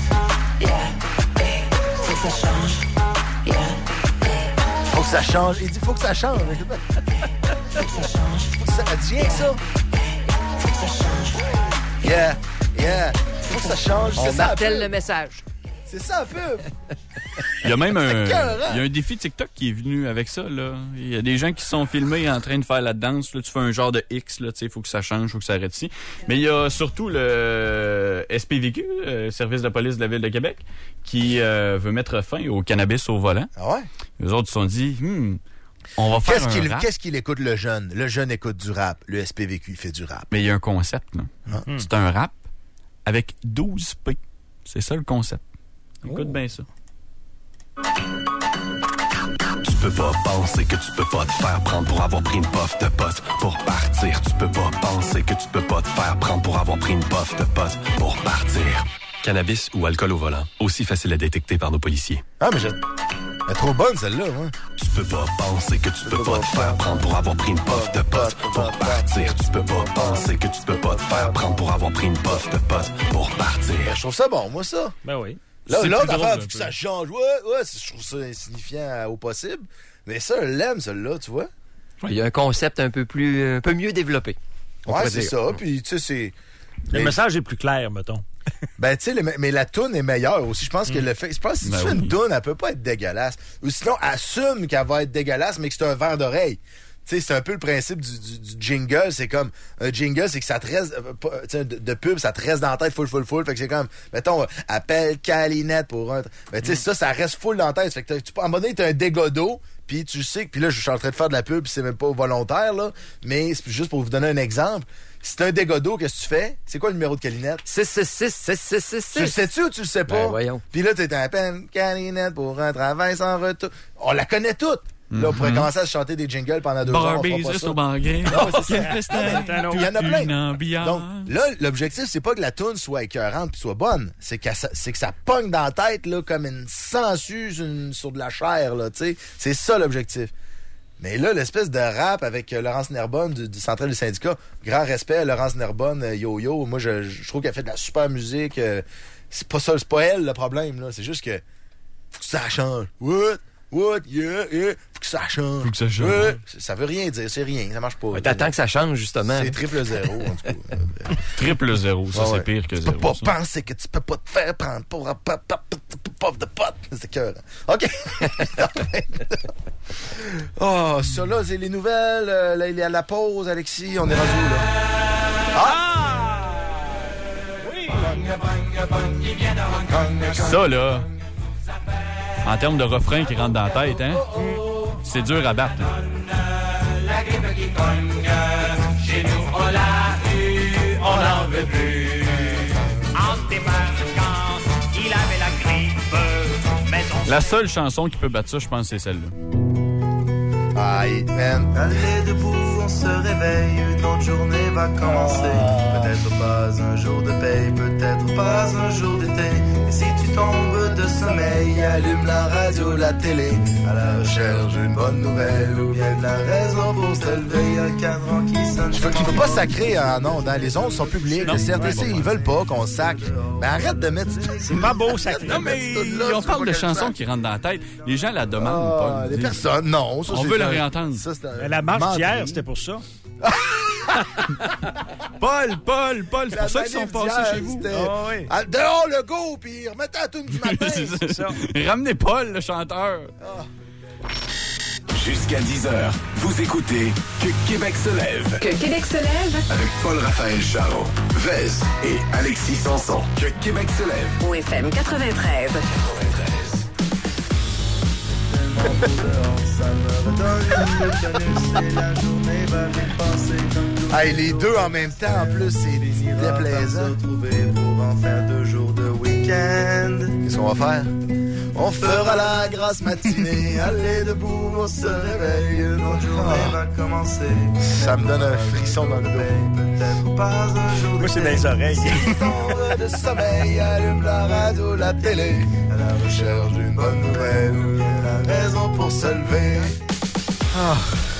Faut que ça change. Faut que ça change. Il dit faut que ça change. Faut que ça change. Elle dit rien que ça. Faut que ça change. Yeah. Faut que ça change. On martèle le message. C'est ça, un peu. Il y a même un défi TikTok qui est venu avec ça. Là. Il y a des gens qui se sont filmés en train de faire la danse. Là, tu fais un genre de X, il faut que ça change, il faut que ça arrête ici. Mais il y a surtout le SPVQ, Service de police de la Ville de Québec, qui veut mettre fin au cannabis au volant. Ah ouais? Les autres se sont dit, on va faire un rap. Qu'est-ce qu'il écoute, le jeune? Le jeune écoute du rap. Le SPVQ, il fait du rap. Mais il y a un concept. Là. C'est un rap avec 12 P. C'est ça le concept. Écoute bien ça. Tu peux pas penser que tu peux pas te faire prendre pour avoir pris une puff de pote pour partir. Tu peux pas penser que tu peux pas te faire prendre pour avoir pris une puff de pote pour partir. Cannabis ou alcool au volant. Aussi facile à détecter par nos policiers. Ah, mais elle est trop bonne, celle-là, hein? Tu peux pas penser que tu peux pas te faire prendre pour avoir pris une puff de pote pour partir. Tu peux pas penser que tu peux pas te faire prendre pour avoir pris une puff de pote pour partir. Je trouve ça bon, moi, ça. Ben oui. Là, C'est l'autre plus drôle, affaire, un faut que peu. ça change. Ouais, je trouve ça insignifiant au possible. Mais ça, je l'aime, celle-là, tu vois? Il y a un concept un peu mieux développé. Ouais, c'est ça. Puis, tu sais, c'est... Le message est plus clair, mettons. Ben, tu sais, mais la toune est meilleure aussi. Je pense que le fait. Je pense que si tu fais une toune, elle peut pas être dégueulasse. Ou sinon, assume qu'elle va être dégueulasse, mais que c'est un verre d'oreille. Tu sais, c'est un peu le principe du jingle. C'est comme, un jingle, c'est que ça te reste, de pub, ça te reste dans la tête full. Fait que c'est comme, mettons, appelle Calinette pour un. Ben, tu sais, ça reste full dans la tête. Fait que à un moment donné, t'as un dégât d'eau, puis tu sais que, puis là, je suis en train de faire de la pub, puis c'est même pas volontaire, là. Mais c'est juste pour vous donner un exemple. Si t'as un dégât d'eau, qu'est-ce que tu fais? C'est quoi le numéro de Calinette? 666. Tu le sais-tu ou tu le sais pas? Ben, voyons. Puis là, t'es à peine Calinette pour un travail sans retour. On la connaît toute. Là, on pourrait commencer à se chanter des jingles pendant 2 heures. Barbies, reste au banquet. Il y en a plein. Donc, là, l'objectif, c'est pas que la toune soit écœurante puis soit bonne. C'est que ça pogne dans la tête, là, comme une sangsue sur de la chair, là, tu sais. C'est ça, l'objectif. Mais là, l'espèce de rap avec Laurence Nerbonne du Central du Syndicat, grand respect à Laurence Nerbonne, yo-yo. Moi, je trouve qu'elle fait de la super musique. C'est pas ça, c'est pas elle le problème, là. C'est juste que faut que ça change. What, yeah. Faut que ça change. Ouais. Ça veut rien dire, c'est rien, ça marche pas. T'attends que ça change, justement. C'est 0-0, en tout cas. 0-0, ça, c'est pire que 0. Tu peux pas penser que tu peux pas te faire prendre pour un puff de pote. C'est cœur. OK. Oh, ça là, c'est les nouvelles. Là, il est à la pause, Alexis. On est rendu où, là? Oui! Ça, là, en termes de refrain qui rentre dans la tête, hein, c'est dur à battre. Là. La grippe qui cogne, chez nous on l'a eu, on n'en veut plus. En débarquant, il avait la grippe, mais on... La seule chanson qui peut battre ça, je pense, c'est celle-là. Aïe, man. Allez debout, on se réveille, une autre journée va commencer. Peut-être pas un jour de paye, peut-être pas un jour d'été. Et si tu tombes de sommeil, allume la radio, la télé, à la recherche d'une bonne nouvelle ou bien de la raison pour se lever. Un cadran qui sonne. Tu peux pas sacrer, non, dans les ondes sont publiques. Le CRTC, ils veulent pas qu'on sacre. Mais arrête de mettre... C'est pas beau, sacrer. Non, mais on parle de chansons qui rentrent dans la tête. Les gens la demandent pas. Les personnes, non. Ça, on veut la réentendre. Mais la marche d'hier, c'était pour ça. Paul, c'est pour ça qu'ils sont passés chez vous. Ah, oui. Dehors le go, puis remettez la toune du matin. C'est ça. Ramenez Paul, le chanteur. Jusqu'à 10h, vous écoutez Que Québec se lève. Que Québec se lève. Avec Paul-Raphaël Charron, Vez et Alexis Sanson. Que Québec se lève. Au FM 93. Hey, les deux en même temps, en plus, c'est déplaisant. Pour en faire 2 jours de week-end. Qu'est-ce qu'on va faire? On fera la grasse matinée. Allez debout, on se réveille. Notre journée va commencer. Ça me donne un frisson dans le dos. Peut-être pas un jour. Moi, c'est dans les oreilles. Si tombe de sommeil, allume la radio, la télé. À la recherche d'une bonne nouvelle. Ou bien la raison pour se lever. Ah.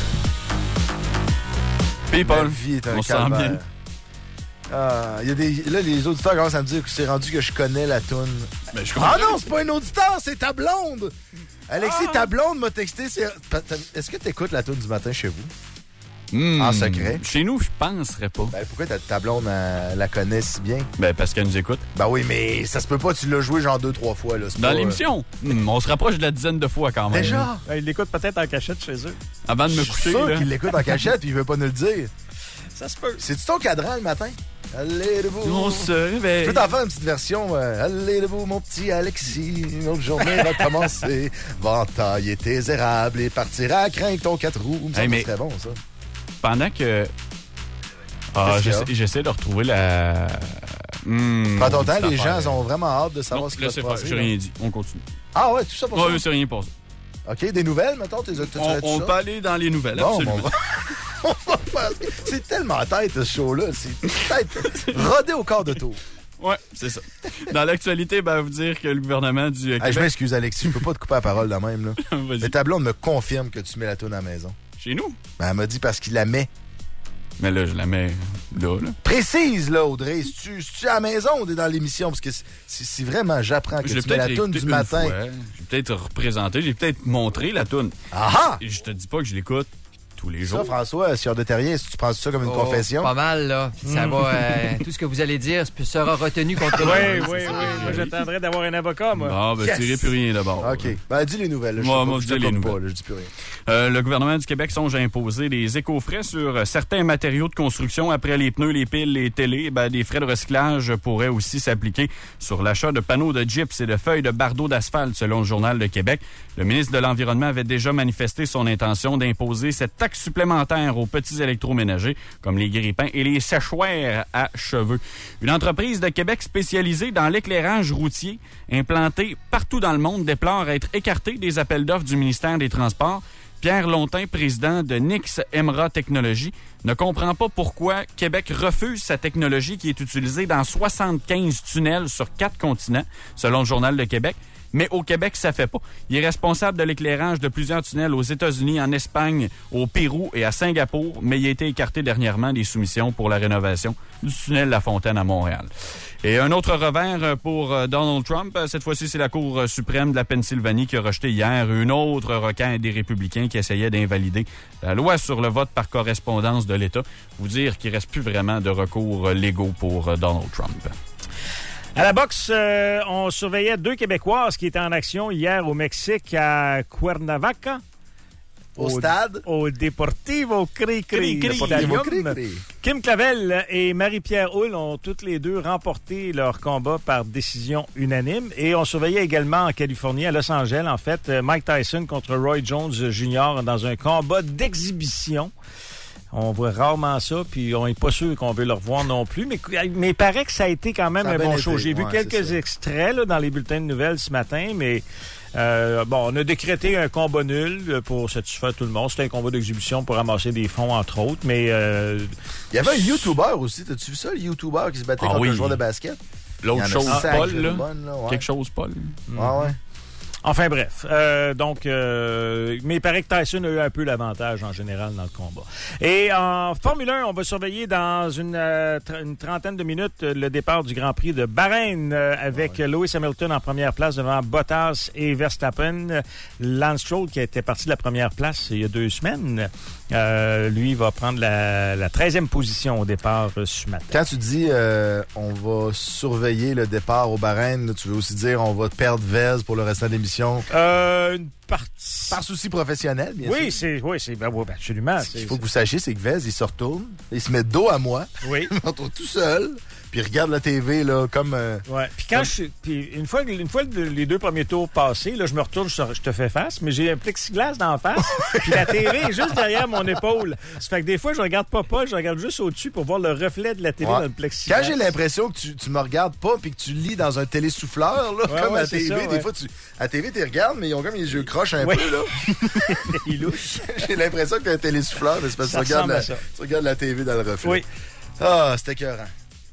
Puis Paul, la vie est un on sent calvaire. bien. Ah, il y a des... Là, les auditeurs commencent à me dire que c'est rendu que je connais la toune. Ben, je Ah non, c'est pas un auditeur, c'est ta blonde! Alexis, ta blonde m'a texté. Est-ce que tu écoutes la toune du matin chez vous? En secret? Chez nous, je penserais pas. Ben, pourquoi ta blonde la connaît si bien? Ben, parce qu'elle nous écoute. Ben oui, mais ça se peut pas, tu l'as joué genre 2-3 fois. Là. Dans l'émission, on se rapproche de la dizaine de fois quand même. Déjà? Il l'écoute peut-être en cachette chez eux. Avant de me Je suis coucher. sûr là. qu'il l'écoute en cachette et il veut pas nous le dire. Ça se peut. C'est-tu ton cadran le matin? Allez debout. On se réveille. Je peux t'en faire une petite version. Allez debout, mon petit Alexis. Une autre journée va commencer. Va entailler tes érables et partir à craindre ton 4 roues. Ça mais serait bon, ça. Pendant que... j'essaie de retrouver la... Prends ton temps, les gens ont vraiment hâte de savoir ce qui va se passer. J'ai rien dit. On continue. Ah ouais, tout ça pour ça? Ouais, c'est rien pour ça. OK, des nouvelles, mettons? On peut aller dans les nouvelles, bon, absolument. On va faire... C'est tellement tête, ce show-là. C'est tête rodé au quart de tour. Oui, c'est ça. Dans l'actualité, vous dire que le gouvernement du Québec... Je m'excuse, Alexis, je peux pas te couper la parole de même. Là. Mais ta blonde me confirme que tu mets la toune à la maison. Chez nous? Elle m'a dit parce qu'il la met. Mais là, je la mets là. Précise, là, Audrey. Si tu es à la maison ou t'es dans l'émission? Parce que si vraiment j'apprends que tu mets la toune du matin... J'ai peut-être représenté, j'ai peut-être montré la toune. Ah! Et je te dis pas que je l'écoute tous les jours. Ça, François, Sieur de Terrien, si tu penses ça comme une confession? Pas mal, là. Ça va... tout ce que vous allez dire sera retenu contre moi. Oui. Moi, j'attendrais d'avoir un avocat, moi. Ah, tu dirais plus rien d'abord. OK. Dis les nouvelles. Moi, je dis les nouvelles. Je dis plus rien. Le gouvernement du Québec songe à imposer des éco-frais sur certains matériaux de construction. Après les pneus, les piles, les télés, des frais de recyclage pourraient aussi s'appliquer sur l'achat de panneaux de gyps et de feuilles de bardeaux d'asphalte, selon le Journal de Québec. Le ministre de l'Environnement avait déjà manifesté son intention d'imposer cette taxe supplémentaire aux petits électroménagers, comme les grippins et les séchoirs à cheveux. Une entreprise de Québec spécialisée dans l'éclairage routier, implantée partout dans le monde, déplore être écartée des appels d'offres du ministère des Transports. Pierre Lontin, président de Nix Emra Technologies, ne comprend pas pourquoi Québec refuse sa technologie qui est utilisée dans 75 tunnels sur 4 continents, selon le Journal de Québec. Mais au Québec, ça fait pas. Il est responsable de l'éclairage de plusieurs tunnels aux États-Unis, en Espagne, au Pérou et à Singapour, mais il a été écarté dernièrement des soumissions pour la rénovation du tunnel La Fontaine à Montréal. Et un autre revers pour Donald Trump. Cette fois-ci, c'est la Cour suprême de la Pennsylvanie qui a rejeté hier une autre requête des républicains qui essayaient d'invalider la loi sur le vote par correspondance de l'État. Vous dire qu'il reste plus vraiment de recours légaux pour Donald Trump. À la boxe, on surveillait 2 Québécoises qui étaient en action hier au Mexique à Cuernavaca. Au stade? Au Deportivo Cri-Cri. Deportivo Cri-Cri. Kim Clavel et Marie-Pierre Houle ont toutes les deux remporté leur combat par décision unanime. Et on surveillait également en Californie, à Los Angeles, en fait, Mike Tyson contre Roy Jones Jr. dans un combat d'exhibition. On voit rarement ça, puis on n'est pas sûr qu'on veut le revoir non plus. Mais il paraît que ça a été quand même un bon show. J'ai vu quelques extraits dans les bulletins de nouvelles ce matin, mais on a décrété un combat nul pour satisfaire tout le monde. C'était un combat d'exhibition pour ramasser des fonds, entre autres, mais... Il y avait un YouTuber aussi. T'as-tu vu ça, le YouTuber qui se battait contre un joueur de basket? L'autre chose, Paul, là. Quelque chose, Paul. Ouais. Enfin bref, mais il paraît que Tyson a eu un peu l'avantage en général dans le combat. Et en Formule 1, on va surveiller dans une trentaine de minutes le départ du Grand Prix de Bahreïn avec Lewis Hamilton en première place devant Bottas et Verstappen. Lance Stroll, qui était parti de la première place il y a 2 semaines, lui va prendre la 13e position au départ ce matin. Quand tu dis on va surveiller le départ au Bahreïn, tu veux aussi dire on va perdre Vez pour le restant de l'émission? Une partie. Par souci professionnel, bien sûr. Absolument. Ce qu'il faut que vous sachiez, c'est que Vez, il se retourne, il se met dos à moi, oui. il me retrouve tout seul, puis il regarde la TV là, comme... Ouais. Puis une fois les 2 premiers tours passés, là, je me retourne, je te fais face, mais j'ai un plexiglas d'en face, puis la TV est juste derrière mon épaule. Ça fait que des fois, je regarde pas, je regarde juste au-dessus pour voir le reflet de la TV dans le plexiglas. Quand j'ai l'impression que tu me regardes pas puis que tu lis dans un télésouffleur, là, comme à TV, des fois, à TV, tu regardes, mais ils ont comme les yeux croches un peu, là. Il louche. J'ai l'impression que t'as un télésouffleur, mais c'est parce que tu regardes la TV dans le reflet. Oui. Ah, c'était écœurant.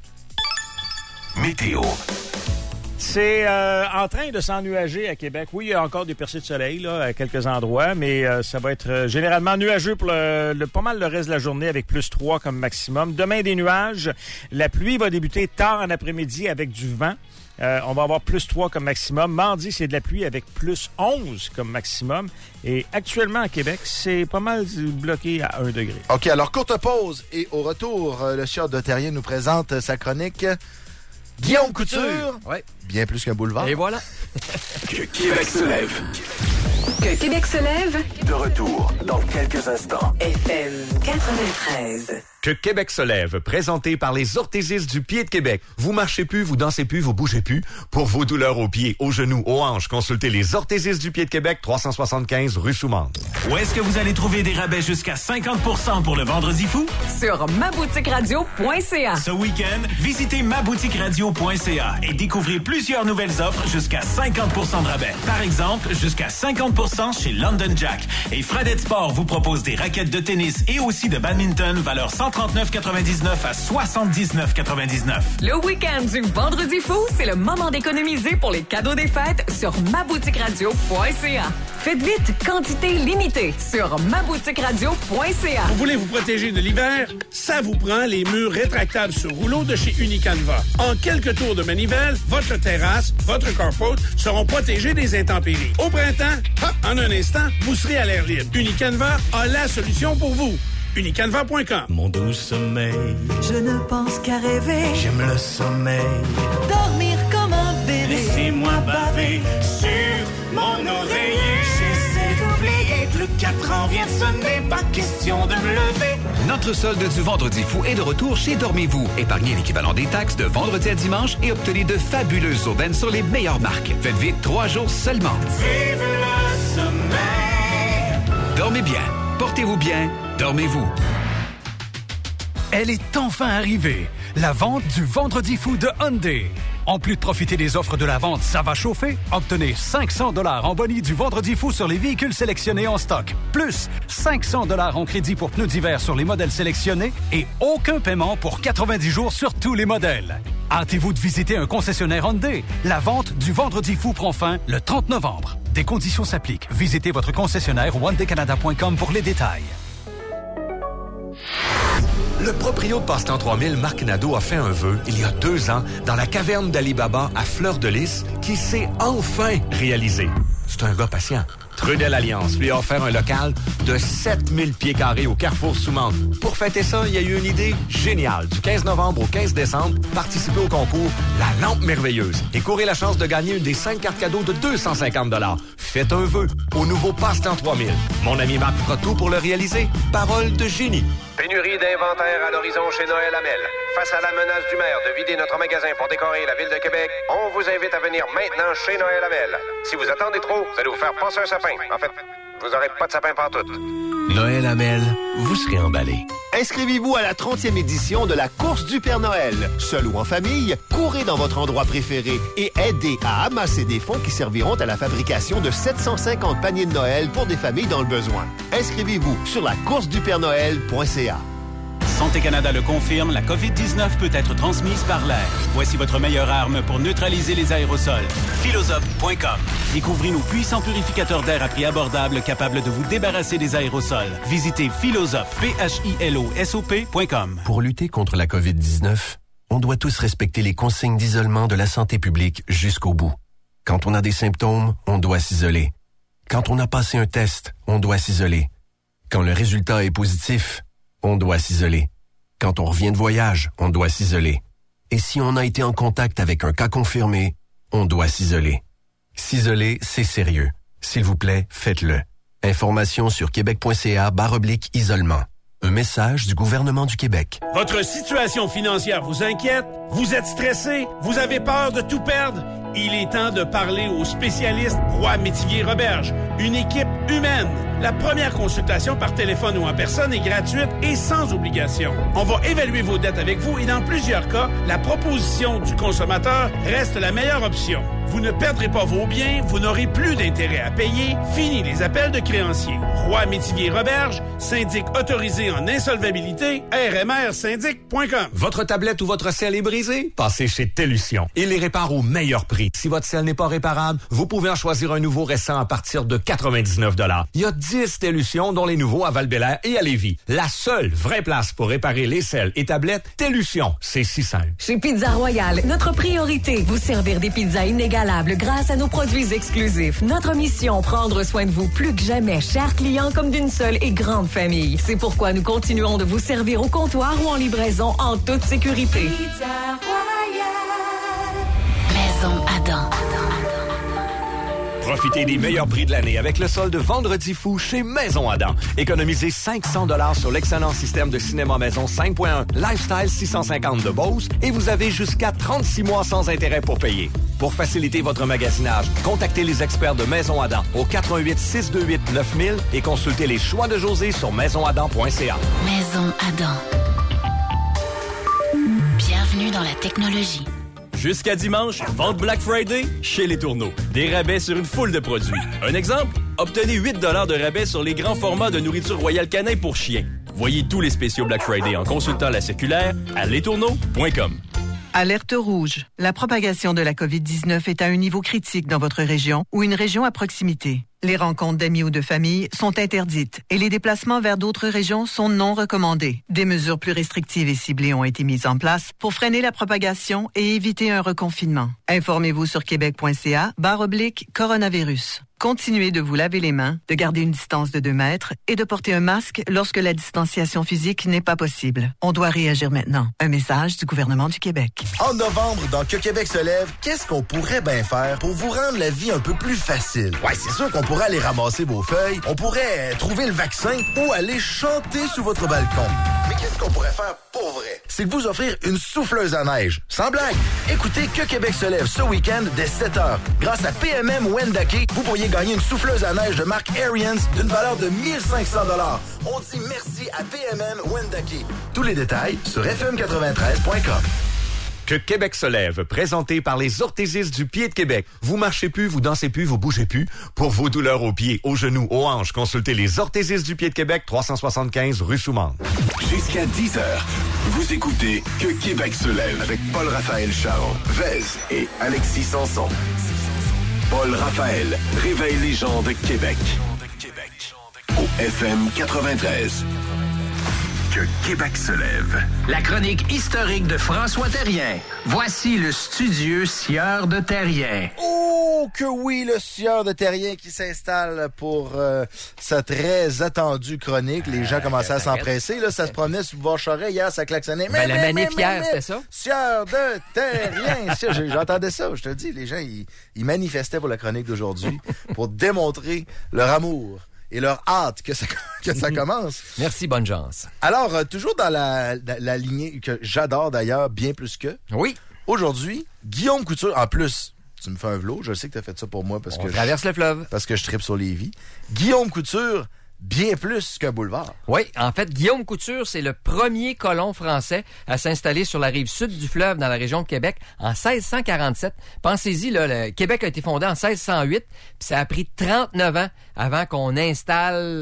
Météo. C'est en train de s'ennuager à Québec. Oui, il y a encore des percées de soleil là, à quelques endroits, mais ça va être généralement nuageux pour pas mal le reste de la journée avec +3 comme maximum. Demain, des nuages. La pluie va débuter tard en après-midi avec du vent. On va avoir +3 comme maximum. Mardi, c'est de la pluie avec +11 comme maximum. Et actuellement, à Québec, c'est pas mal bloqué à 1 degré. OK, alors courte pause. Et au retour, le Sieur de Terrien nous présente sa chronique Guillaume Couture. Ouais. Bien plus qu'un boulevard. Et voilà. Que Québec se lève. Que Québec se lève. De retour dans quelques instants. FM 93. Que Québec se lève, présenté par les orthésistes du pied de Québec. Vous marchez plus, vous dansez plus, vous bougez plus. Pour vos douleurs aux pieds, aux genoux, aux hanches, consultez les orthésistes du pied de Québec, 375 rue Soumande. Où est-ce que vous allez trouver des rabais jusqu'à 50% pour le Vendredi fou? Sur maboutiqueradio.ca. Ce week-end, visitez maboutiqueradio.ca et découvrez plusieurs nouvelles offres jusqu'à 50% de rabais. Par exemple, jusqu'à 50% chez London Jack. Et Fredette Sport vous propose des raquettes de tennis et aussi de badminton valeur 100 139,99 à 79,99. Le week-end du Vendredi fou, c'est le moment d'économiser pour les cadeaux des fêtes sur maboutiqueradio.ca. Faites vite, quantité limitée sur maboutiqueradio.ca. Vous voulez vous protéger de l'hiver? Ça vous prend les murs rétractables sur rouleau de chez Unicanva. En quelques tours de manivelle, votre terrasse, votre carport seront protégés des intempéries. Au printemps, hop, en un instant, vous serez à l'air libre. Unicanva a la solution pour vous. Unicanva.com. Mon doux sommeil, je ne pense qu'à rêver. J'aime le sommeil. Dormir comme un bébé. Laissez-moi baver sur mon oreiller. J'essaie d'oublier que le 4 ans vient de sonner. Pas question de me lever. Notre solde du Vendredi fou est de retour chez Dormez-vous. Épargnez l'équivalent des taxes de vendredi à dimanche et obtenez de fabuleuses aubaines sur les meilleures marques. Faites vite, 3 jours seulement. Vive le sommeil. Dormez bien, portez-vous bien, dormez-vous. Elle est enfin arrivée, la vente du Vendredi fou de Hyundai. En plus de profiter des offres de la vente Ça va chauffer, obtenez 500 $ en boni du Vendredi fou sur les véhicules sélectionnés en stock. Plus 500 $ en crédit pour pneus d'hiver sur les modèles sélectionnés et aucun paiement pour 90 jours sur tous les modèles. Hâtez-vous de visiter un concessionnaire Hyundai. La vente du Vendredi fou prend fin le 30 novembre. Des conditions s'appliquent. Visitez votre concessionnaire hyundaicanada.com pour les détails. Le proprio de Passe-Temps 3000, Marc Nadeau, a fait un vœu, il y a 2 ans, dans la caverne d'Ali Baba à Fleur-de-Lys, qui s'est enfin réalisé. C'est un gars patient. Trudel Alliance lui a offert un local de 7000 pieds carrés au Carrefour Soumande. Pour fêter ça, il y a eu une idée géniale. Du 15 novembre au 15 décembre, participez au concours La Lampe Merveilleuse et courez la chance de gagner une des 5 cartes cadeaux de 250 $. Faites un vœu au nouveau Passe-Temps 3000. Mon ami Marc fera tout pour le réaliser. Parole de génie. Pénurie d'inventaire à l'horizon chez Noël Hamel. Face à la menace du maire de vider notre magasin pour décorer la ville de Québec, on vous invite à venir maintenant chez Noël Hamel. Si vous attendez trop, vous allez vous faire passer un sapin. En fait, vous n'aurez pas de sapin pantoute. Noël Hamel, vous serez emballé. Inscrivez-vous à la 30e édition de la course du Père Noël. Seul ou en famille, courez dans votre endroit préféré et aidez à amasser des fonds qui serviront à la fabrication de 750 paniers de Noël pour des familles dans le besoin. Inscrivez-vous sur la coursedupèrenoël.ca. Santé Canada le confirme, la COVID-19 peut être transmise par l'air. Voici votre meilleure arme pour neutraliser les aérosols. Philosop.com. Découvrez nos puissants purificateurs d'air à prix abordable capables de vous débarrasser des aérosols. Visitez Philosop, PHILOSOP.com. Pour lutter contre la COVID-19, on doit tous respecter les consignes d'isolement de la santé publique jusqu'au bout. Quand on a des symptômes, on doit s'isoler. Quand on a passé un test, on doit s'isoler. Quand le résultat est positif, on doit s'isoler. Quand on revient de voyage, on doit s'isoler. Et si on a été en contact avec un cas confirmé, on doit s'isoler. S'isoler, c'est sérieux. S'il vous plaît, faites-le. Information sur québec.ca/isolement. Un message du gouvernement du Québec. Votre situation financière vous inquiète? Vous êtes stressé? Vous avez peur de tout perdre? Il est temps de parler aux spécialistes Roy Métivier Roberge, une équipe humaine. La première consultation par téléphone ou en personne est gratuite et sans obligation. On va évaluer vos dettes avec vous et dans plusieurs cas, la proposition du consommateur reste la meilleure option. Vous ne perdrez pas vos biens, vous n'aurez plus d'intérêt à payer. Fini les appels de créanciers. Roy Métivier Roberge, syndic autorisé en insolvabilité, rmrsyndic.com. Votre tablette ou votre selle est brisée? Passez chez Tellution. Il les répare au meilleur prix. Si votre selle n'est pas réparable, vous pouvez en choisir un nouveau récent à partir de 99 $. Il y a 10 Tellution, dont les nouveaux à Val-Bélair et à Lévis. La seule vraie place pour réparer les selles et tablettes, Tellution. C'est si simple. Chez Pizza Royale, notre priorité, vous servir des pizzas inégalables grâce à nos produits exclusifs. Notre mission, prendre soin de vous plus que jamais, chers clients, comme d'une seule et grande famille. C'est pourquoi nous continuons de vous servir au comptoir ou en livraison en toute sécurité. Pizza Royale. Maison Adam. Profitez des meilleurs prix de l'année avec le solde Vendredi fou chez Maison Adam. Économisez 500 $ sur l'excellent système de cinéma maison 5.1 Lifestyle 650 de Bose et vous avez jusqu'à 36 mois sans intérêt pour payer. Pour faciliter votre magasinage, contactez les experts de Maison Adam au 88 628 9000 et consultez les choix de José sur maisonadam.ca. Maison Adam. Bienvenue dans la technologie. Jusqu'à dimanche, vente Black Friday chez Les Tourneaux. Des rabais sur une foule de produits. Un exemple? Obtenez 8 $ de rabais sur les grands formats de nourriture Royal Canin pour chiens. Voyez tous les spéciaux Black Friday en consultant la circulaire à letourneaux.com. Alerte rouge. La propagation de la COVID-19 est à un niveau critique dans votre région ou une région à proximité. Les rencontres d'amis ou de famille sont interdites et les déplacements vers d'autres régions sont non recommandés. Des mesures plus restrictives et ciblées ont été mises en place pour freiner la propagation et éviter un reconfinement. Informez-vous sur québec.ca/coronavirus. Continuez de vous laver les mains, de garder une distance de 2 mètres et de porter un masque lorsque la distanciation physique n'est pas possible. On doit réagir maintenant. Un message du gouvernement du Québec. En novembre, dans Que Québec se lève, qu'est-ce qu'on pourrait bien faire pour vous rendre la vie un peu plus facile? Ouais, c'est sûr qu'on pourrait aller ramasser vos feuilles, on pourrait trouver le vaccin ou aller chanter sous votre balcon. Mais qu'est-ce qu'on pourrait faire pour vrai? C'est de vous offrir une souffleuse à neige. Sans blague! Écoutez Que Québec se lève ce week-end dès 7h. Grâce à PMM Wendake, vous pourriez gagner une souffleuse à neige de marque Ariens d'une valeur de 1500 $. On dit merci à PMM Wendake. Tous les détails sur fm93.com. Que Québec se lève, présenté par les orthésistes du pied de Québec. Vous marchez plus, vous dansez plus, vous bougez plus. Pour vos douleurs aux pieds, aux genoux, aux hanches, consultez les orthésistes du pied de Québec, 375 rue Soumande. Jusqu'à 10h, vous écoutez Que Québec se lève avec Paul-Raphaël Charon, Vez et Alexis Sanson. Paul-Raphaël réveille les gens de Québec. Au FM 93. Que Québec se lève. La chronique historique de François Terrien. Voici le studieux sieur de Terrien. Oh, que oui, le sieur de Terrien qui s'installe pour sa très attendue chronique. Les gens commençaient à s'empresser. Là, ça se promenait sur le boulevard Charest. Hier, ça klaxonnait. La manif hier, c'était ça? Sieur de Terrien. J'entendais ça, je te dis. Les gens, ils manifestaient pour la chronique d'aujourd'hui pour démontrer leur amour et leur hâte que ça commence. Merci, bonne chance. Alors, toujours dans la lignée que j'adore d'ailleurs, bien plus que. Oui. Aujourd'hui, Guillaume Couture, en plus, tu me fais un vlog, je sais que tu as fait ça pour moi parce On traverse le fleuve. Parce que je tripe sur Lévis. Guillaume Couture, bien plus qu'un boulevard. Oui, en fait, Guillaume Couture, c'est le premier colon français à s'installer sur la rive sud du fleuve dans la région de Québec en 1647. Pensez-y, là, le Québec a été fondé en 1608, puis ça a pris 39 ans avant qu'on installe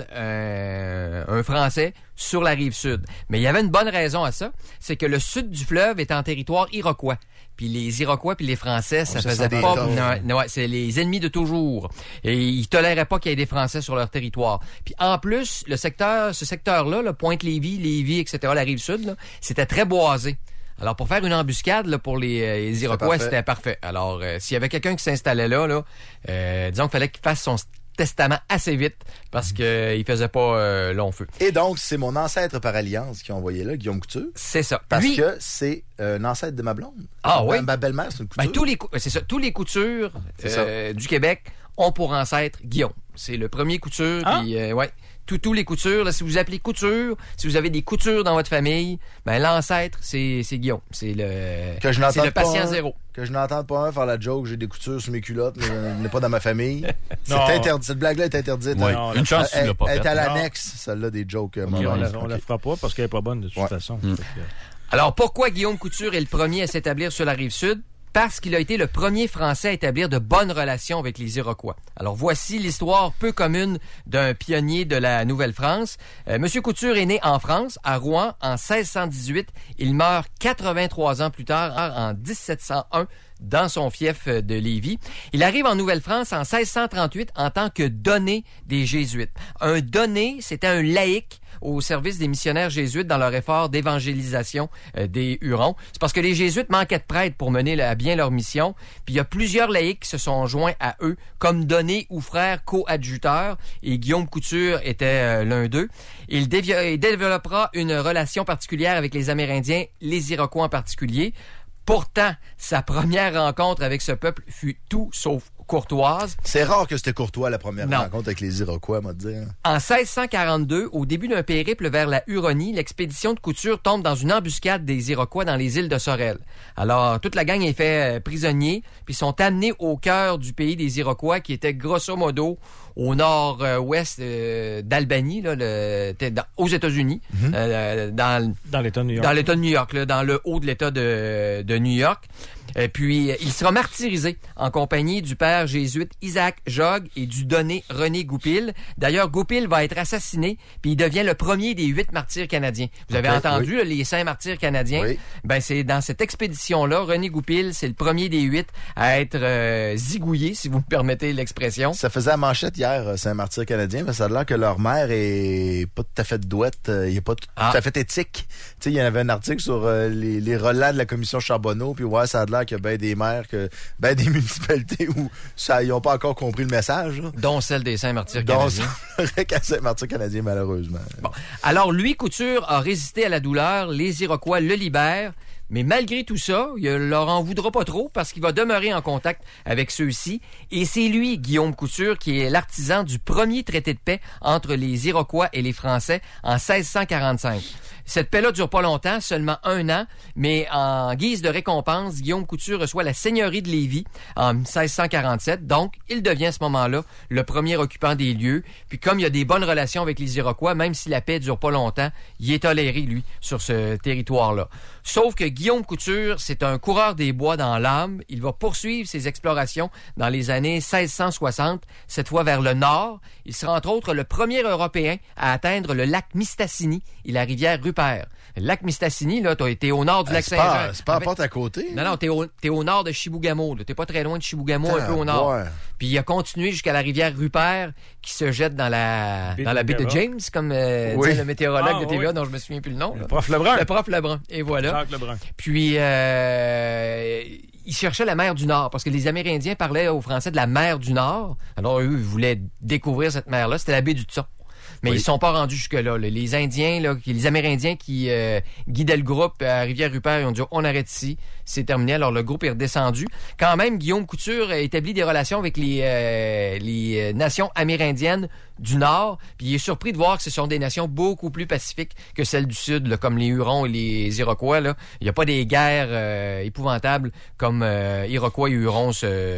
un Français sur la rive sud. Mais il y avait une bonne raison à ça, c'est que le sud du fleuve est en territoire iroquois. Puis les Iroquois puis les Français, ça faisait pas... Non, c'est les ennemis de toujours. Et ils toléraient pas qu'il y ait des Français sur leur territoire. Puis en plus, ce secteur-là, là, Pointe-Lévis, etc., la rive sud, là, c'était très boisé. Alors, pour faire une embuscade là, pour les Iroquois, c'était parfait. Alors, s'il y avait quelqu'un qui s'installait là, disons qu'il fallait qu'il fasse son testament assez vite parce qu'il faisait pas long feu. Et donc, c'est mon ancêtre par alliance qui a envoyé là, Guillaume Couture. C'est ça. Parce que c'est un ancêtre de ma blonde. Ah oui? Ma belle-mère, c'est une couture. C'est ça. Tous les coutures du Québec ont pour ancêtre Guillaume. C'est le premier couture. Puis, ouais. Tous les coutures, là, si vous appelez couture, si vous avez des coutures dans votre famille, ben l'ancêtre, c'est Guillaume. C'est le patient zéro. Que je n'entende pas faire la joke, j'ai des coutures sur mes culottes, mais n'est pas dans ma famille. C'est interdit. Cette blague-là est interdite. Oui. Une chance, tu l'as pas fait. Elle est à l'annexe, celle-là, des jokes. On la fera pas parce qu'elle est pas bonne de toute façon. Alors, pourquoi Guillaume Couture est le premier à s'établir sur la Rive-Sud? Parce qu'il a été le premier Français à établir de bonnes relations avec les Iroquois. Alors voici l'histoire peu commune d'un pionnier de la Nouvelle-France. Monsieur Couture est né en France, à Rouen, en 1618. Il meurt 83 ans plus tard, en 1701, dans son fief de Lévis. Il arrive en Nouvelle-France en 1638 en tant que donné des Jésuites. Un donné, c'était un laïc au service des missionnaires jésuites dans leur effort d'évangélisation des Hurons. C'est parce que les jésuites manquaient de prêtres pour mener à bien leur mission. Puis il y a plusieurs laïcs qui se sont joints à eux comme donnés ou frères coadjuteurs. Et Guillaume Couture était l'un d'eux. Il développera une relation particulière avec les Amérindiens, les Iroquois en particulier. Pourtant, sa première rencontre avec ce peuple fut tout sauf courtoise. C'est rare que c'était courtois la première rencontre avec les Iroquois, moi, dire. En 1642, au début d'un périple vers la Huronie, l'expédition de Couture tombe dans une embuscade des Iroquois dans les îles de Sorel. Alors, toute la gang est fait prisonnier, puis sont amenés au cœur du pays des Iroquois, qui était grosso modo au nord-ouest d'Albany, là, aux États-Unis, dans l'État de New York. Dans l'État de New York, là, dans le haut de l'État de New York. Puis, il sera martyrisé en compagnie du père jésuite Isaac Jogues et du donné René Goupil. D'ailleurs, Goupil va être assassiné, puis il devient le premier des 8 martyrs canadiens. Vous avez entendu là, les 5 martyrs canadiens? Oui. Ben, c'est dans cette expédition-là, René Goupil, c'est le premier des 8 à être zigouillé, si vous me permettez l'expression. Ça faisait la manchette hier, c'est un martyr canadien, mais ça a l'air que leur mère est pas tout à fait douette, il est pas tout à fait éthique. Tu sais, il y en avait un article sur les relats de la commission Charbonneau, puis ouais, ça a l'air qu'il y a bien des maires, ben des municipalités où ils n'ont pas encore compris le message. Là. Dont celle des Saint-Martyrs canadiens. Dont celle qu'à Saint-Martyr canadien, malheureusement. Bon. Alors, Louis Couture a résisté à la douleur, les Iroquois le libèrent, mais malgré tout ça, il leur en voudra pas trop parce qu'il va demeurer en contact avec ceux-ci. Et c'est lui, Guillaume Couture, qui est l'artisan du premier traité de paix entre les Iroquois et les Français en 1645. Cette paix-là dure pas longtemps, seulement 1 an, mais en guise de récompense, Guillaume Couture reçoit la seigneurie de Lévis en 1647. Donc, il devient à ce moment-là le premier occupant des lieux. Puis comme il y a des bonnes relations avec les Iroquois, même si la paix dure pas longtemps, il est toléré, lui, sur ce territoire-là. Sauf que Guillaume Couture, c'est un coureur des bois dans l'âme. Il va poursuivre ses explorations dans les années 1660, cette fois vers le nord. Il sera entre autres le premier Européen à atteindre le lac Mistassini et la rivière Rupert. Le lac Mistassini, là, t'es au nord du lac Saint-Jean. C'est pas à porte à côté. Non, t'es au nord de Chibougamau. T'es pas très loin de Chibougamau, un peu au nord. Ouais. Puis il a continué jusqu'à la rivière Rupert qui se jette dans la baie de James, comme dit le météorologue de TVA dont je me souviens plus le nom. Le prof Lebrun. Le prof Lebrun. Et voilà. Jacques Lebrun. Puis il cherchait la mer du Nord parce que les Amérindiens parlaient aux Français de la mer du Nord. Alors eux, ils voulaient découvrir cette mer-là. C'était la baie du Thon. Mais ils sont pas rendus jusque-là. Là. Les Indiens, là, les Amérindiens qui guidaient le groupe à Rivière-Rupert, ils ont dit on arrête ici, c'est terminé. Alors le groupe est redescendu. Quand même, Guillaume Couture a établi des relations avec les nations amérindiennes du Nord, puis il est surpris de voir que ce sont des nations beaucoup plus pacifiques que celles du Sud, là, comme les Hurons et les Iroquois. Là. Il n'y a pas des guerres épouvantables comme Iroquois et Hurons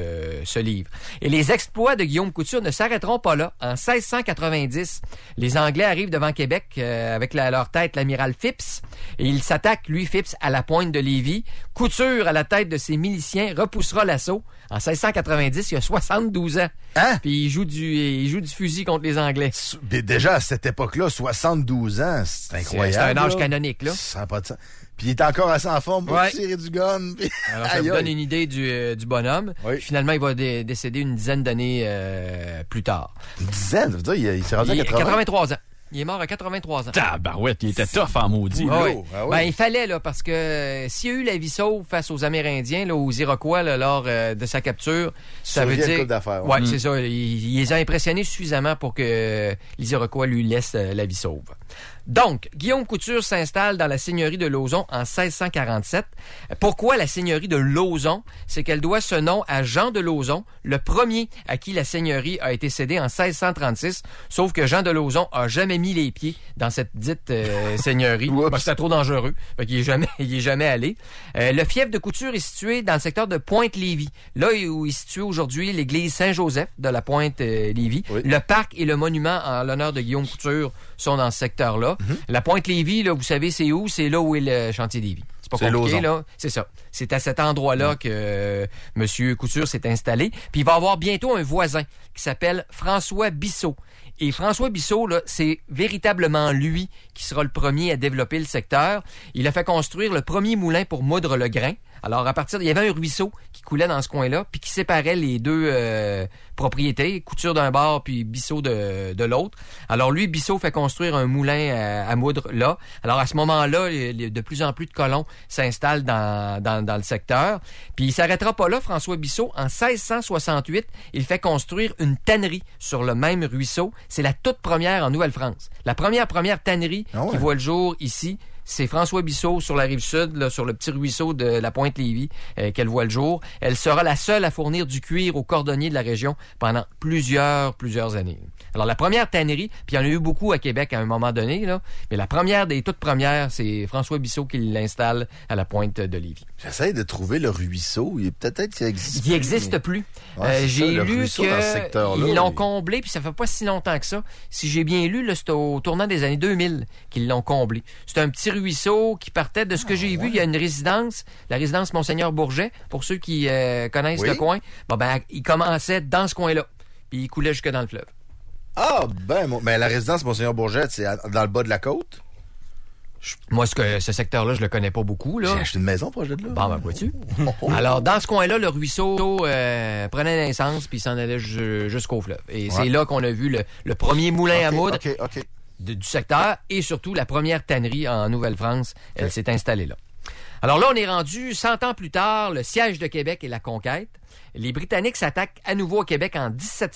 se livrent. Et les exploits de Guillaume Couture ne s'arrêteront pas là. En 1690, les Anglais arrivent devant Québec avec leur tête l'amiral Phipps, et il s'attaque, lui, Phipps, à la pointe de Lévis. Couture, à la tête de ses miliciens, repoussera l'assaut. En 1690, il a 72 ans. Hein? Puis il joue du fusil contre les Anglais. Mais déjà, à cette époque-là, 72 ans, c'est incroyable. C'est un âge canonique, là. Ça n'a pas de sens. Puis il est encore assez en forme pour tirer du gun. Puis... Alors, ça vous donne une idée du bonhomme. Oui. Finalement, il va décéder une dizaine d'années plus tard. Une dizaine? Ça veut dire il s'est rendu à 83 ans. Il est mort à 83 ans. Tabarouette, il était tough en maudit. Oui. Ah oui. Ben, il fallait, là, parce que s'il y a eu la vie sauve face aux Amérindiens, là, aux Iroquois, là, lors de sa capture, ça veut dire... Ouais, c'est ça. Il les a impressionnés suffisamment pour que les Iroquois lui laissent la vie sauve. Donc, Guillaume Couture s'installe dans la seigneurie de Lauson en 1647. Pourquoi la seigneurie de Lauson? C'est qu'elle doit ce nom à Jean de Lauzon, le premier à qui la seigneurie a été cédée en 1636. Sauf que Jean de Lauzon a jamais mis les pieds dans cette dite seigneurie. Parce que c'était trop dangereux. Fait qu'il est jamais allé. Le fief de Couture est situé dans le secteur de Pointe-Lévis. Là où est située aujourd'hui l'église Saint-Joseph de la Pointe-Lévis. Oui. Le parc et le monument en l'honneur de Guillaume Couture sont dans ce secteur-là. La Pointe-Lévis, là, vous savez, c'est où? C'est là où est le chantier Lévis. C'est pas compliqué, là. C'est ça. C'est à cet endroit-là que M. Couture s'est installé. Puis il va avoir bientôt un voisin qui s'appelle François Bissot. Et François Bissot, là, c'est véritablement lui qui sera le premier à développer le secteur. Il a fait construire le premier moulin pour moudre le grain. Alors, il y avait un ruisseau qui coulait dans ce coin-là, puis qui séparait les deux propriétés, Couture d'un bord, puis Bissot de l'autre. Alors, lui, Bissot fait construire un moulin à moudre là. Alors, à ce moment-là, de plus en plus de colons s'installent dans le secteur. Puis, il s'arrêtera pas là, François Bissot. En 1668, il fait construire une tannerie sur le même ruisseau. C'est la toute première en Nouvelle-France. La première tannerie qui voit le jour ici, c'est François Bissot sur la Rive-Sud, là, sur le petit ruisseau de la Pointe-Lévis, qu'elle voit le jour. Elle sera la seule à fournir du cuir aux cordonniers de la région pendant plusieurs années. Alors, la première tannerie, puis il y en a eu beaucoup à Québec à un moment donné, là, mais la première des toutes premières, c'est François Bissot qui l'installe à la Pointe de Lévis. J'essaie de trouver le ruisseau. Peut-être qu'il existe. Il n'existe plus. Ouais, j'ai ça, lu qu'ils l'ont il... comblé, puis ça fait pas si longtemps que ça. Si j'ai bien lu, là, c'est au tournant des années 2000 qu'ils l'ont comblé. C'est un petit ruisseau qui partait de ce que j'ai vu. Il y a une résidence, la résidence Monseigneur Bourget, pour ceux qui connaissent le coin. Bon, ben, il commençait dans ce coin-là, puis il coulait jusque dans le fleuve. Ah, mais la résidence Monseigneur Bourget, c'est dans le bas de la côte? Moi, ce secteur-là, je le connais pas beaucoup. Là. J'ai acheté une maison proche de là. Bon, ben, vois-tu? Alors, dans ce coin-là, le ruisseau prenait naissance puis s'en allait jusqu'au fleuve. Et c'est là qu'on a vu le premier moulin à moudre du secteur et surtout la première tannerie en Nouvelle-France. Elle s'est installée là. Alors là, on est rendu 100 ans plus tard, le siège de Québec et la conquête. Les Britanniques s'attaquent à nouveau au Québec en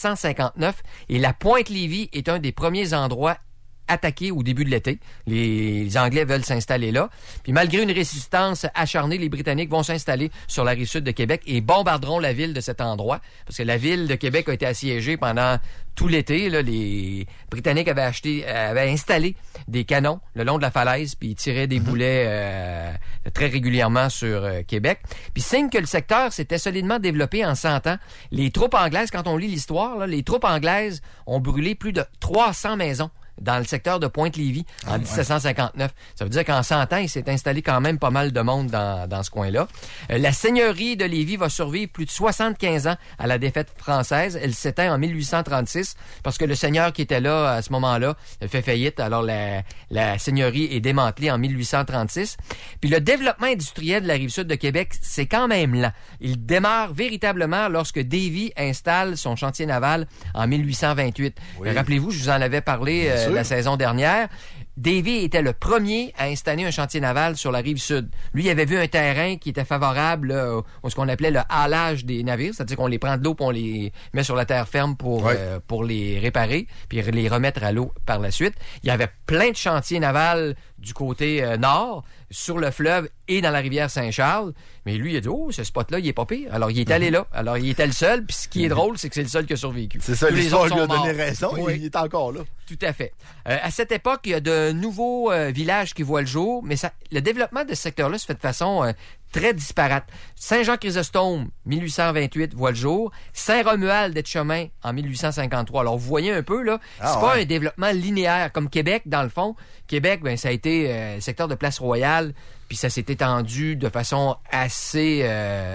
1759 et la Pointe-Lévis est un des premiers endroits attaqués au début de l'été. Les Anglais veulent s'installer là. Puis malgré une résistance acharnée, les Britanniques vont s'installer sur la rive sud de Québec et bombarderont la ville de cet endroit. Parce que la ville de Québec a été assiégée pendant tout l'été. Là, les Britanniques avaient installé des canons le long de la falaise puis ils tiraient des boulets très régulièrement sur Québec. Puis signe que le secteur s'était solidement développé en 100 ans. Les troupes anglaises, quand on lit l'histoire, là, les troupes anglaises ont brûlé plus de 300 maisons dans le secteur de Pointe-Lévis en 1759. Ça veut dire qu'en 100 ans, il s'est installé quand même pas mal de monde dans ce coin-là. La seigneurie de Lévis va survivre plus de 75 ans à la défaite française. Elle s'éteint en 1836 parce que le seigneur qui était là à ce moment-là fait faillite. Alors la seigneurie est démantelée en 1836. Puis le développement industriel de la Rive-Sud de Québec, c'est quand même lent. Il démarre véritablement lorsque Davy installe son chantier naval en 1828. Oui. Rappelez-vous, je vous en avais parlé la saison dernière. Davy était le premier à installer un chantier naval sur la rive sud. Lui, il avait vu un terrain qui était favorable à ce qu'on appelait le halage des navires, c'est-à-dire qu'on les prend de l'eau puis on les met sur la terre ferme pour les réparer puis les remettre à l'eau par la suite. Il y avait plein de chantiers navals du côté nord, sur le fleuve et dans la rivière Saint-Charles. Mais lui, il a dit, ce spot-là, il est pas pire. Alors, il est allé là. Alors, il était le seul. Puis ce qui est drôle, c'est que c'est le seul qui a survécu. C'est ça, l'histoire lui a donné raison. Oui. Il est encore là. Tout à fait. À cette époque, il y a de nouveaux villages qui voient le jour, mais le développement de ce secteur-là se fait de façon très disparate. Saint-Jean-Chrysostome, 1828, voit le jour. Saint-Romuald-d'Etchemin, en 1853. Alors, vous voyez un peu, là, c'est pas un développement linéaire. Comme Québec, dans le fond. Québec, ça a été le secteur de Place Royale, puis ça s'est étendu de façon assez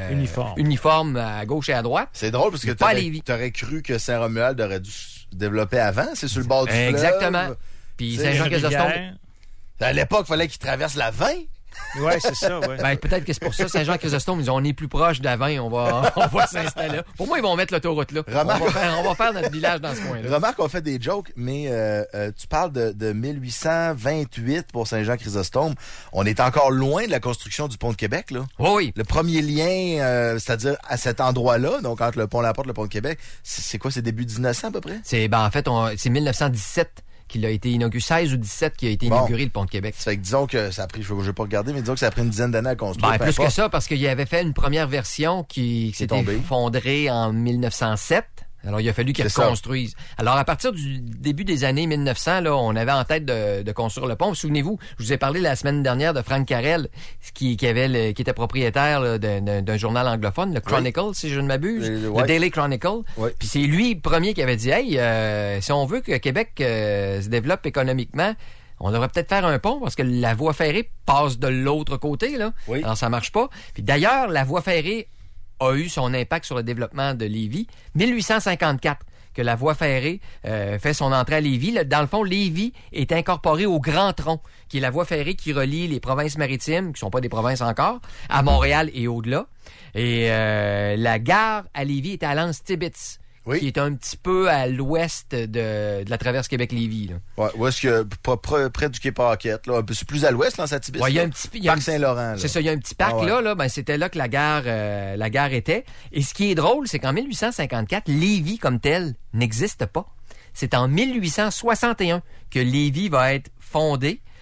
uniforme à gauche et à droite. C'est drôle parce que t'aurais cru que Saint-Romuald aurait dû se développer avant. C'est sur le bord du fleuve. Exactement. Puis Saint-Jean-Chrysostome... À l'époque, il fallait qu'il traverse la 20. Oui, c'est ça, ouais. Peut-être que c'est pour ça, Saint-Jean-Chrysostome, ils disent, on est plus proche d'Avin, on va s'installer là. Pour moi, ils vont mettre l'autoroute là. On va faire notre village dans ce coin-là. Remarque, on fait des jokes, mais tu parles de 1828 pour Saint-Jean-Chrysostome. On est encore loin de la construction du pont de Québec, là. Oui. Le premier lien, c'est-à-dire à cet endroit-là, donc entre le pont La Porte et le pont de Québec, c'est quoi, c'est début 1900 à peu près? C'est 1917. Qu'il a été inauguré, 16 ou 17 qui a été inauguré le pont de Québec. Ça fait que disons que ça a pris, je vais pas regarder, mais disons que ça a pris une dizaine d'années à construire. Plus que ça, parce qu'il avait fait une première version qui s'était effondrée en 1907. Alors, il a fallu qu'ils reconstruisent. Alors, à partir du début des années 1900, là, on avait en tête de construire le pont. Souvenez-vous, je vous ai parlé la semaine dernière de Frank Carrel, qui était propriétaire là, d'un journal anglophone, le Chronicle, si je ne m'abuse, le Daily Chronicle. Oui. Puis c'est lui le premier qui avait dit, si on veut que Québec se développe économiquement, on devrait peut-être faire un pont parce que la voie ferrée passe de l'autre côté, là. Oui. Alors, ça marche pas. Puis d'ailleurs, la voie ferrée a eu son impact sur le développement de Lévis. 1854, que la voie ferrée fait son entrée à Lévis. Dans le fond, Lévis est incorporé au Grand Tronc, qui est la voie ferrée qui relie les provinces maritimes, qui sont pas des provinces encore, à Montréal et au-delà. Et la gare à Lévis est à Lens-Tibbetts, qui est un petit peu à l'ouest de la traverse Québec-Lévis. Ouais, où est-ce que près du quai Paquette, là, un peu plus à l'ouest, Lens-Tibbetts. Ouais, il y a un petit parc Saint-Laurent. C'est ça, il y a un petit parc là, c'était là que la gare était. Et ce qui est drôle, c'est qu'en 1854, Lévis comme tel n'existe pas. C'est en 1861 que Lévis va être fondé.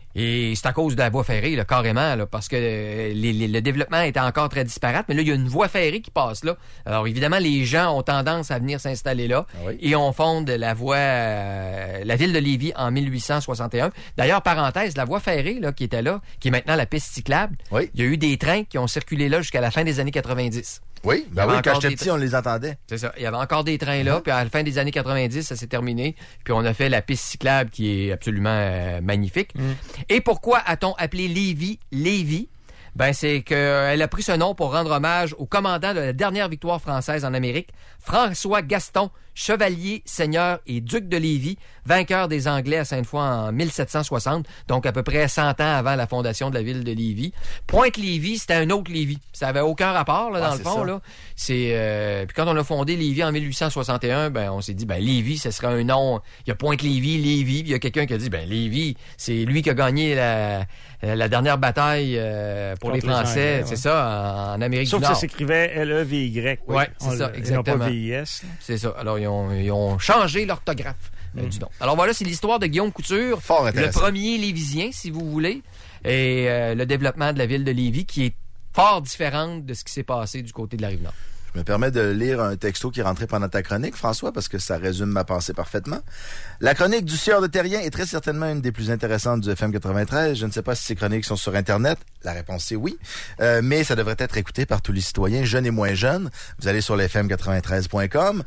Et c'est à cause de la voie ferrée, là, carrément, là, parce que le développement était encore très disparate. Mais là, il y a une voie ferrée qui passe là. Alors, évidemment, les gens ont tendance à venir s'installer là. Et on fonde la ville de Lévis en 1861. D'ailleurs, parenthèse, la voie ferrée là, qui était là, qui est maintenant la piste cyclable, il y a eu des trains qui ont circulé là jusqu'à la fin des années 90. Oui, quand j'étais petit, on les entendait. C'est ça. Il y avait encore des trains là, puis à la fin des années 90, ça s'est terminé. Puis on a fait la piste cyclable qui est absolument magnifique. Et pourquoi a-t-on appelé Lévis? Ben, c'est qu'elle a pris ce nom pour rendre hommage au commandant de la dernière victoire française en Amérique, François Gaston, chevalier, seigneur et duc de Lévis, vainqueur des Anglais à Sainte-Foy en 1760, donc à peu près 100 ans avant la fondation de la ville de Lévis. Pointe-Lévis, c'était un autre Lévis. Ça avait aucun rapport, là, dans le fond, là. Puis quand on a fondé Lévis en 1861, ben, on s'est dit, ben, Lévis, ce serait un nom. Il y a Pointe-Lévis, Lévis, puis il y a quelqu'un qui a dit, ben, Lévis, c'est lui qui a gagné la dernière bataille pour les Français, c'est ça, en Amérique du Nord. Sauf que ça s'écrivait L-E-V-Y. Oui, c'est ça, exactement. Et non pas V-I-S. C'est ça. Alors, ils ont changé l'orthographe du nom. Alors voilà, c'est l'histoire de Guillaume Couture, le premier Lévisien, si vous voulez, et le développement de la ville de Lévis, qui est fort différente de ce qui s'est passé du côté de la Rive-Nord. Je me permets de lire un texto qui est rentré pendant ta chronique, François, parce que ça résume ma pensée parfaitement. La chronique du Sieur de Terrien est très certainement une des plus intéressantes du FM 93. Je ne sais pas si ces chroniques sont sur Internet. La réponse c'est oui. Mais ça devrait être écouté par tous les citoyens, jeunes et moins jeunes. Vous allez sur l'fm93.com.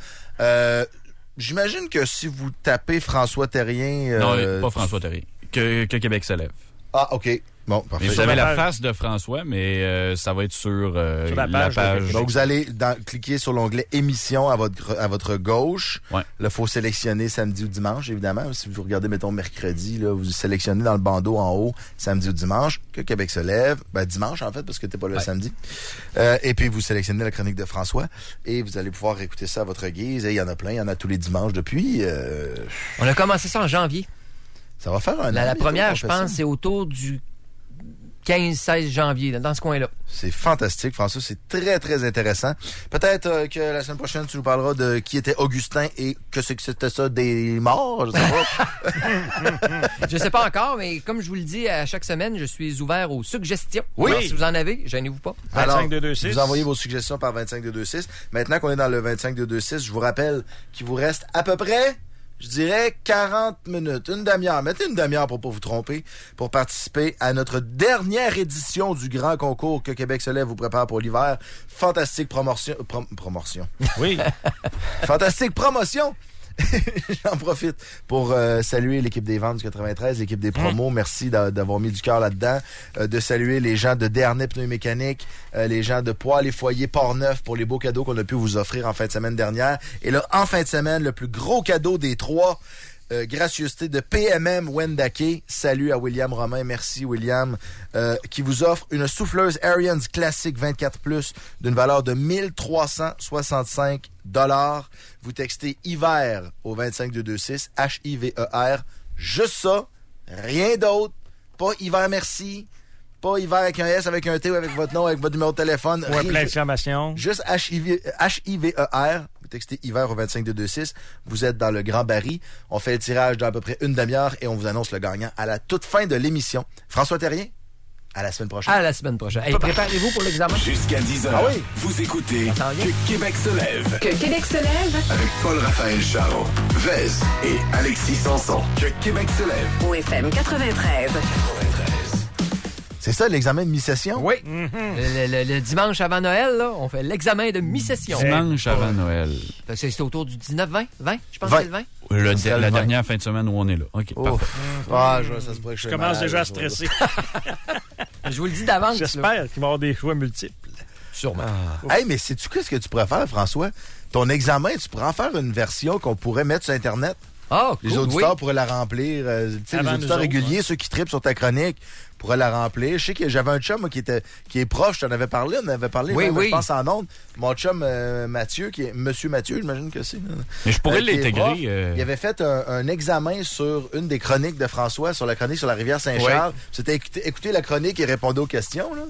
J'imagine que si vous tapez François Terrien... non, pas François Terrien. Que Québec se lève. Ah, OK. Bon, parfait. Vous avez la face de François, mais ça va être sur la page. Donc, vous allez cliquer sur l'onglet émission à votre gauche. Ouais. Là, il faut sélectionner samedi ou dimanche, évidemment. Si vous regardez, mettons, mercredi, là, vous sélectionnez dans le bandeau en haut, samedi ou dimanche, que Québec se lève. Ben, dimanche, en fait, parce que t'es pas là le samedi. Et puis, vous sélectionnez la chronique de François et vous allez pouvoir écouter ça à votre guise. Et il y en a plein, il y en a tous les dimanches depuis. On a commencé ça en janvier. Ça va faire un an. La première, je pense, c'est autour du 15-16 janvier, dans ce coin-là. C'est fantastique, François. C'est très, très intéressant. Peut-être que la semaine prochaine, tu nous parleras de qui était Augustin et que c'était ça des morts, je sais pas. Je sais pas encore, mais comme je vous le dis à chaque semaine, je suis ouvert aux suggestions. Oui. Alors, si vous en avez, gênez-vous pas. 25-226. Vous envoyez vos suggestions par 25-226. Maintenant qu'on est dans le 25-226, je vous rappelle qu'il vous reste à peu près... Je dirais 40 minutes, une demi-heure. Mettez une demi-heure pour pas vous tromper, pour participer à notre dernière édition du grand concours que Québec se lève vous prépare pour l'hiver. Fantastique promotion. Promotion. Oui. Fantastique promotion. J'en profite pour saluer l'équipe des ventes du 93, l'équipe des promos. Merci d'avoir mis du cœur là-dedans. De saluer les gens de Dernay Pneus Mécaniques, les gens de Poil et Foyer Port-Neuf pour les beaux cadeaux qu'on a pu vous offrir en fin de semaine dernière. Et là, en fin de semaine, le plus gros cadeau des trois, gracieuseté de PMM Wendake. Salut à William Romain. Merci, William, qui vous offre une souffleuse Ariens Classic 24+, d'une valeur de 1365 $. Vous textez hiver au 25226, H-I-V-E-R. Juste ça, rien d'autre. Pas hiver merci, pas hiver avec un S, avec un T ou avec votre nom, avec votre numéro de téléphone. Ou un plein d'exclamation. Juste H-I-V-E-R. Vous textez hiver au 25226. Vous êtes dans le grand baril. On fait le tirage dans à peu près une demi-heure et on vous annonce le gagnant à la toute fin de l'émission. François Terrien, à la semaine prochaine. À la semaine prochaine. Hey, préparez-vous pour l'examen. Jusqu'à 10h, ah oui? Vous écoutez Que Québec se lève. Que Québec se lève. Avec Paul-Raphaël Charon, Vez et Alexis Sanson. Que Québec se lève. Au FM 93. C'est ça, l'examen de mi-session? Oui. Le dimanche avant Noël, là, on fait l'examen de mi-session. Dimanche avant Noël. C'est autour du 19-20? 20? Je pense que c'est le 20. La dernière fin de semaine où on est là. OK, parfait. Ah, ça se pourrait que je commence déjà à stresser. Je vous le dis d'avance. J'espère qu'il va y avoir des choix multiples. Sûrement. Hey, mais sais-tu qu'est-ce que tu pourrais faire, François? Ton examen, tu pourrais en faire une version qu'on pourrait mettre sur Internet. Ah, cool, les auditeurs pourraient la remplir. Les auditeurs réguliers, ceux qui trippent sur ta chronique, pourraient la remplir. Je sais que j'avais un chum moi, qui est proche, je t'en avais parlé, on avait parlé, je pense en ondes. Mon chum Mathieu, qui est Monsieur Mathieu, j'imagine que c'est. Mais je pourrais l'intégrer. Il avait fait un examen sur une des chroniques de François, sur la chronique sur la rivière Saint-Charles. C'était écouter la chronique et répondre aux questions. Là.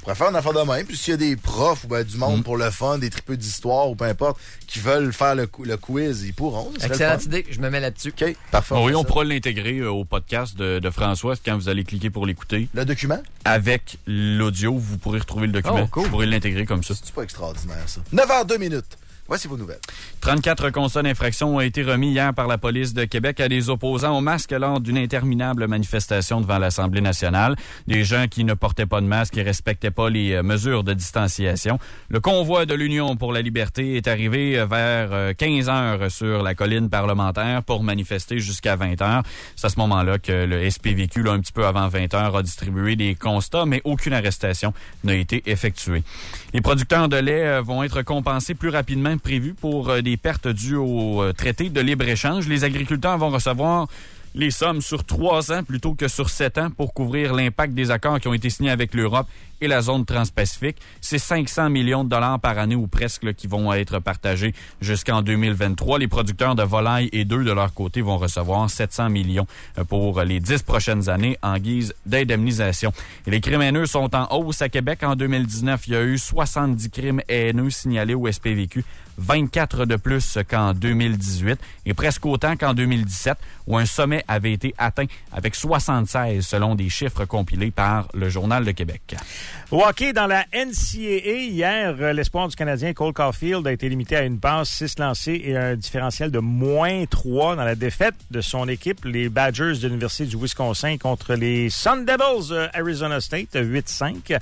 pourrait faire une affaire de même. Puis s'il y a des profs ou ben, du monde pour le fun, des tripeux d'histoire ou peu importe, qui veulent faire le quiz, ils pourront. Excellente idée, je me mets là-dessus. OK, parfait. Oui, on pourra l'intégrer au podcast de François quand vous allez cliquer pour l'écouter. Le document? Avec l'audio, vous pourrez retrouver le document. Oh, cool. Vous pourrez l'intégrer comme ça. C'est pas extraordinaire, ça. 9h02. Voici vos nouvelles. 34 constats d'infraction ont été remis hier par la police de Québec à des opposants au masque lors d'une interminable manifestation devant l'Assemblée nationale. Des gens qui ne portaient pas de masque et respectaient pas les mesures de distanciation. Le convoi de l'Union pour la liberté est arrivé vers 15 heures sur la colline parlementaire pour manifester jusqu'à 20 heures. C'est à ce moment-là que le SPVQ, un petit peu avant 20 heures, a distribué des constats, mais aucune arrestation n'a été effectuée. Les producteurs de lait vont être compensés plus rapidement prévu pour des pertes dues au traité de libre-échange. Les agriculteurs vont recevoir les sommes sur 3 ans plutôt que sur 7 ans pour couvrir l'impact des accords qui ont été signés avec l'Europe et la zone transpacifique. C'est 500 millions de dollars par année ou presque là, qui vont être partagés jusqu'en 2023. Les producteurs de volailles et d'œufs, de leur côté, vont recevoir 700 millions pour les 10 prochaines années en guise d'indemnisation. Et les crimes haineux sont en hausse à Québec. En 2019, il y a eu 70 crimes haineux signalés au SPVQ, 24 de plus qu'en 2018 et presque autant qu'en 2017 où un sommet avait été atteint avec 76 selon des chiffres compilés par le Journal de Québec. Au hockey, dans la NCAA, hier, l'espoir du Canadien Cole Caulfield a été limité à une passe, 6 lancés et un différentiel de -3 dans la défaite de son équipe, les Badgers de l'Université du Wisconsin contre les Sun Devils Arizona State, 8-5.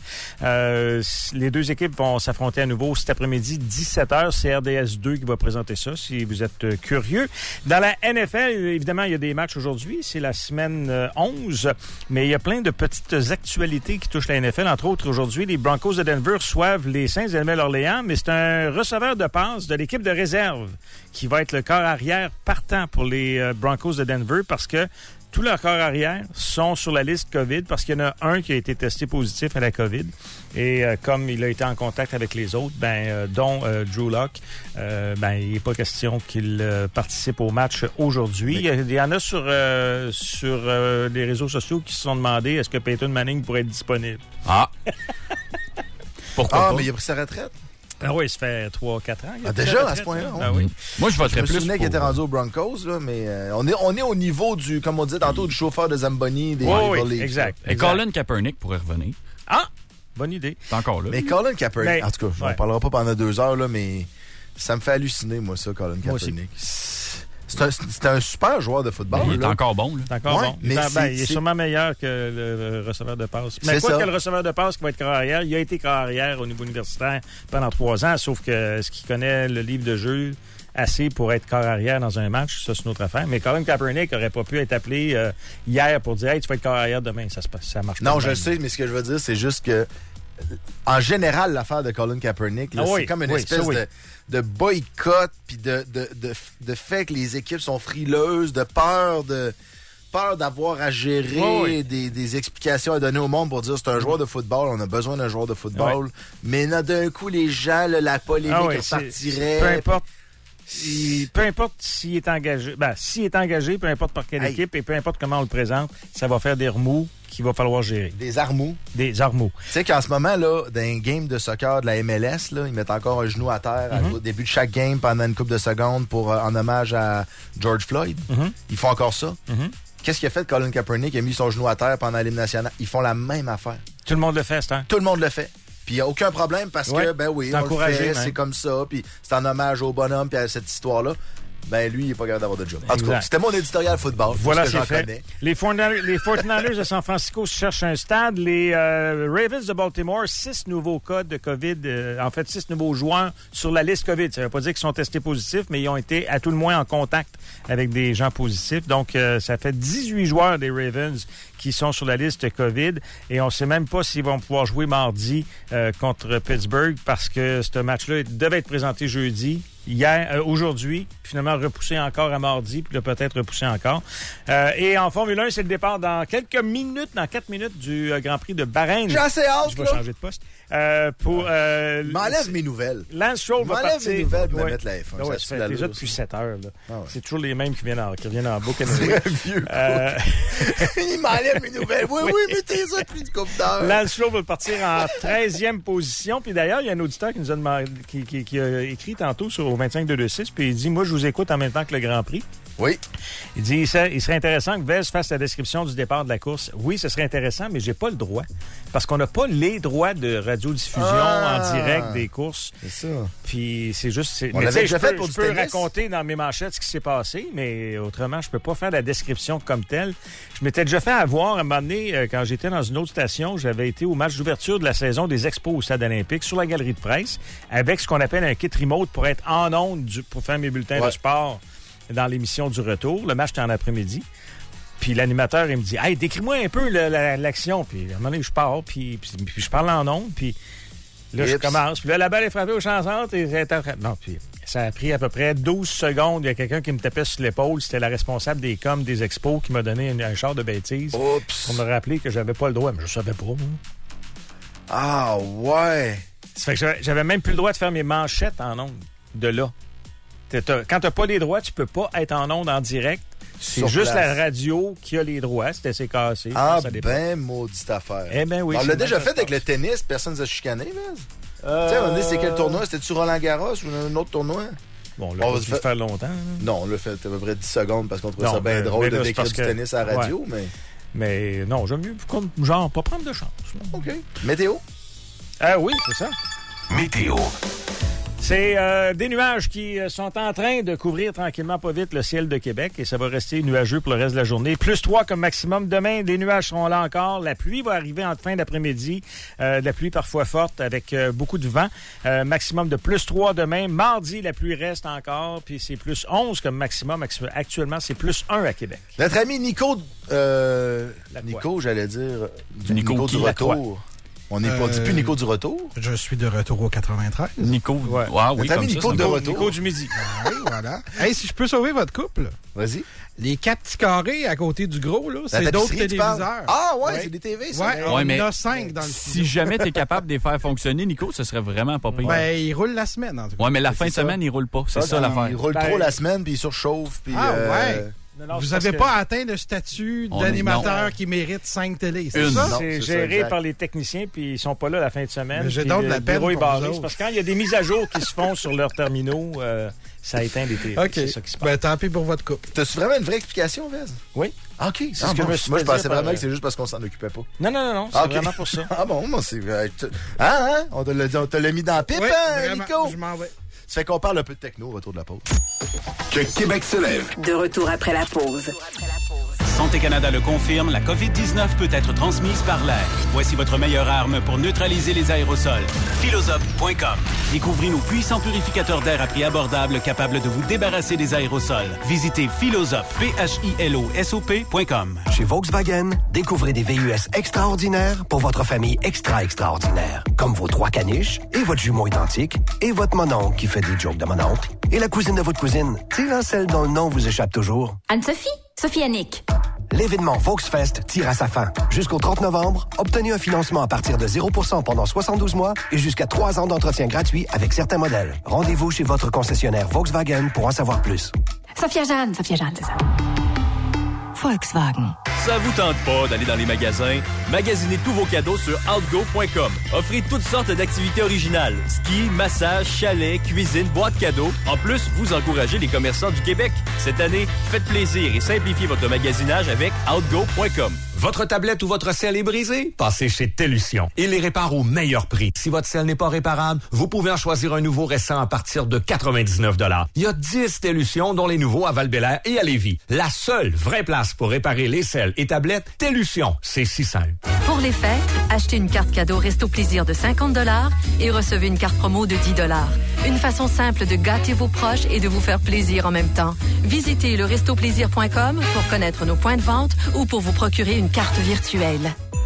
Les deux équipes vont s'affronter à nouveau cet après-midi, 17h. C'est RDS 2 qui va présenter ça, si vous êtes curieux. Dans la NFL, évidemment, il y a des matchs aujourd'hui. C'est la semaine 11, mais il y a plein de petites actualités qui touchent la NFL. Entre autres, aujourd'hui, les Broncos de Denver reçoivent les Saints de Nouvelle-Orléans, mais c'est un receveur de passe de l'équipe de réserve qui va être le corps arrière partant pour les Broncos de Denver parce que tous leurs corps arrière sont sur la liste COVID parce qu'il y en a un qui a été testé positif à la COVID. Et comme il a été en contact avec les autres, dont Drew Lock, il n'est pas question qu'il participe au match aujourd'hui. Il y en a sur les réseaux sociaux qui se sont demandé est-ce que Peyton Manning pourrait être disponible. Ah! Pourquoi pas? Mais il a pris sa retraite. Ah oui, ça fait 3-4 ans. Déjà, à ce point-là? Ah oui. Moi, je voterais plus. Je me souvenais qu'il était rendu aux Broncos, là, mais on est au niveau du, comme on disait tantôt, du chauffeur de Zamboni des Maple Leafs. Exact. Et Colin Kaepernick pourrait revenir. Ah! Bonne idée. C'est encore là. Mais Colin Kaepernick, en tout cas, on ne parlera pas pendant 2 heures, là, mais ça me fait halluciner, moi, ça, Colin Kaepernick. C'est un super joueur de football. Il est encore bon. C'est encore bon. Mais il est sûrement meilleur que le receveur de passe. Mais quoi que le receveur de passe qui va être corps arrière, il a été corps arrière au niveau universitaire pendant 3 ans, sauf que ce qu'il connaît le livre de jeu assez pour être corps arrière dans un match, ça c'est une autre affaire. Mais Colin Kaepernick n'aurait pas pu être appelé hier pour dire « Hey, tu vas être corps arrière demain ». Ça marche pas. Non, je le sais, mais ce que je veux dire, c'est juste que en général, l'affaire de Colin Kaepernick, là, c'est comme une espèce de boycott puis de fait que les équipes sont frileuses, de peur d'avoir à gérer des explications à donner au monde pour dire c'est un joueur de football, on a besoin d'un joueur de football. Mais là, d'un coup, les gens, là, la polémique repartirait. Peu importe s'il est engagé. S'il est engagé, peu importe par quelle équipe et peu importe comment on le présente, ça va faire des remous qu'il va falloir gérer. Des armous. Des armous. Tu sais qu'en ce moment, là, dans un game de soccer de la MLS, là, ils mettent encore un genou à terre au début de chaque game pendant une couple de secondes en hommage à George Floyd. Ils font encore ça. Qu'est-ce qu'il a fait Colin Kaepernick? Il a mis son genou à terre pendant l'hymne national. Ils font la même affaire. Tout le monde le fait, c'est un. Tout le monde le fait. Puis il n'y a aucun problème parce que, on le fait, c'est comme ça. Puis c'est en hommage au bonhomme puis à cette histoire-là. Lui, il n'est pas capable d'avoir de job. En tout cas, c'était mon éditorial football. Voilà, c'est fait. Les 49ers de San Francisco cherchent un stade. Les Ravens de Baltimore, 6 nouveaux cas de COVID. 6 nouveaux joueurs sur la liste COVID. Ça ne veut pas dire qu'ils sont testés positifs, mais ils ont été à tout le moins en contact avec des gens positifs. Donc, ça fait 18 joueurs des Ravens qui sont sur la liste COVID. Et on ne sait même pas s'ils vont pouvoir jouer mardi contre Pittsburgh parce que ce match-là devait être présenté jeudi. aujourd'hui, finalement repoussé encore à mardi, puis là, peut-être repoussé encore. Et en Formule 1, c'est le départ dans 4 minutes du Grand Prix de Bahreïn. J'ai assez hâte, je vais changer de poste. M'enlève mes nouvelles. Lance Stroll va partir. M'enlève mes nouvelles pour mettre la F1. Ouais, ça fait déjà depuis 7 heures. Là. Ah ouais. C'est toujours les mêmes qui reviennent en boucle. C'est vieux. Il m'enlève mes nouvelles. Oui, mettez ça depuis une couple d'heures. Lance Stroll va partir en 13e position. Puis d'ailleurs, il y a un auditeur qui nous a demandé, qui a écrit tantôt au 25-226, puis il dit, moi, je vous écoute en même temps que le Grand Prix. Oui. Il dit, il serait intéressant que Vez fasse la description du départ de la course. Oui, ce serait intéressant, mais j'ai pas le droit. Parce qu'on n'a pas les droits de radiodiffusion en direct des courses. C'est ça. Puis c'est juste... On l'avait déjà fait pour je du peux tennis. raconter dans mes manchettes ce qui s'est passé, mais autrement, je peux pas faire la description comme telle. Je m'étais déjà fait avoir, à un moment donné, quand j'étais dans une autre station, j'avais été au match d'ouverture de la saison des Expos au Stade olympique, sur la galerie de presse, avec ce qu'on appelle un kit remote pour être en onde pour faire mes bulletins de sport dans l'émission du retour. Le match était en après-midi. Puis l'animateur, il me dit, « Hey, décris-moi un peu l'action. » Puis à un moment donné, je pars, puis je parle en ondes, puis là, je commence. Puis là, la balle est frappée au champ centre et non, puis ça a pris à peu près 12 secondes. Il y a quelqu'un qui me tapait sur l'épaule. C'était la responsable des coms des Expos qui m'a donné un char de bêtises. Oups. Pour me rappeler que j'avais pas le droit. Mais je savais pas, moi. Ah, ouais. Ça fait que j'avais même plus le droit de faire mes manchettes en ondes de là. Quand t'as pas les droits, tu peux pas être en ondes en direct. C'est Sur juste place. la radio qui a les droits. C'était assez cassé. Ah, ça dépend. ben, maudite affaire. Eh ben oui. On c'est l'a déjà même fait ça. avec le tennis. Personne ne nous a chicané, mais... Tu sais, à un moment donné, c'était quel tournoi? C'était-tu Roland-Garros ou un autre tournoi? Bon, on l'a pas faire longtemps. Non, on l'a fait à peu près 10 secondes parce qu'on trouvait Non, ça bien mais drôle de là, c'est décrire parce du que- tennis à la radio, ouais. mais... Mais non, j'aime mieux, comme genre, pas prendre de chance. là. OK. Météo? Ah oui, c'est ça. Météo. C'est des nuages qui sont en train de couvrir tranquillement pas vite le ciel de Québec et ça va rester nuageux pour le reste de la journée. Plus 3 comme maximum. Demain, les nuages seront là encore. La pluie va arriver en fin d'après-midi. De la pluie parfois forte avec beaucoup de vent. Maximum de plus 3 demain. Mardi, la pluie reste encore. Puis c'est plus 11 comme maximum. Actuellement, c'est plus 1 à Québec. Notre ami Nico... Nico, j'allais dire... Nico du retour. On n'est pas dit plus Nico du retour. Je suis de retour au 93. Nico, ouais. Ah, oui, Notre ami comme Nico ça, de c'est retour. Nico du midi. Oui, voilà. Hey, si je peux sauver votre couple, Vas-y. les 4 petits carrés à côté du gros, là, La c'est d'autres tapisserie, tu parles? téléviseurs. Ah, ouais, c'est des TV, ça. Ouais, Ouais, on mais en a 5 dans le Si jamais tu es capable de les faire fonctionner, Nico, ce serait vraiment pas pire. Ben, ils roulent la semaine, en tout cas. Ouais, mais la fin de c'est ça. semaine, il roule pas. C'est ça l'affaire. Il roule trop la semaine, puis il surchauffe. Puis, Ah, ouais. Non, Vous c'est n'avez parce pas atteint le statut On est- d'animateur non. qui mérite 5 télés, c'est Une. ça? Non, C'est c'est ça, géré exact. par les techniciens, puis ils sont pas là la fin de semaine. Mais j'ai puis donc de la le bureau peine est pour vous barré. autres. C'est parce que quand il y a des mises à jour qui se font sur leurs terminaux, ça éteint les télés. OK. C'est ça qui se passe. Ben, tant pis pour votre couple. T'as-tu vraiment une vraie explication, Vez? Oui. Ah, OK. C'est ce que je me suis moi, fait je pensais dire vraiment par- que c'est juste parce qu'on s'en occupait pas. Non, c'est Ah, ok. vraiment pour ça. Ah bon, moi, c'est... Hein? On te l'a dit, on te l'a mis dans la pipe, Oui, hein, vraiment, Nico? je m'en vais. Ça fait qu'on parle un peu de techno au retour de la pause. Que Québec se lève. De retour après la pause. Santé Canada le confirme, la COVID-19 peut être transmise par l'air. Voici votre meilleure arme pour neutraliser les aérosols. Philosophe.com. Découvrez nos puissants purificateurs d'air à prix abordable capables de vous débarrasser des aérosols. Visitez Philosophe, PHILOSOP.com. Chez Volkswagen, découvrez des VUS extraordinaires pour votre famille extraordinaire. Comme vos 3 caniches, et votre jumeau identique, et votre mononcle qui fait des jokes de mononcle, et la cousine de votre cousine. Tu sais, là, celle dont le nom vous échappe toujours. Anne-Sophie? Sophie Annick. L'événement Volksfest tire à sa fin. Jusqu'au 30 novembre, obtenez un financement à partir de 0% pendant 72 mois et jusqu'à 3 ans d'entretien gratuit avec certains modèles. Rendez-vous chez votre concessionnaire Volkswagen pour en savoir plus. Sophia Jeanne, c'est ça. Volkswagen. Ça vous tente pas d'aller dans les magasins? Magasinez tous vos cadeaux sur outgo.com. Offrez toutes sortes d'activités originales. Ski, massage, chalet, cuisine, boîte cadeaux. En plus, vous encouragez les commerçants du Québec. Cette année, faites plaisir et simplifiez votre magasinage avec outgo.com. Votre tablette ou votre sel est brisé? Passez chez Tellution. Il les répare au meilleur prix. Si votre sel n'est pas réparable, vous pouvez en choisir un nouveau récent à partir de 99 $. Il y a 10 Tellution, dont les nouveaux à Val-Bélair et à Lévis. La seule vraie place pour réparer les sels et tablettes, Tellution. C'est si simple. Pour les fêtes, achetez une carte cadeau Resto Plaisir de 50 $ et recevez une carte promo de 10 $. Une façon simple de gâter vos proches et de vous faire plaisir en même temps. Visitez le restoplaisir.com pour connaître nos points de vente ou pour vous procurer une carte virtuelle.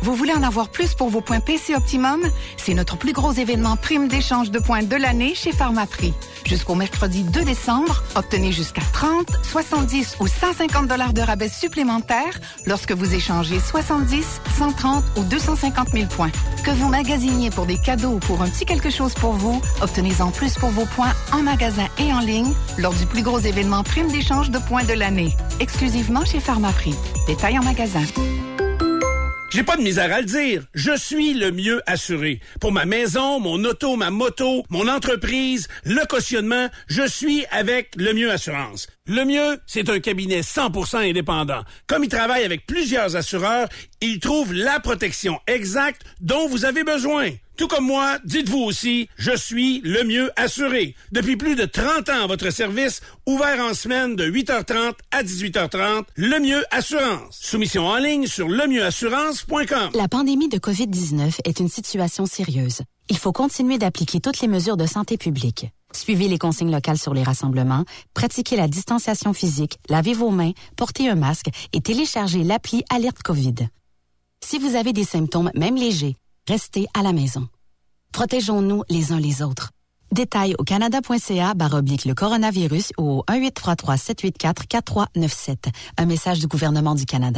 Vous voulez en avoir plus pour vos points PC Optimum? C'est notre plus gros événement prime d'échange de points de l'année chez Pharmaprix. Jusqu'au mercredi 2 décembre, obtenez jusqu'à 30, 70 ou 150 $ de rabais supplémentaires lorsque vous échangez 70, 130 ou 250 000 points. Que vous magasiniez pour des cadeaux ou pour un petit quelque chose pour vous, obtenez-en plus pour vos points en magasin et en ligne lors du plus gros événement prime d'échange de points de l'année. Exclusivement chez Pharmaprix. Détail en magasin. J'ai pas de misère à le dire. Je suis le mieux assuré. Pour ma maison, mon auto, ma moto, mon entreprise, le cautionnement, je suis avec Le Mieux Assurance. Le Mieux, c'est un cabinet 100% indépendant. Comme il travaille avec plusieurs assureurs, il trouve la protection exacte dont vous avez besoin. Tout comme moi, dites-vous aussi, je suis le mieux assuré. Depuis plus de 30 ans à votre service, ouvert en semaine de 8h30 à 18h30, Le Mieux Assurance. Soumission en ligne sur lemieuxassurance.com. La pandémie de COVID-19 est une situation sérieuse. Il faut continuer d'appliquer toutes les mesures de santé publique. Suivez les consignes locales sur les rassemblements, pratiquez la distanciation physique, lavez vos mains, portez un masque et téléchargez l'appli Alerte COVID. Si vous avez des symptômes, même légers, restez à la maison. Protégeons-nous les uns les autres. Détails au canada.ca/le coronavirus ou au 1-833-784-4397. Un message du gouvernement du Canada.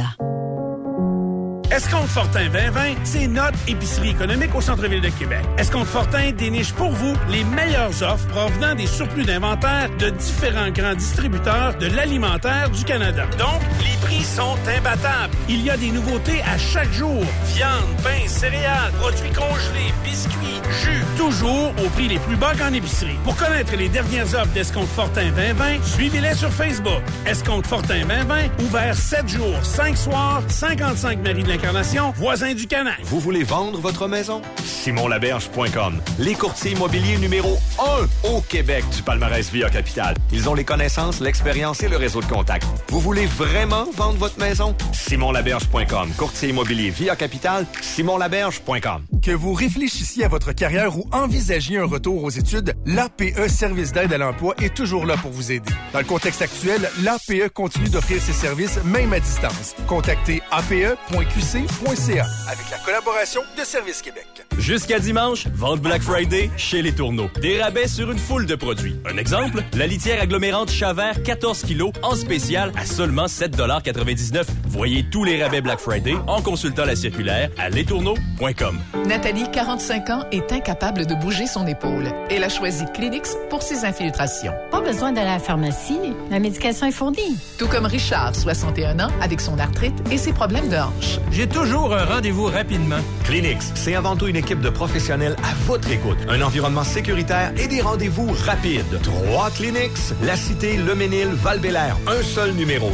Escompte Fortin 2020, c'est notre épicerie économique au centre-ville de Québec. Escompte Fortin déniche pour vous les meilleures offres provenant des surplus d'inventaire de différents grands distributeurs de l'alimentaire du Canada. Donc, les prix sont imbattables. Il y a des nouveautés à chaque jour. Viande, pain, céréales, produits congelés, biscuits, jus, toujours au prix les plus bas qu'en épicerie. Pour connaître les dernières offres d'Escompte Fortin 2020, suivez-les sur Facebook. Escompte Fortin 2020, ouvert 7 jours, 5 soirs, 55 Marie de l'Incarnation, voisin du Canal. Vous voulez vendre votre maison? SimonLaberge.com. Les courtiers immobiliers numéro 1 au Québec du palmarès Via Capital. Ils ont les connaissances, l'expérience et le réseau de contacts. Vous voulez vraiment vendre votre maison? SimonLaberge.com. Courtier immobilier Via Capital, SimonLaberge.com. Que vous réfléchissiez à votre carrière ou envisagiez un retour aux études, l'APE Service d'aide à l'emploi est toujours là pour vous aider. Dans le contexte actuel, l'APE continue d'offrir ses services même à distance. Contactez ape.qc.ca avec la collaboration de Service Québec. Jusqu'à dimanche, vente Black Friday chez Les Tourneaux. Des rabais sur une foule de produits. Un exemple, la litière agglomérante Chavert 14 kg en spécial à seulement 7,99 $. Voyez tous les rabais Black Friday en consultant la circulaire à lestourneaux.com. Nathalie, 45 ans, est incapable de bouger son épaule. Elle a choisi Kleenex pour ses infiltrations. Pas besoin d'aller à la pharmacie. La médication est fournie. Tout comme Richard, 61 ans, avec son arthrite et ses problèmes de hanche. J'ai toujours un rendez-vous rapidement. Kleenex, c'est avant tout une équipe de professionnels à votre écoute. Un environnement sécuritaire et des rendez-vous rapides. 3 Kleenex, La Cité, Le Ménil, Val-Bélair. Un seul numéro,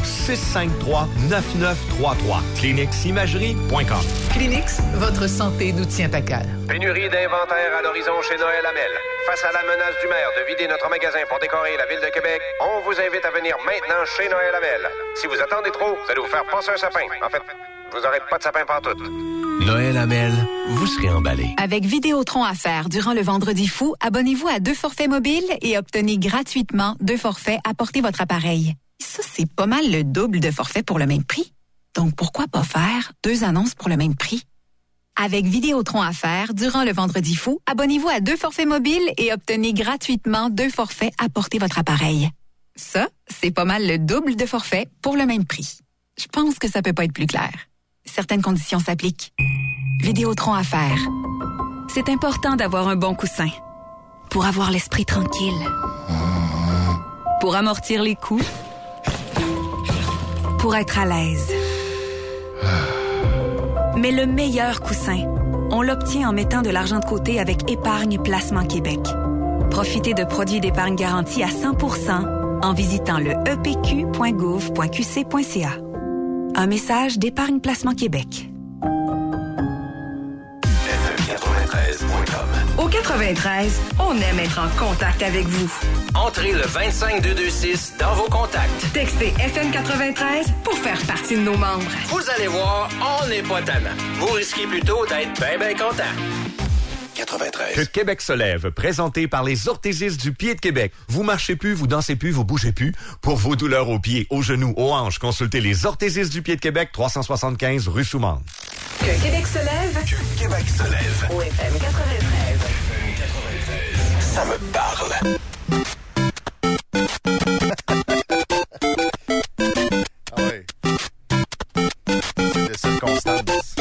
653-9933. KleenexImagerie.com. Kleenex, votre santé nous tient à cœur. Pénurie d'inventaire à l'horizon chez Noël Hamel. Face à la menace du maire de vider notre magasin pour décorer la ville de Québec, on vous invite à venir maintenant chez Noël Hamel. Si vous attendez trop, vous allez vous faire passer un sapin. En fait, vous n'aurez pas de sapin pantoute. Noël Hamel, vous serez emballé. Avec Vidéotron à faire durant le Vendredi fou, abonnez-vous à 2 forfaits mobiles et obtenez gratuitement 2 forfaits à porter votre appareil. Ça, c'est pas mal le double de forfaits pour le même prix. Donc, pourquoi pas faire 2 annonces pour le même prix? Avec Vidéotron à faire durant le Vendredi fou, abonnez-vous à 2 forfaits mobiles et obtenez gratuitement 2 forfaits à porter votre appareil. Ça, c'est pas mal le double de forfaits pour le même prix. Je pense que ça peut pas être plus clair. Certaines conditions s'appliquent. Vidéotron à faire. C'est important d'avoir un bon coussin. Pour avoir l'esprit tranquille. Pour amortir les coups. Pour être à l'aise. Mais le meilleur coussin, on l'obtient en mettant de l'argent de côté avec Épargne Placement Québec. Profitez de produits d'épargne garantie à 100% en visitant le epq.gouv.qc.ca. Un message d'Épargne Placement Québec. Au 93, on aime être en contact avec vous. Entrez le 25226 dans vos contacts. Textez FM93 pour faire partie de nos membres. Vous allez voir, on n'est pas tannant. Vous risquez plutôt d'être bien content. 93. Que Québec se lève, présenté par les orthésistes du pied de Québec. Vous marchez plus, vous dansez plus, vous bougez plus. Pour vos douleurs aux pieds, aux genoux, aux hanches, consultez les orthésistes du pied de Québec, 375 rue Soumande. Que Québec se lève. Que Québec se lève. Au FM 93. Ça me parle. Ah ouais. C'est de circonstances.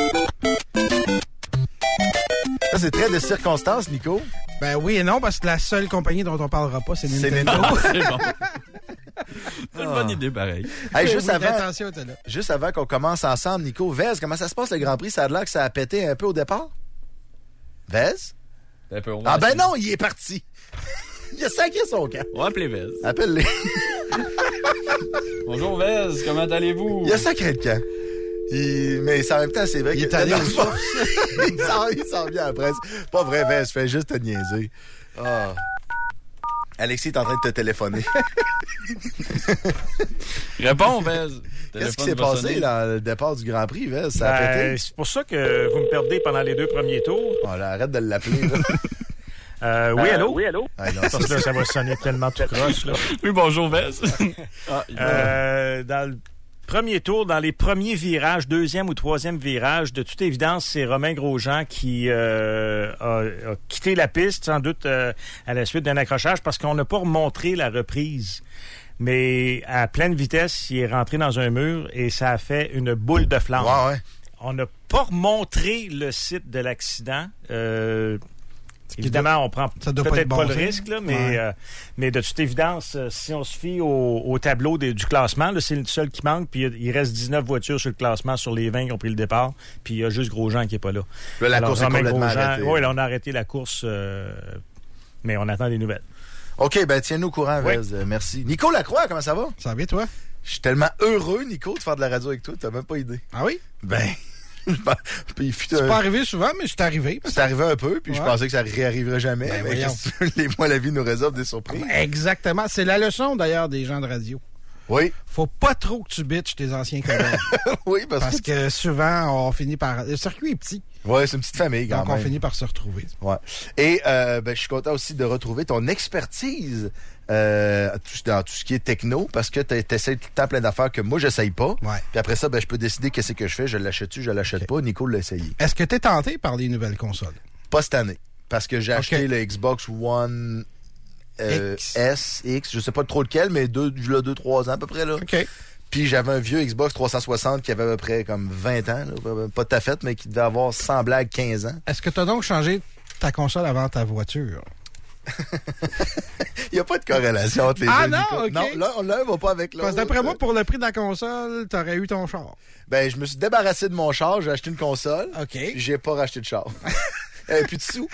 Ça, c'est très de circonstances, Nico. Ben oui et non, parce que la seule compagnie dont on parlera pas, c'est Nintendo. C'est bon. C'est une bonne idée, pareil. Hey, Oui, juste avant qu'on commence ensemble, Nico, Vez, comment ça se passe le Grand Prix? Ça a l'air que ça a pété un peu au départ? Vez? Ah ben non, il est parti. Il a sacré son camp. On va appeler Vez. Appelle-les. Bonjour Vez, comment allez-vous? Il a sacré le camp. Mais en même temps, c'est vrai qu'il est allé aux sources. Il s'en vient après. C'est pas vrai, Vez, fais juste te niaiser. Ah. Alexis est en train de te téléphoner. Réponds, Vez. Qu'est-ce qui s'est passé dans le départ du Grand Prix, Vez? Ça a pété? C'est pour ça que vous me perdez pendant les 2 premiers tours. Oh, là, arrête de l'appeler. Là. Oui, allô? Oui, allô? Ah, non, parce que là, ça va sonner tellement tout croche. Là. Oui, bonjour, Vez. Dans le premier tour, dans les premiers virages, 2e ou 3e virage, de toute évidence, c'est Romain Grosjean qui a quitté la piste, sans doute à la suite d'un accrochage, parce qu'on n'a pas remontré la reprise. Mais à pleine vitesse, il est rentré dans un mur et ça a fait une boule de flamme. Ouais. On n'a pas remontré le site de l'accident. Évidemment, on prend peut-être pas le risque, là, mais de toute évidence, si on se fie au tableau du classement, là, c'est le seul qui manque, puis il reste 19 voitures sur le classement sur les 20 qui ont pris le départ, puis il y a juste Grosjean qui n'est pas là. Là, la course est complètement arrêtée. Oui, là, on a arrêté la course, mais on attend des nouvelles. OK, ben tiens-nous au courant, Vez. Merci. Nico Lacroix, comment ça va? Ça va bien, toi? Je suis tellement heureux, Nico, de faire de la radio avec toi, t'as même pas idée. Ah oui? Ben... C'est pas arrivé souvent, mais je suis arrivé. C'est arrivé un peu, puis je pensais que ça réarriverait jamais. Ben, mais les mois, la vie nous réserve des surprises. Exactement. C'est la leçon, d'ailleurs, des gens de radio. Oui. Faut pas trop que tu bitches tes anciens collègues. Oui, parce que souvent, on finit par... Le circuit est petit. Oui, c'est une petite famille, quand même. Donc, on finit par se retrouver. Ouais. Et je suis content aussi de retrouver ton expertise dans tout ce qui est techno, parce que tu essaies tout le temps plein d'affaires que moi, j'essaye pas. Ouais. Puis après ça, je peux décider qu'est-ce que je fais. Je l'achète-tu, je l'achète pas. Nico l'a essayé. Est-ce que tu es tenté par les nouvelles consoles? Pas cette année. Parce que j'ai acheté le Xbox One X, je sais pas trop lequel, mais 2-3 ans à peu près, là. OK. Puis j'avais un vieux Xbox 360 qui avait à peu près comme 20 ans, là, pas ta fête, mais qui devait avoir sans blague 15 ans. Est-ce que tu as donc changé ta console avant ta voiture? Il n'y a pas de corrélation entre les deux. Non, Nico. OK. Non, l'un va pas avec l'autre. Parce que d'après moi, pour le prix de la console, tu aurais eu ton char. Ben, je me suis débarrassé de mon char, j'ai acheté une console. OK. Puis j'ai pas racheté de char. Plus de sous.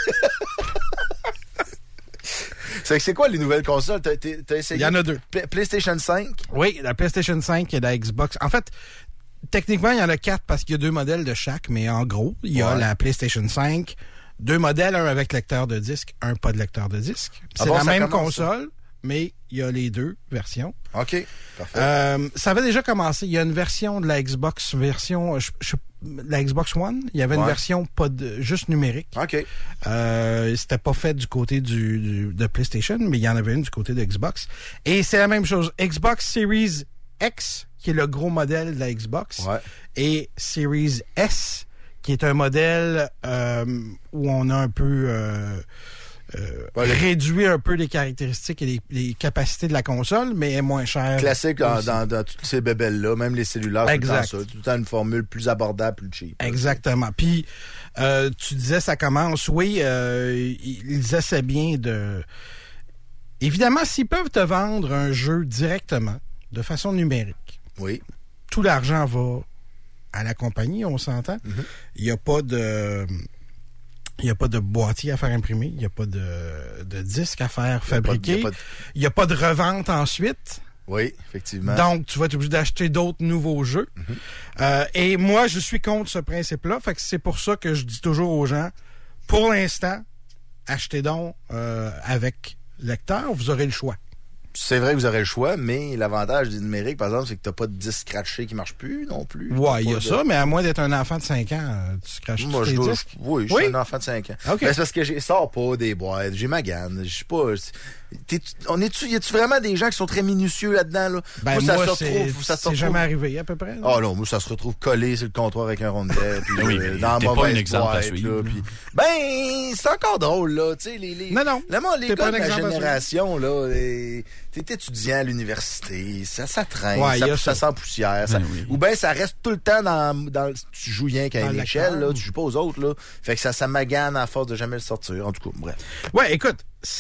C'est quoi les nouvelles consoles? T'as essayé? Il y en a 2. PlayStation 5? Oui, la PlayStation 5 et la Xbox. En fait, techniquement, il y en a 4 parce qu'il y a 2 modèles de chaque, mais en gros, il y a la PlayStation 5, 2 modèles, un avec lecteur de disque, un pas de lecteur de disque. C'est la même console, mais il y a les 2 versions. OK, parfait. Ça avait déjà commencé. Il y a une version de la Xbox, la Xbox One. Il y avait une version juste numérique. OK. C'était pas fait du côté de PlayStation, mais il y en avait une du côté de Xbox. Et c'est la même chose. Xbox Series X, qui est le gros modèle de la Xbox, et Series S, qui est un modèle où on a un peu réduit un peu les caractéristiques et les capacités de la console, mais est moins cher. Classique dans toutes ces bébelles-là, même les cellulaires, exact. Tout le temps une formule plus abordable, plus cheap. Exactement. Puis, tu disais, ça commence, oui, ils essaient bien de... Évidemment, s'ils peuvent te vendre un jeu directement, de façon numérique, tout l'argent va à la compagnie, on s'entend. Il n'y a pas de... Il n'y a pas de boîtier à faire imprimer. Il n'y a pas de disque à faire fabriquer. Il n'y a pas de revente ensuite. Oui, effectivement. Donc, tu vas être obligé d'acheter d'autres nouveaux jeux. Et moi, je suis contre ce principe-là. Fait que c'est pour ça que je dis toujours aux gens, pour l'instant, achetez donc avec lecteur, vous aurez le choix. c'est vrai que vous aurez le choix, mais l'avantage du numérique, par exemple, c'est que t'as pas de disque scratché qui marche plus non plus. Ouais, il y a ça, mais à moins d'être un enfant de 5 ans, tu scratches tous tes disques? Oui, je suis un enfant de 5 ans. Okay. Ben, c'est parce que je sors pas des boîtes, j'ai ma gamme, je sais pas... Y a-tu vraiment des gens qui sont très minutieux là-dedans, là? Ben, moi, moi ça se retrouve... c'est jamais arrivé, à peu près. Ah non, moi, ça se retrouve collé sur le comptoir avec un rond de terre, puis oui, mais dans t'es la pas un mauvaise exemple boîte, à suivre. là, puis... Ben, c'est encore drôle, là, tu sais, Non, les gars de ma génération, là, t'es étudiant à l'université, ça traîne, ça sent poussière, ou bien ça reste tout le temps tu joues rien qu'à une échelle, là, tu joues pas aux autres, là, fait que ça magane à force de jamais le sortir, en tout cas, bref. Ouais, écoute,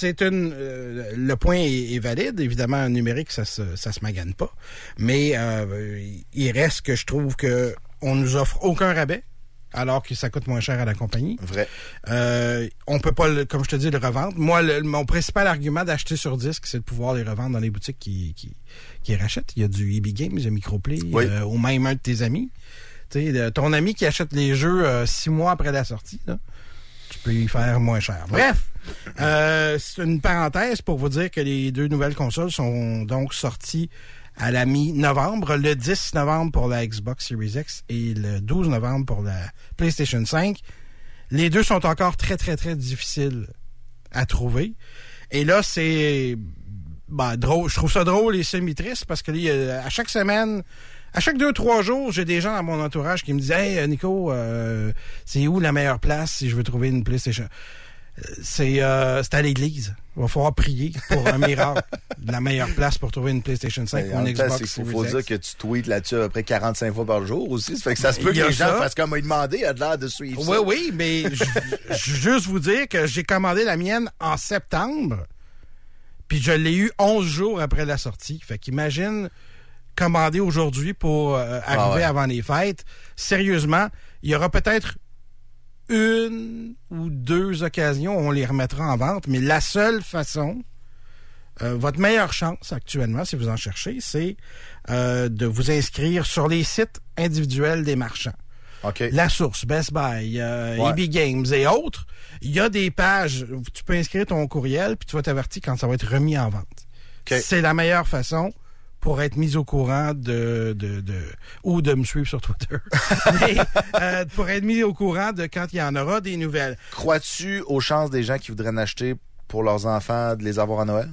le point est valide. Évidemment, en numérique, ça se magane pas. Mais il reste que je trouve que on nous offre aucun rabais, alors que ça coûte moins cher à la compagnie. Vrai. On peut pas, comme je te dis, le revendre. Moi, mon principal argument d'acheter sur disque, c'est de pouvoir les revendre dans les boutiques qui rachètent. Il y a du EB Games, il y a Microplay, ou même un de tes amis. Tu sais, ton ami qui achète les jeux 6 mois après la sortie, là, tu peux y faire moins cher. Bref, c'est une parenthèse pour vous dire que les 2 nouvelles consoles sont donc sorties à la mi-novembre, le 10 novembre pour la Xbox Series X et le 12 novembre pour la PlayStation 5. Les 2 sont encore très, très, très difficiles à trouver. Et là, c'est drôle. Je trouve ça drôle et semi-triste parce que là, à chaque semaine... À chaque 2-3 jours, j'ai des gens dans mon entourage qui me disent « Hey, Nico, c'est où la meilleure place si je veux trouver une PlayStation? » C'est à l'église. Il va falloir prier pour un miracle. La meilleure place pour trouver une PlayStation 5 ou une Xbox. Il faut dire que tu tweets là-dessus à peu près 45 fois par jour aussi. Ça fait que ça se peut que les gens fassent comme il demandé, à de l'air de suivre ça. Oui, mais je veux juste vous dire que j'ai commandé la mienne en septembre, puis je l'ai eu 11 jours après la sortie. Fait qu'imagine... commander aujourd'hui pour arriver avant les fêtes. Sérieusement, il y aura peut-être 1 ou 2 occasions où on les remettra en vente, mais la seule façon, votre meilleure chance actuellement, si vous en cherchez, c'est de vous inscrire sur les sites individuels des marchands. Okay. La Source, Best Buy, EB Games et autres. Il y a des pages où tu peux inscrire ton courriel puis tu vas t'avertir quand ça va être remis en vente. Okay. C'est la meilleure façon pour être mis au courant ou de me suivre sur Twitter. Mais, pour être mis au courant de quand il y en aura des nouvelles. Crois-tu aux chances des gens qui voudraient en acheter pour leurs enfants de les avoir à Noël?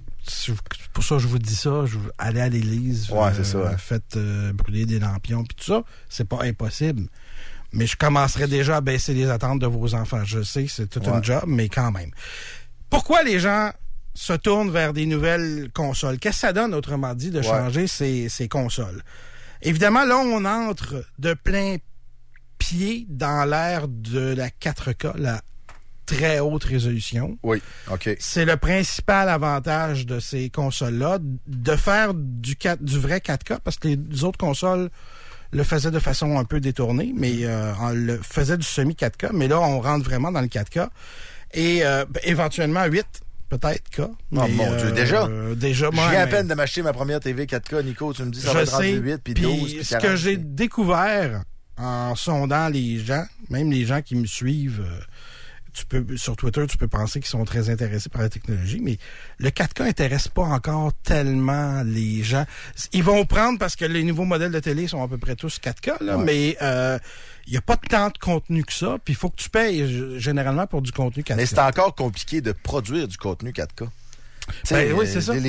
Pour ça, je vous dis ça. Allez à l'église. C'est ça. Faites brûler des lampions puis tout ça. C'est pas impossible. Mais je commencerai déjà à baisser les attentes de vos enfants. Je sais, c'est tout un job, mais quand même. Pourquoi les gens se tournent vers des nouvelles consoles? Qu'est-ce que ça donne, autrement dit, de changer ces consoles? Évidemment, là, on entre de plein pied dans l'ère de la 4K, la très haute résolution. Oui, OK. C'est le principal avantage de ces consoles-là, de faire du vrai 4K, parce que les autres consoles le faisaient de façon un peu détournée, mais on le faisait du semi-4K, mais là, on rentre vraiment dans le 4K. Et éventuellement 8. Peut-être K. Oh mon Dieu, déjà? Déjà, moi. J'ai à peine de m'acheter ma première TV 4K, Nico. Tu me dis ça va être rendu 8, puis 12, puis 40. Ce que j'ai découvert en sondant les gens, même les gens qui me suivent, sur Twitter, tu peux penser qu'ils sont très intéressés par la technologie, mais le 4K intéresse pas encore tellement les gens. Ils vont prendre parce que les nouveaux modèles de télé sont à peu près tous 4K, là, mais il n'y a pas tant de contenu que ça, puis il faut que tu payes généralement pour du contenu 4K. Mais c'est encore compliqué de produire du contenu 4K. Oui, c'est ça.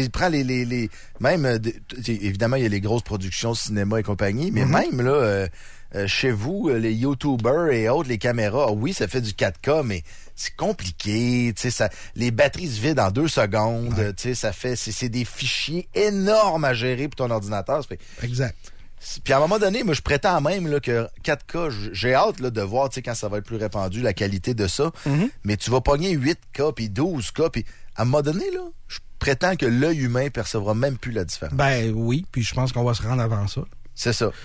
Même, évidemment, il y a les grosses productions cinéma et compagnie, mais même là, chez vous, les YouTubers et autres, les caméras, oui, ça fait du 4K, mais c'est compliqué. Les batteries se vident en 2 secondes. C'est des fichiers énormes à gérer pour ton ordinateur. Exact. Puis à un moment donné, moi, je prétends même là, que 4K, j'ai hâte là, de voir quand ça va être plus répandu, la qualité de ça. Mais tu vas pogner 8K puis 12K, puis à un moment donné, là, je prétends que l'œil humain percevra même plus la différence. Ben oui, puis je pense qu'on va se rendre avant ça. C'est ça.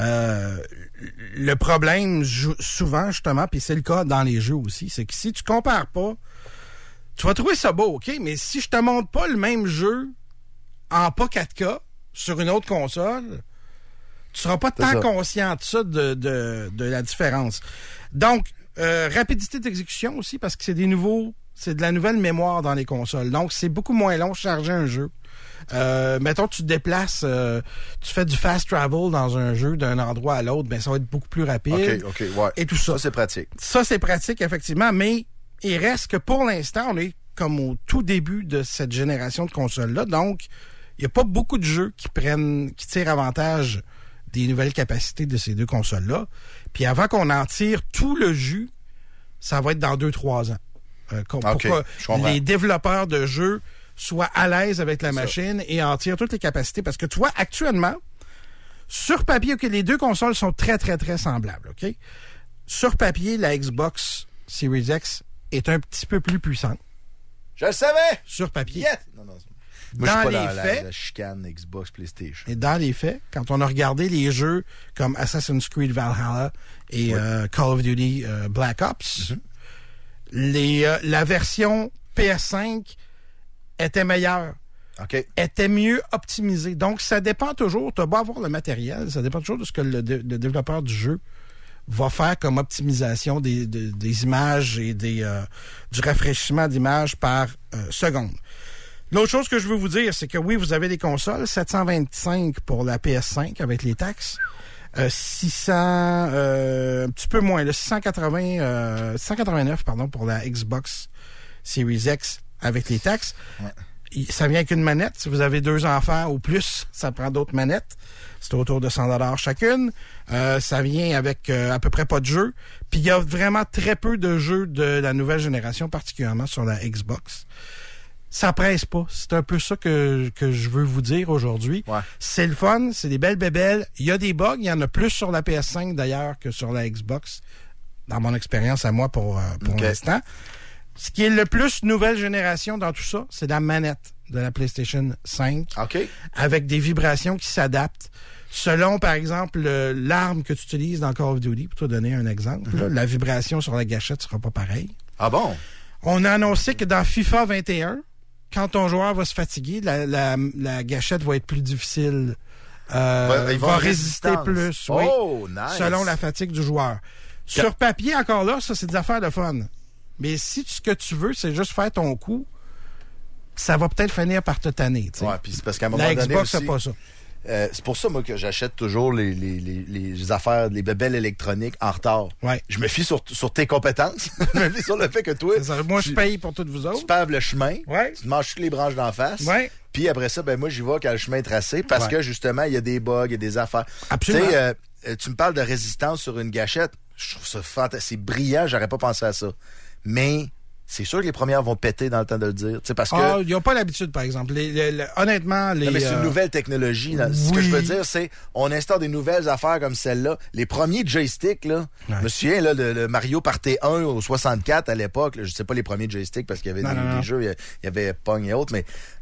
Le problème, souvent, justement, puis c'est le cas dans les jeux aussi, c'est que si tu compares pas, tu vas trouver ça beau, OK? Mais si je te montre pas le même jeu en pas 4K sur une autre console, tu seras pas tant conscient de ça, de la différence. Donc, rapidité d'exécution aussi, parce que c'est des nouveaux c'est de la nouvelle mémoire dans les consoles. Donc, c'est beaucoup moins long de charger un jeu. Mettons, tu te déplaces, tu fais du fast travel dans un jeu d'un endroit à l'autre, ben ça va être beaucoup plus rapide. OK, ouais. Et tout ça. Ça, c'est pratique. Ça, c'est pratique, effectivement, mais il reste que pour l'instant, on est comme au tout début de cette génération de consoles-là. Donc, il n'y a pas beaucoup de jeux qui tirent avantage des nouvelles capacités de ces deux consoles-là. Puis avant qu'on en tire tout le jus, ça va être dans 2-3 ans. Pour que les développeurs de jeux soient à l'aise avec la machine et en tirent toutes les capacités. Parce que tu vois, actuellement, sur papier, les deux consoles sont très, très, très semblables. OK? Sur papier, la Xbox Series X est un petit peu plus puissante. Je le savais! Sur papier. Yes! Non. Moi, je suis pas dans la chicane Xbox, PlayStation. Et dans les faits, quand on a regardé les jeux comme Assassin's Creed Valhalla et Call of Duty Black Ops, la version PS5 était meilleure. Était mieux optimisée. Donc, ça dépend toujours. Tu vas pas avoir le matériel. Ça dépend toujours de ce que le développeur du jeu va faire comme optimisation des images et du rafraîchissement d'images par seconde. L'autre chose que je veux vous dire, c'est que oui, vous avez des consoles, 725 pour la PS5 avec les taxes, 600, un petit peu moins, 689 pour la Xbox Series X avec les taxes. Ouais. Ça vient avec une manette. Si vous avez 2 enfants ou plus, ça prend d'autres manettes. C'est autour de 100$ chacune. Ça vient avec à peu près pas de jeux. Puis il y a vraiment très peu de jeux de la nouvelle génération, particulièrement sur la Xbox. Ça presse pas. C'est un peu ça que je veux vous dire aujourd'hui. Ouais. C'est le fun, c'est des belles bébelles. Il y a des bugs, il y en a plus sur la PS5 d'ailleurs que sur la Xbox, dans mon expérience à moi pour l'instant. Ce qui est le plus nouvelle génération dans tout ça, c'est la manette de la PlayStation 5. Avec des vibrations qui s'adaptent. Selon, par exemple, l'arme que tu utilises dans Call of Duty, pour te donner un exemple, là, la vibration sur la gâchette sera pas pareille. Ah bon? On a annoncé que dans FIFA 21, quand ton joueur va se fatiguer, la gâchette va être plus difficile. Va résister plus. Oh, nice. Selon la fatigue du joueur. Sur papier, encore là, ça, c'est des affaires de fun. Mais si ce que tu veux, c'est juste faire ton coup, ça va peut-être finir par te tanner. T'sais. Ouais, puis c'est parce qu'à un moment donné. La Xbox, aussi, c'est pas ça. C'est pour ça, moi, que j'achète toujours les affaires, les bébelles électroniques en retard. Ouais. Je me fie sur tes compétences. Je me fie sur le fait que toi... Moi, je paye pour toutes vous autres. Tu paves le chemin. Ouais. Tu te manges toutes les branches d'en face. Ouais. Puis après ça, moi, j'y vais quand le chemin est tracé parce que, justement, il y a des bugs, il y a des affaires. Absolument. Tu me parles de résistance sur une gâchette. Je trouve ça fantastique. C'est brillant. J'aurais pas pensé à ça. Mais... c'est sûr que les premières vont péter dans le temps de le dire. Parce que ils n'ont pas l'habitude, par exemple. Honnêtement, Non, mais c'est une nouvelle technologie. Là. Ce que je veux dire, c'est on instaure des nouvelles affaires comme celle-là. Les premiers joysticks, là, je me souviens, là, le Mario Party 1 au 64 à l'époque, là, je sais pas les premiers joysticks parce qu'il y avait des jeux, il y avait Pong et autres, mais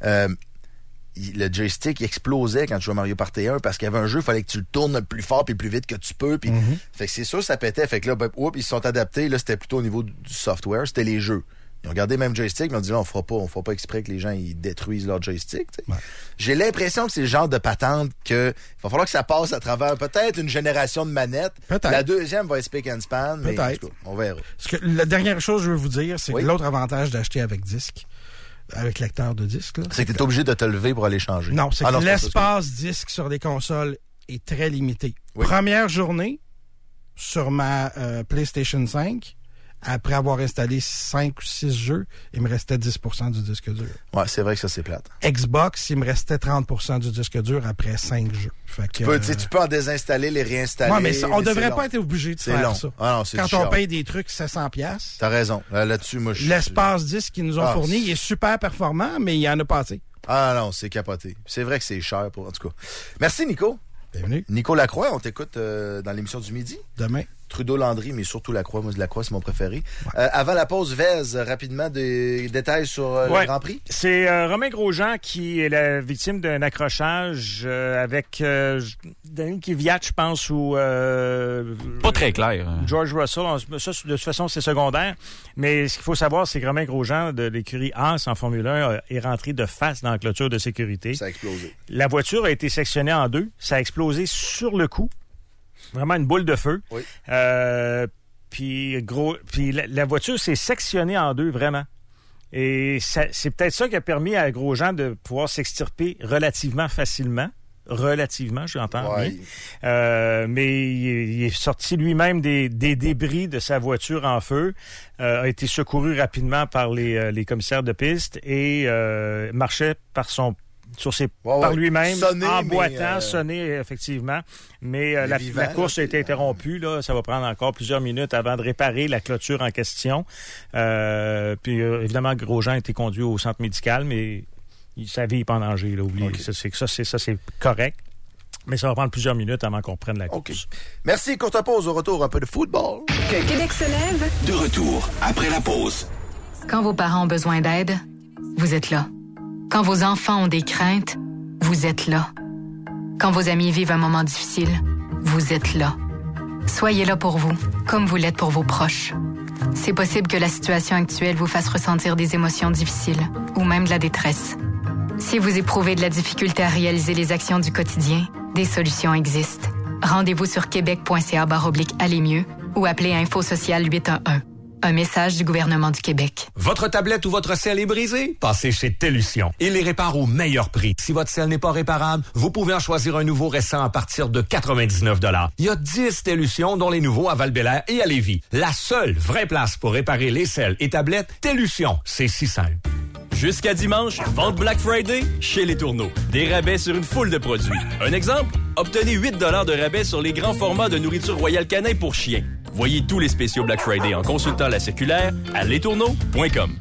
le joystick explosait quand tu jouais à Mario Party 1 parce qu'il y avait un jeu, il fallait que tu le tournes le plus fort puis plus vite que tu peux. Puis, fait que c'est sûr ça pétait. Fait que là, ils se sont adaptés. Là, c'était plutôt au niveau du software, c'était les jeux. Ils ont gardé le même joystick, mais on dit là, on fera pas exprès que les gens ils détruisent leur joystick. Ouais. J'ai l'impression que c'est le genre de patente que il va falloir que ça passe à travers peut-être une génération de manettes. Peut-être. La deuxième va être spick and span, mais en tout cas, on verra. Parce que la dernière chose que je veux vous dire, c'est que l'autre avantage d'acheter avec disque, avec lecteur de disque, là, c'est que tu es obligé de te lever pour aller changer. Non, c'est que l'espace disque sur les consoles est très limité. Oui. Première journée sur ma PlayStation 5, après avoir installé 5 ou 6 jeux, il me restait 10% du disque dur. Ouais, c'est vrai que ça, c'est plate. Xbox, il me restait 30% du disque dur après 5 jeux. Fait que, tu peux en désinstaller, les réinstaller. Ouais, mais on devrait pas être obligé de faire ça. Ah non, c'est quand on paye des trucs 700$. T'as raison. Là-dessus, moi, l'espace disque qu'ils nous ont fourni, il est super performant, mais il y en a pas assez. Ah non, c'est capoté. C'est vrai que c'est cher en tout cas. Merci, Nico. Bienvenue. Nico Lacroix, on t'écoute dans l'émission du midi. Demain. Trudeau-Landry, mais surtout Lacroix. Moi, Lacroix, c'est mon préféré. Ouais. Avant la pause, Vez, rapidement, des détails sur le Grand Prix? C'est Romain Grosjean qui est la victime d'un accrochage avec Daniel Kvyat, je pense, ou... pas très clair. George Russell. Ça, de toute façon, c'est secondaire. Mais ce qu'il faut savoir, c'est que Romain Grosjean, de l'écurie Haas en Formule 1, est rentré de face dans la clôture de sécurité. Ça a explosé. La voiture a été sectionnée en deux. Ça a explosé sur le coup. Vraiment une boule de feu. Oui. Puis la voiture s'est sectionnée en deux, vraiment. Et c'est peut-être ça qui a permis à Grosjean de pouvoir s'extirper relativement facilement. Relativement, j'entends bien. Mais il est sorti lui-même des débris de sa voiture en feu, a été secouru rapidement par les commissaires de piste et marchait par lui-même, en boitant, sonné effectivement. Mais la course a été interrompue. Là, ça va prendre encore plusieurs minutes avant de réparer la clôture en question. Puis évidemment, Grosjean a été conduit au centre médical, mais sa vie n'est pas en danger. Là, oubliez. Okay. C'est correct. Mais ça va prendre plusieurs minutes avant qu'on reprenne la course. Okay. Merci, courte pause. Au retour, un peu de football. Que Québec se lève. De retour après la pause. Quand vos parents ont besoin d'aide, vous êtes là. Quand vos enfants ont des craintes, vous êtes là. Quand vos amis vivent un moment difficile, vous êtes là. Soyez là pour vous, comme vous l'êtes pour vos proches. C'est possible que la situation actuelle vous fasse ressentir des émotions difficiles ou même de la détresse. Si vous éprouvez de la difficulté à réaliser les actions du quotidien, des solutions existent. Rendez-vous sur québec.ca/aller mieux ou appelez Info Social 811. Un message du gouvernement du Québec. Votre tablette ou votre sel est brisé? Passez chez Tellution. Il les répare au meilleur prix. Si votre sel n'est pas réparable, vous pouvez en choisir un nouveau récent à partir de 99 $. Il y a 10 Tellution, dont les nouveaux à Val-Bélair et à Lévis. La seule vraie place pour réparer les sels et tablettes, Tellution. C'est si simple. Jusqu'à dimanche, vente Black Friday chez Les Tourneaux. Des rabais sur une foule de produits. Un exemple? Obtenez 8 $ de rabais sur les grands formats de nourriture Royal Canin pour chiens. Voyez tous les spéciaux Black Friday en consultant la circulaire à lestourneaux.com.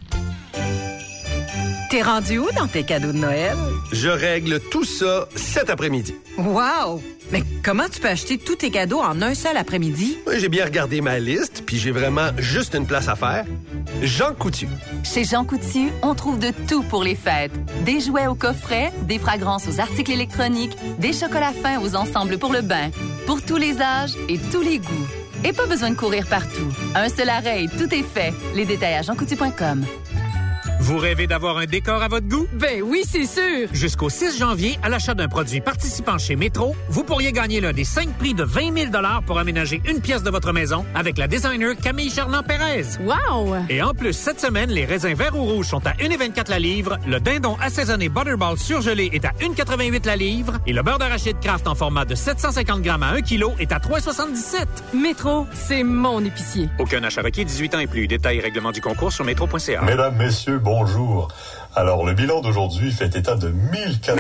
T'es rendu où dans tes cadeaux de Noël? Je règle tout ça cet après-midi. Wow! Mais comment tu peux acheter tous tes cadeaux en un seul après-midi? Oui, j'ai bien regardé ma liste, puis j'ai vraiment juste une place à faire. Jean Coutu. Chez Jean Coutu, on trouve de tout pour les fêtes. Des jouets au coffret, des fragrances aux articles électroniques, des chocolats fins aux ensembles pour le bain. Pour tous les âges et tous les goûts. Et pas besoin de courir partout. Un seul arrêt et tout est fait. Les détails à jeancoutu.com. Vous rêvez d'avoir un décor à votre goût? Ben oui, c'est sûr! Jusqu'au 6 janvier, à l'achat d'un produit participant chez Métro, vous pourriez gagner l'un des 5 prix de 20 000 $ pour aménager une pièce de votre maison avec la designer Camille Charland-Pérez. Wow! Et en plus, cette semaine, les raisins verts ou rouges sont à 1,24 la livre, le dindon assaisonné Butterball surgelé est à 1,88 la livre et le beurre d'arachide Kraft en format de 750 grammes à 1 kg est à 3,77. Métro, c'est mon épicier. Aucun achat requis, 18 ans et plus. Détails et règlements du concours sur métro.ca. Mesdames, messieurs, bonjour. Alors, le bilan d'aujourd'hui fait état de 1400...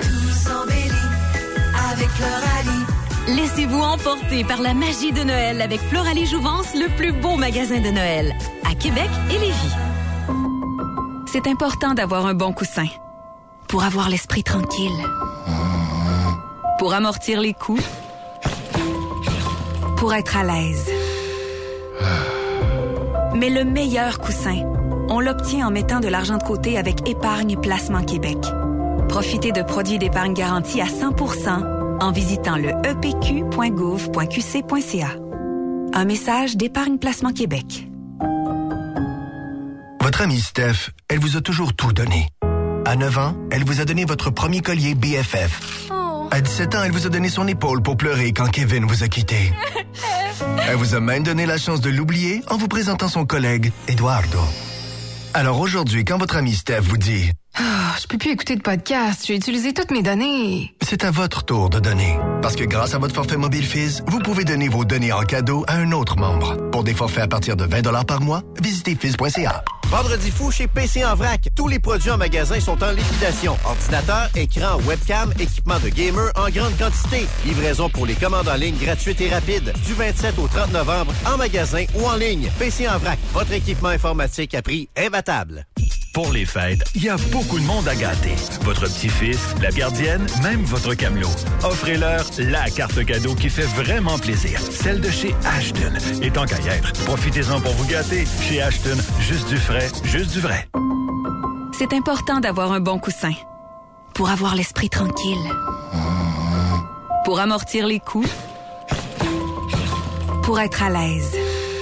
avec Floralie. Laissez-vous emporter par la magie de Noël avec Floralie Jouvence, le plus beau magasin de Noël, à Québec et Lévis. C'est important d'avoir un bon coussin pour avoir l'esprit tranquille, pour amortir les coups, pour être à l'aise. Mais le meilleur coussin, on l'obtient en mettant de l'argent de côté avec Épargne Placement Québec. Profitez de produits d'épargne garantis à 100% en visitant le epq.gouv.qc.ca. Un message d'Épargne Placement Québec. Votre amie Steph, elle vous a toujours tout donné. À 9 ans, elle vous a donné votre premier collier BFF. Oh. À 17 ans, elle vous a donné son épaule pour pleurer quand Kevin vous a quitté. Elle vous a même donné la chance de l'oublier en vous présentant son collègue, Eduardo. Alors aujourd'hui, quand votre ami Steph vous dit « Je peux plus écouter de podcast, j'ai utilisé toutes mes données. » C'est à votre tour de donner. Parce que grâce à votre forfait mobile Fizz, vous pouvez donner vos données en cadeau à un autre membre. Pour des forfaits à partir de 20 $ par mois, visitez fizz.ca. Vendredi fou chez PC en vrac. Tous les produits en magasin sont en liquidation. Ordinateur, écran, webcam, équipement de gamer en grande quantité. Livraison pour les commandes en ligne gratuite et rapide. Du 27 au 30 novembre, en magasin ou en ligne. PC en vrac. Votre équipement informatique à prix imbattable. Pour les fêtes, il y a beaucoup de monde à gâter. Votre petit-fils, la gardienne, même votre camelot. Offrez-leur la carte cadeau qui fait vraiment plaisir. Celle de chez Ashton. Et tant qu'à y être, profitez-en pour vous gâter. Chez Ashton, juste du frais, juste du vrai. C'est important d'avoir un bon coussin pour avoir l'esprit tranquille, pour amortir les coups, pour être à l'aise.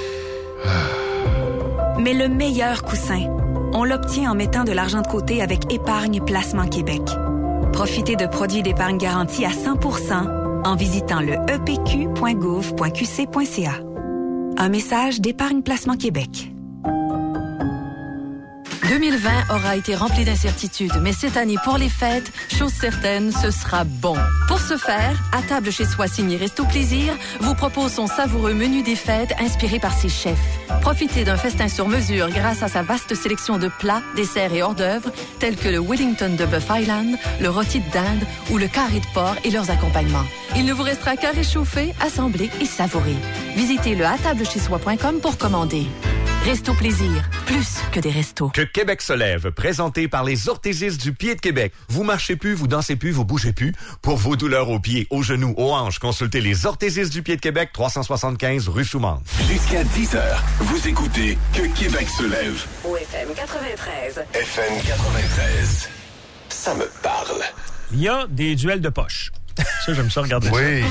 Mais le meilleur coussin, on l'obtient en mettant de l'argent de côté avec Épargne Placement Québec. Profitez de produits d'épargne garantis à 100% en visitant le epq.gouv.qc.ca. Un message d'Épargne Placement Québec. 2020 aura été rempli d'incertitudes, mais cette année, pour les fêtes, chose certaine, ce sera bon. Pour ce faire, À table chez soi signé Resto Plaisir vous propose son savoureux menu des fêtes inspiré par ses chefs. Profitez d'un festin sur mesure grâce à sa vaste sélection de plats, desserts et hors d'œuvre, tels que le Wellington de Bœuf Island, le rôti de dinde ou le carré de porc et leurs accompagnements. Il ne vous restera qu'à réchauffer, assembler et savourer. Visitez le atablechezsoi.com pour commander. Resto Plaisir, plus que des restos. Que Québec se lève, présenté par les orthésistes du pied de Québec. Vous marchez plus, vous dansez plus, vous bougez plus. Pour vos douleurs aux pieds, aux genoux, aux hanches, consultez les orthésistes du pied de Québec, 375 rue Soumande. Jusqu'à 10h, vous écoutez Que Québec se lève. Au FM 93. FM 93. Ça me parle. Il y a des duels de poche. Ça, j'aime ça regarder ça. Oui.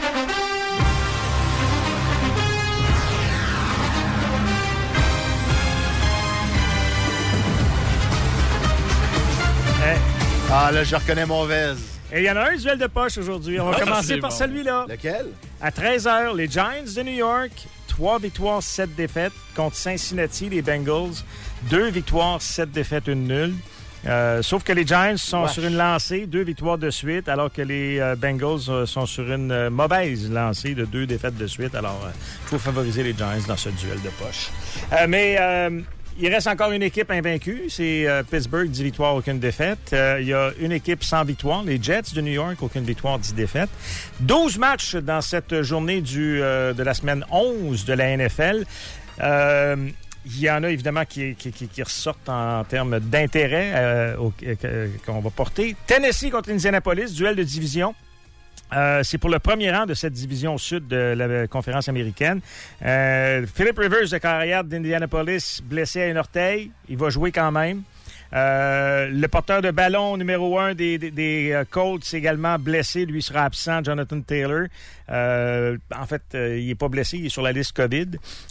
Ah, là, je reconnais mon vase. Et il y en a un duel de poche aujourd'hui. On va commencer par celui-là. Lequel? À 13h, les Giants de New York, 3 victoires, 7 défaites contre Cincinnati, les Bengals. 2 victoires, 7 défaites, 1 nulle. Sauf que les Giants sont sur une lancée, 2 victoires de suite, alors que les Bengals sont sur une mauvaise lancée de 2 défaites de suite. Alors, il faut favoriser les Giants dans ce duel de poche. Il reste encore une équipe invaincue, c'est Pittsburgh, 10 victoires, aucune défaite. Il y a une équipe sans victoire, les Jets de New York, aucune victoire, 10 défaites. 12 matchs dans cette journée de la semaine 11 de la NFL. Il y en a évidemment qui ressortent en termes d'intérêt qu'on va porter. Tennessee contre Indianapolis, duel de division. C'est pour le premier rang de cette division sud de la conférence américaine. Philip Rivers, de carrière d'Indianapolis, blessé à un orteil. Il va jouer quand même. Le porteur de ballon numéro 1 des Colts également blessé. Lui sera absent, Jonathan Taylor. En fait, il n'est pas blessé, il est sur la liste COVID.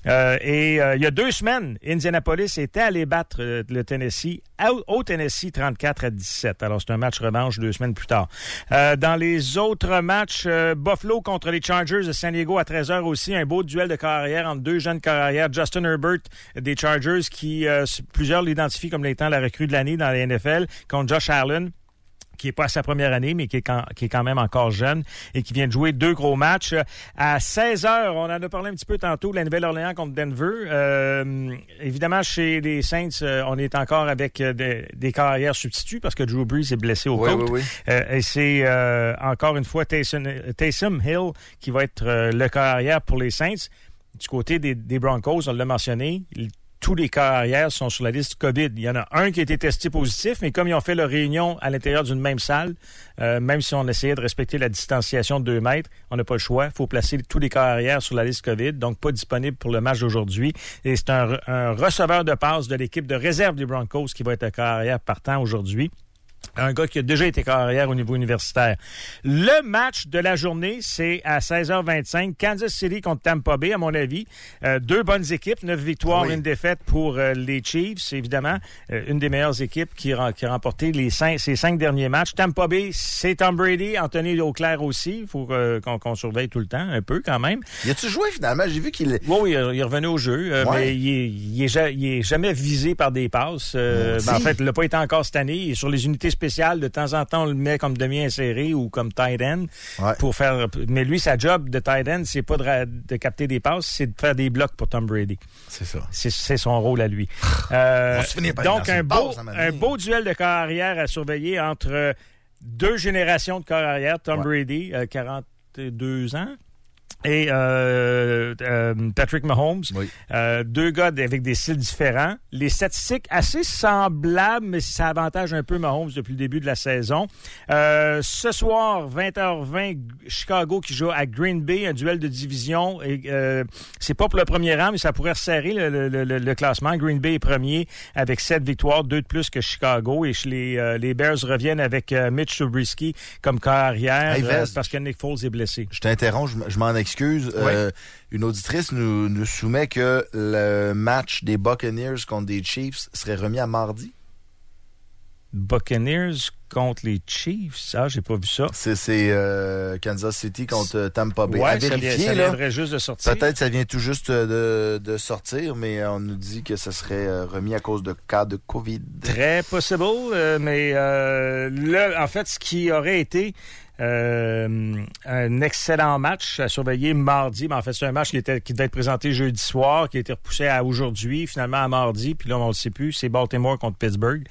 Il y a 2 semaines, Indianapolis était allé battre le Tennessee au Tennessee 34-17. Alors, c'est un match revanche 2 semaines plus tard. Dans les autres matchs, Buffalo contre les Chargers de San Diego à 13h aussi. Un beau duel de carrière entre 2 jeunes carrières. Justin Herbert des Chargers, qui plusieurs l'identifient comme étant la recrue de l'année dans la NFL, contre Josh Allen, qui n'est pas à sa première année, mais qui est quand même encore jeune et qui vient de jouer 2 gros matchs. À 16h, on en a parlé un petit peu tantôt, la Nouvelle-Orléans contre Denver. Évidemment, chez les Saints, on est encore avec des carrières substituts parce que Drew Brees est blessé au côte. Oui. Et c'est encore une fois Taysom Hill qui va être le carrière pour les Saints. Du côté des Broncos, on l'a mentionné, tous les carrières sont sur la liste COVID. Il y en a un qui a été testé positif, mais comme ils ont fait leur réunion à l'intérieur d'une même salle, même si on essayait de respecter la distanciation de 2 mètres, on n'a pas le choix. Il faut placer tous les carrières sur la liste COVID, donc pas disponible pour le match d'aujourd'hui. Et c'est un receveur de passe de l'équipe de réserve des Broncos qui va être un carrière partant aujourd'hui. Un gars qui a déjà été carrière au niveau universitaire. Le match de la journée, c'est à 16h25. Kansas City contre Tampa Bay, à mon avis. 2 bonnes équipes, 9 victoires, 1 défaite pour les Chiefs, évidemment. Une des meilleures équipes qui a remporté ces 5 derniers matchs. Tampa Bay, c'est Tom Brady, Anthony Auclair aussi. Il faut qu'on surveille tout le temps, un peu quand même. Y a-tu joué finalement? J'ai vu qu'il... Oui, il est revenu au jeu, mais il est jamais visé par des passes. En fait, il n'a pas été encore cette année. Il est sur les unités spéciales. De temps en temps, on le met comme demi-inséré ou comme tight end pour faire. Mais lui, sa job de tight end, c'est pas de capter des passes, c'est de faire des blocs pour Tom Brady. C'est ça. C'est son rôle à lui. Donc, un beau duel de carrière à surveiller entre 2 générations de carrière. Tom Brady, 42 ans. Et Patrick Mahomes, 2 gars avec des styles différents. Les statistiques assez semblables, mais ça avantage un peu Mahomes depuis le début de la saison. Ce soir, 20h20, Chicago qui joue à Green Bay, un duel de division. Et c'est pas pour le premier rang, mais ça pourrait resserrer le classement. Green Bay est premier avec 7 victoires, 2 de plus que Chicago. Et les Bears reviennent avec Mitch Trubisky comme carrière parce que Nick Foles est blessé. Je t'interromps, je m'en excuse. Une auditrice nous soumet que le match des Buccaneers contre des Chiefs serait remis à mardi. Buccaneers contre les Chiefs. Ah, j'ai pas vu ça. C'est Kansas City contre Tampa Bay. Ouais, à vérifier, ça viendrait juste de sortir. Peut-être ça vient tout juste de sortir, mais on nous dit que ça serait remis à cause de cas de COVID. Très possible, mais là, en fait, ce qui aurait été un excellent match à surveiller mardi. Mais en fait, c'est un match qui devait être présenté jeudi soir, qui a été repoussé à aujourd'hui, finalement à mardi. Puis là, on ne le sait plus. C'est Baltimore contre Pittsburgh.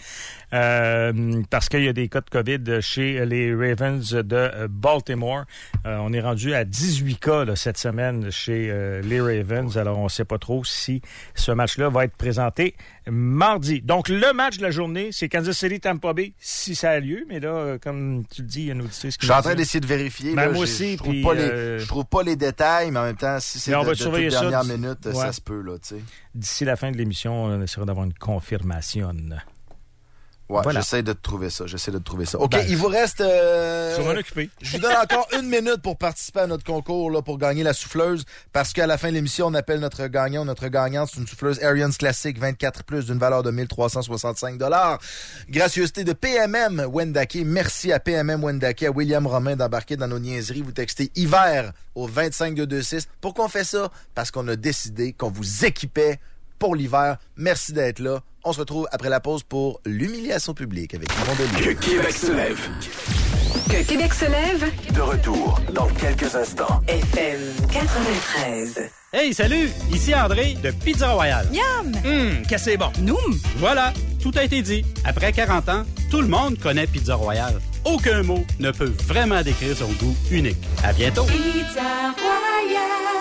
Parce qu'il y a des cas de COVID chez les Ravens de Baltimore. On est rendu à 18 cas là, cette semaine chez les Ravens. Alors, on ne sait pas trop si ce match-là va être présenté mardi. Donc, le match de la journée, c'est Kansas City-Tampa Bay, si ça a lieu. Mais là, comme tu le dis, il y a un auditeur qui... Je suis en train d'essayer de vérifier. Ben, là, moi aussi. Je trouve pas les détails, mais en même temps, si c'est de toute dernière minute, ça se peut. Là, d'ici la fin de l'émission, on essaiera d'avoir une confirmation. Ouais, voilà. J'essaie de te trouver ça. OK, il vous reste... Je vais m'en occuper. Je vous donne encore 1 minute pour participer à notre concours là, pour gagner la souffleuse, parce qu'à la fin de l'émission, on appelle notre gagnant. Notre gagnante, c'est une souffleuse Ariens Classic 24+, d'une valeur de 1365 $. Gracieuseté de PMM Wendake. Merci à PMM Wendake, à William Romain d'embarquer dans nos niaiseries. Vous textez hiver au 25226. Pourquoi on fait ça? Parce qu'on a décidé qu'on vous équipait pour l'hiver. Merci d'être là. On se retrouve après la pause pour l'humiliation publique avec Yvon Delisle. Que Québec se lève. Que Québec se lève. De retour dans quelques instants. FM 93. Hey, salut! Ici André de Pizza Royale. Miam! Qu'est-ce que c'est bon? Noum! Voilà, tout a été dit. Après 40 ans, tout le monde connaît Pizza Royale. Aucun mot ne peut vraiment décrire son goût unique. À bientôt! Pizza Royale.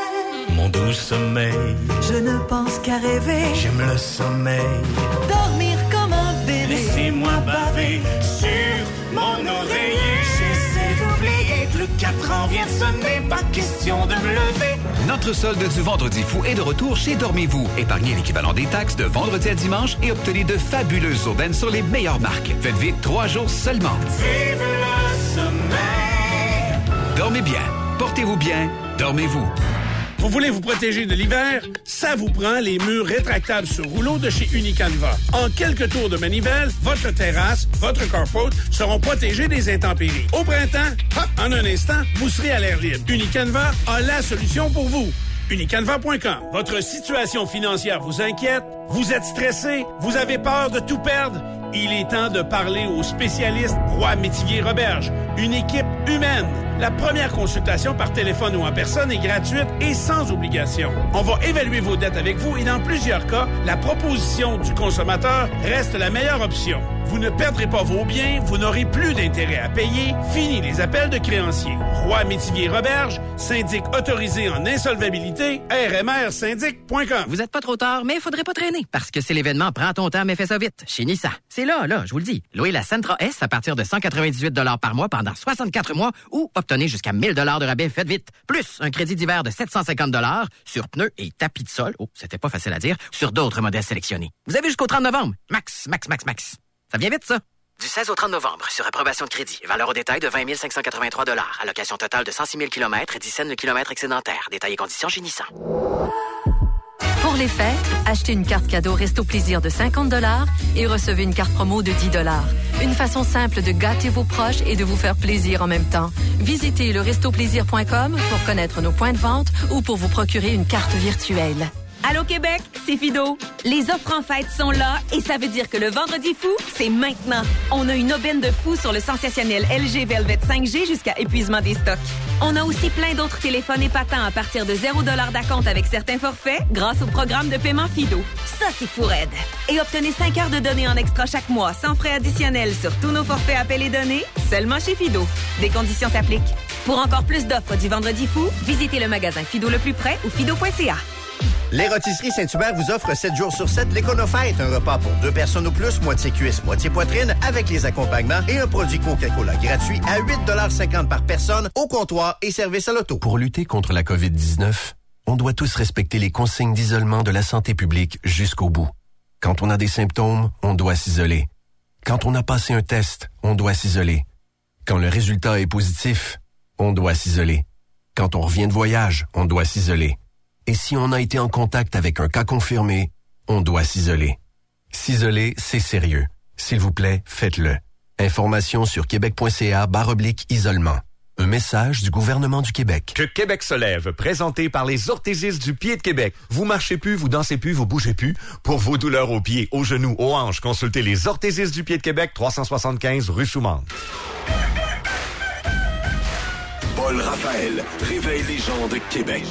Mon doux sommeil, Je ne pense qu'à rêver. j'aime le sommeil. Dormir comme un bébé. Laissez-moi baver sur mon oreiller. J'essaie d'oublier que le 4 ans vient de sonner, pas question de me lever. Notre solde du Vendredi fou est de retour chez Dormez-vous. Épargnez l'équivalent des taxes de vendredi à dimanche et obtenez de fabuleuses aubaines sur les meilleures marques. Faites vite 3 jours seulement. Vive le sommeil. Dormez bien, portez-vous bien, dormez-vous. Vous voulez vous protéger de l'hiver? Ça vous prend les murs rétractables sur rouleau de chez Unicanva. En quelques tours de manivelle, votre terrasse, votre carport seront protégés des intempéries. Au printemps, hop, en un instant, vous serez à l'air libre. Unicanva a la solution pour vous. Unicanva.com. Votre situation financière vous inquiète? Vous êtes stressé? Vous avez peur de tout perdre? Il est temps de parler aux spécialistes Roy Métivier Roberge. Une équipe humaine. La première consultation par téléphone ou en personne est gratuite et sans obligation. On va évaluer vos dettes avec vous et dans plusieurs cas, la proposition du consommateur reste la meilleure option. Vous ne perdrez pas vos biens, vous n'aurez plus d'intérêt à payer. Fini les appels de créanciers. Roy Métivier Roberge, syndic autorisé en insolvabilité, rmrsyndic.com. Vous êtes pas trop tard, mais il faudrait pas traîner parce que c'est l'événement Prends ton temps mais fais ça vite chez Nissan. C'est là, je vous le dis. Louez la Sentra S à partir de 198 $ par mois pendant 64 mois ou obtenez jusqu'à 1000 $ de rabais, faites vite. Plus un crédit d'hiver de 750 $ sur pneus et tapis de sol. Oh, c'était pas facile à dire. Sur d'autres modèles sélectionnés. Vous avez jusqu'au 30 novembre. Max. Ça vient vite, ça. Du 16 au 30 novembre, sur approbation de crédit. Valeur au détail de 20 583 $. Allocation totale de 106 000 km et 10 cents le kilomètre excédentaire. Détails et conditions chez Nissan. Pour les fêtes, achetez une carte cadeau Resto Plaisir de 50 $ et recevez une carte promo de 10 $. Une façon simple de gâter vos proches et de vous faire plaisir en même temps. Visitez le restoplaisir.com pour connaître nos points de vente ou pour vous procurer une carte virtuelle. Allô Québec, c'est Fido. Les offres en fête sont là et ça veut dire que le vendredi fou, c'est maintenant. On a une aubaine de fou sur le sensationnel LG Velvet 5G jusqu'à épuisement des stocks. On a aussi plein d'autres téléphones épatants à partir de 0 $ d'acompte avec certains forfaits grâce au programme de paiement Fido. Ça, c'est fou raide. Et obtenez 5 heures de données en extra chaque mois sans frais additionnels sur tous nos forfaits appels et données, seulement chez Fido. Des conditions s'appliquent. Pour encore plus d'offres du vendredi fou, visitez le magasin Fido le plus près ou fido.ca. Les Rôtisseries Saint-Hubert vous offrent 7 jours sur 7 l'Éconofête, un repas pour 2 personnes ou plus, moitié cuisse, moitié poitrine, avec les accompagnements et un produit Coca-Cola gratuit à 8,50 $ par personne au comptoir et service à l'auto. Pour lutter contre la COVID-19, on doit tous respecter les consignes d'isolement de la santé publique jusqu'au bout. Quand on a des symptômes, on doit s'isoler. Quand on a passé un test, on doit s'isoler. Quand le résultat est positif, on doit s'isoler. Quand on revient de voyage, on doit s'isoler. Et si on a été en contact avec un cas confirmé, on doit s'isoler. S'isoler, c'est sérieux. S'il vous plaît, faites-le. Information sur québec.ca/isolement. Un message du gouvernement du Québec. Que Québec se lève, présenté par les orthésistes du pied de Québec. Vous marchez plus, vous dansez plus, vous bougez plus. Pour vos douleurs aux pieds, aux genoux, aux hanches, consultez les orthésistes du pied de Québec, 375 rue Soumande. Paul Raphaël réveille les gens de Québec.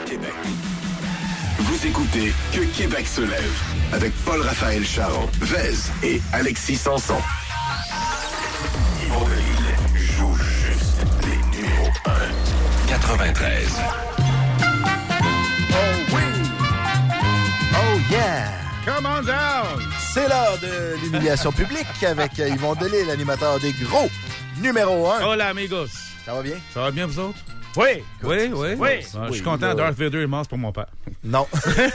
Vous écoutez Que Québec se lève avec Paul Raphaël Charon, Vez et Alexis Sanson. Yvon Delisle joue juste les numéros 1. 93. Oh oui! Oh yeah! Come on down! C'est l'heure de l'humiliation publique avec Yvon Delisle, l'animateur des gros numéro 1. Hola, amigos! Ça va bien? Ça va bien, vous autres? Oui! Oui. Je suis content, Darth Vader est mort pour mon père. Non.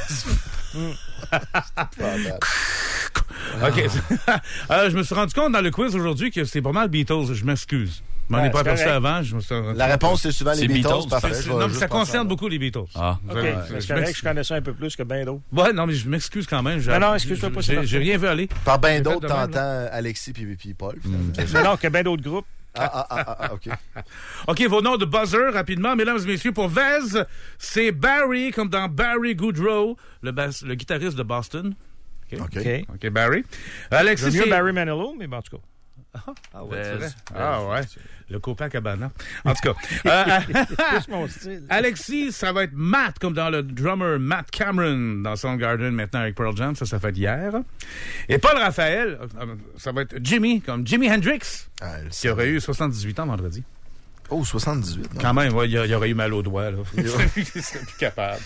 OK. Je me suis rendu compte dans le quiz aujourd'hui que c'est pas mal Beatles. Je m'excuse. Je m'en ai pas aperçu avant. La réponse, c'est souvent les Beatles. Parfait. Non, mais ça concerne beaucoup les Beatles. Ah, OK. C'est correct que je connais ça un peu plus que ben d'autres. Ouais, non, mais je m'excuse quand même. Non, excuse-toi pas. J'ai rien vu aller. Par ben d'autres, t'entends Alexis puis Paul. Non, que ben d'autres groupes. OK. OK, vos noms de buzzer, rapidement. Mesdames et messieurs, pour Vez, c'est Barry, comme dans Barry Goodrow, le guitariste de Boston. OK, Barry. Alexis, c'est mieux Barry Manilow, mais bon, en tout cas. Ah ouais, c'est vrai. Ah ouais. Le Copacabana. En tout cas. C'est mon style. Alexis, ça va être Matt, comme dans le drummer Matt Cameron dans Soundgarden, maintenant avec Pearl Jam. Ça fait hier. Et Paul Raphaël, ça va être Jimmy, comme Jimi Hendrix, qui aurait eu 78 ans vendredi. Oh, 78. Non. Quand même, ouais, il aurait eu mal aux doigts. Là. Il serait plus capable.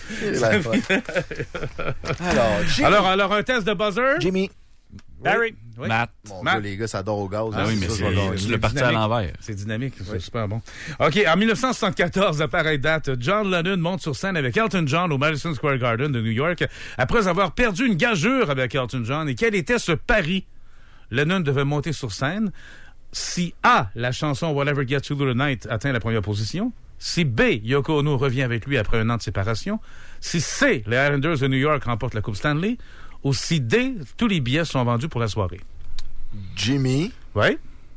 Alors, un test de buzzer. Jimmy. Barry. Oui. Matt. Mon Dieu, les gars, ça dort au gaz. Ah oui, mais tu l'as parti à l'envers. C'est dynamique, c'est super bon. OK, en 1974, à pareille date, John Lennon monte sur scène avec Elton John au Madison Square Garden de New York après avoir perdu une gageure avec Elton John. Et quel était ce pari? Lennon devait monter sur scène. Si A, la chanson Whatever Gets You Through the Night atteint la première position. Si B, Yoko Ono revient avec lui après un an de séparation. Si C, les Islanders de New York remportent la Coupe Stanley. Ou si D, tous les billets sont vendus pour la soirée. Jimmy. Oui.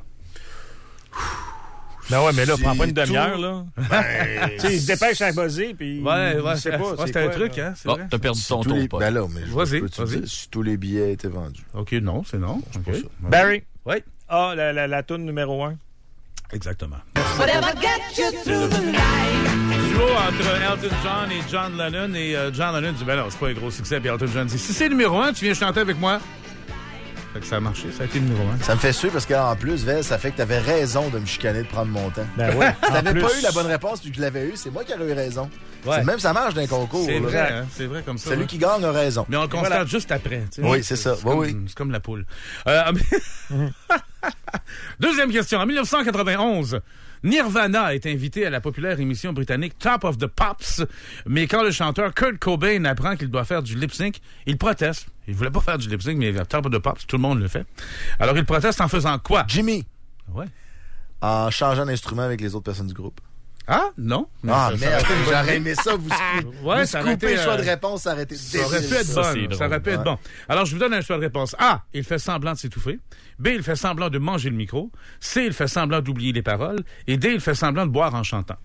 Ben ouais, mais là, prends pas une demi-heure, là. Tu sais, il se dépêche à buzzer, puis... Ouais, c'est pas. C'était un truc, hein. Bon, t'as perdu ton tour, pas. Ben là, mais vas-y. Si tous les billets étaient vendus. OK, non, c'est non. Okay. Barry. Oui. Ah, la toune numéro 1. Exactement. Whatever gets you through the night. Duo entre Elton John et John Lennon. Et John Lennon dit, ben non, c'est pas un gros succès. Puis Elton John dit, si c'est numéro 1, tu viens chanter avec moi. Fait que ça a marché, ça a été le numéro 1. Ça me fait suer parce qu'en plus, Vez, ça fait que t'avais raison de me chicaner de prendre mon temps. Ben ouais. Si t'avais pas eu la bonne réponse puis que je l'avais eu, c'est moi qui aurais eu raison. Ouais. Même ça marche d'un concours. C'est là. vrai, hein? C'est vrai comme ça. Celui qui gagne a raison. Mais on le constate juste après. Tu sais. Oui, c'est ça. C'est comme la poule. Deuxième question. En 1991, Nirvana est invité à la populaire émission britannique Top of the Pops, mais quand le chanteur Kurt Cobain apprend qu'il doit faire du lip-sync, il proteste. Il voulait pas faire du lip-sync, mais Top of the Pops, tout le monde le fait. Alors il proteste en faisant quoi? Jimmy. Ouais. En changeant d'instrument avec les autres personnes du groupe. Ah, non. Ah, merde, j'aurais aimé ça, vous ouais, ça aurait été, le choix de réponse, ça aurait été ça aurait pu être bon. Ça aurait pu être bon. Alors, je vous donne un choix de réponse. A, il fait semblant de s'étouffer. B, il fait semblant de manger le micro. C, il fait semblant d'oublier les paroles. Et D, il fait semblant de boire en chantant.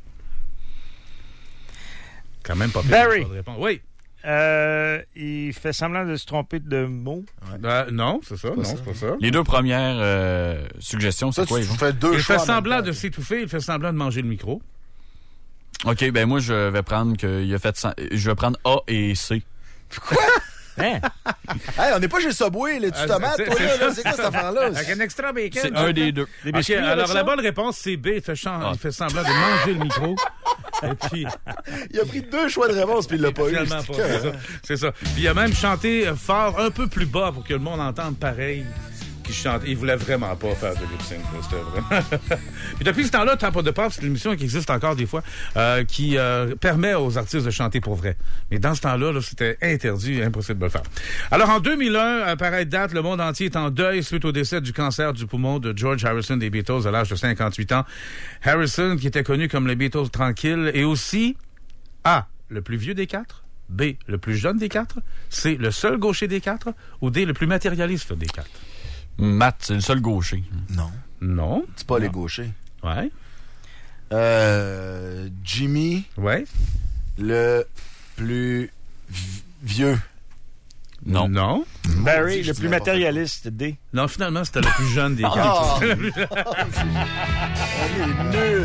Quand même pas Barry. De réponse. Oui. Il fait semblant de se tromper de mots. Non, c'est ça. Non, c'est pas ça. Les deux premières suggestions, c'est quoi, Yvon? Il fait semblant de s'étouffer. Il fait semblant de manger le micro. OK, ben moi, je vais prendre je vais prendre A et C. Quoi? Hein? Hey, on n'est pas chez Subway, les tomates, toi, là. C'est quoi cette affaire-là? Avec un extra bacon. C'est un des deux. Okay, alors, la bonne réponse, c'est B. Il fait semblant de manger le micro. Et puis... Il a pris deux choix de réponse, puis il l'a pas eu. C'est ça. Puis il a même chanté fort, un peu plus bas, pour que le monde entende pareil. Il voulait vraiment pas faire de lip-sync. C'était vraiment... Puis depuis ce temps-là, Top of the Pops, c'est une émission qui existe encore des fois, qui permet aux artistes de chanter pour vrai. Mais dans ce temps-là, c'était interdit, impossible de le faire. Alors, en 2001, à pareille date, le monde entier est en deuil suite au décès du cancer du poumon de George Harrison des Beatles à l'âge de 58 ans. Harrison, qui était connu comme les Beatles tranquilles, et aussi A, le plus vieux des quatre, B, le plus jeune des quatre, C, le seul gaucher des quatre, ou D, le plus matérialiste des quatre. Matt, c'est le seul gaucher. Non. Non. C'est pas les gauchers. Ouais. Jimmy. Ouais. Le plus vieux. Non. Non. Barry, le plus matérialiste, D. Non, finalement, c'était le plus jeune des quatre. On est nuls.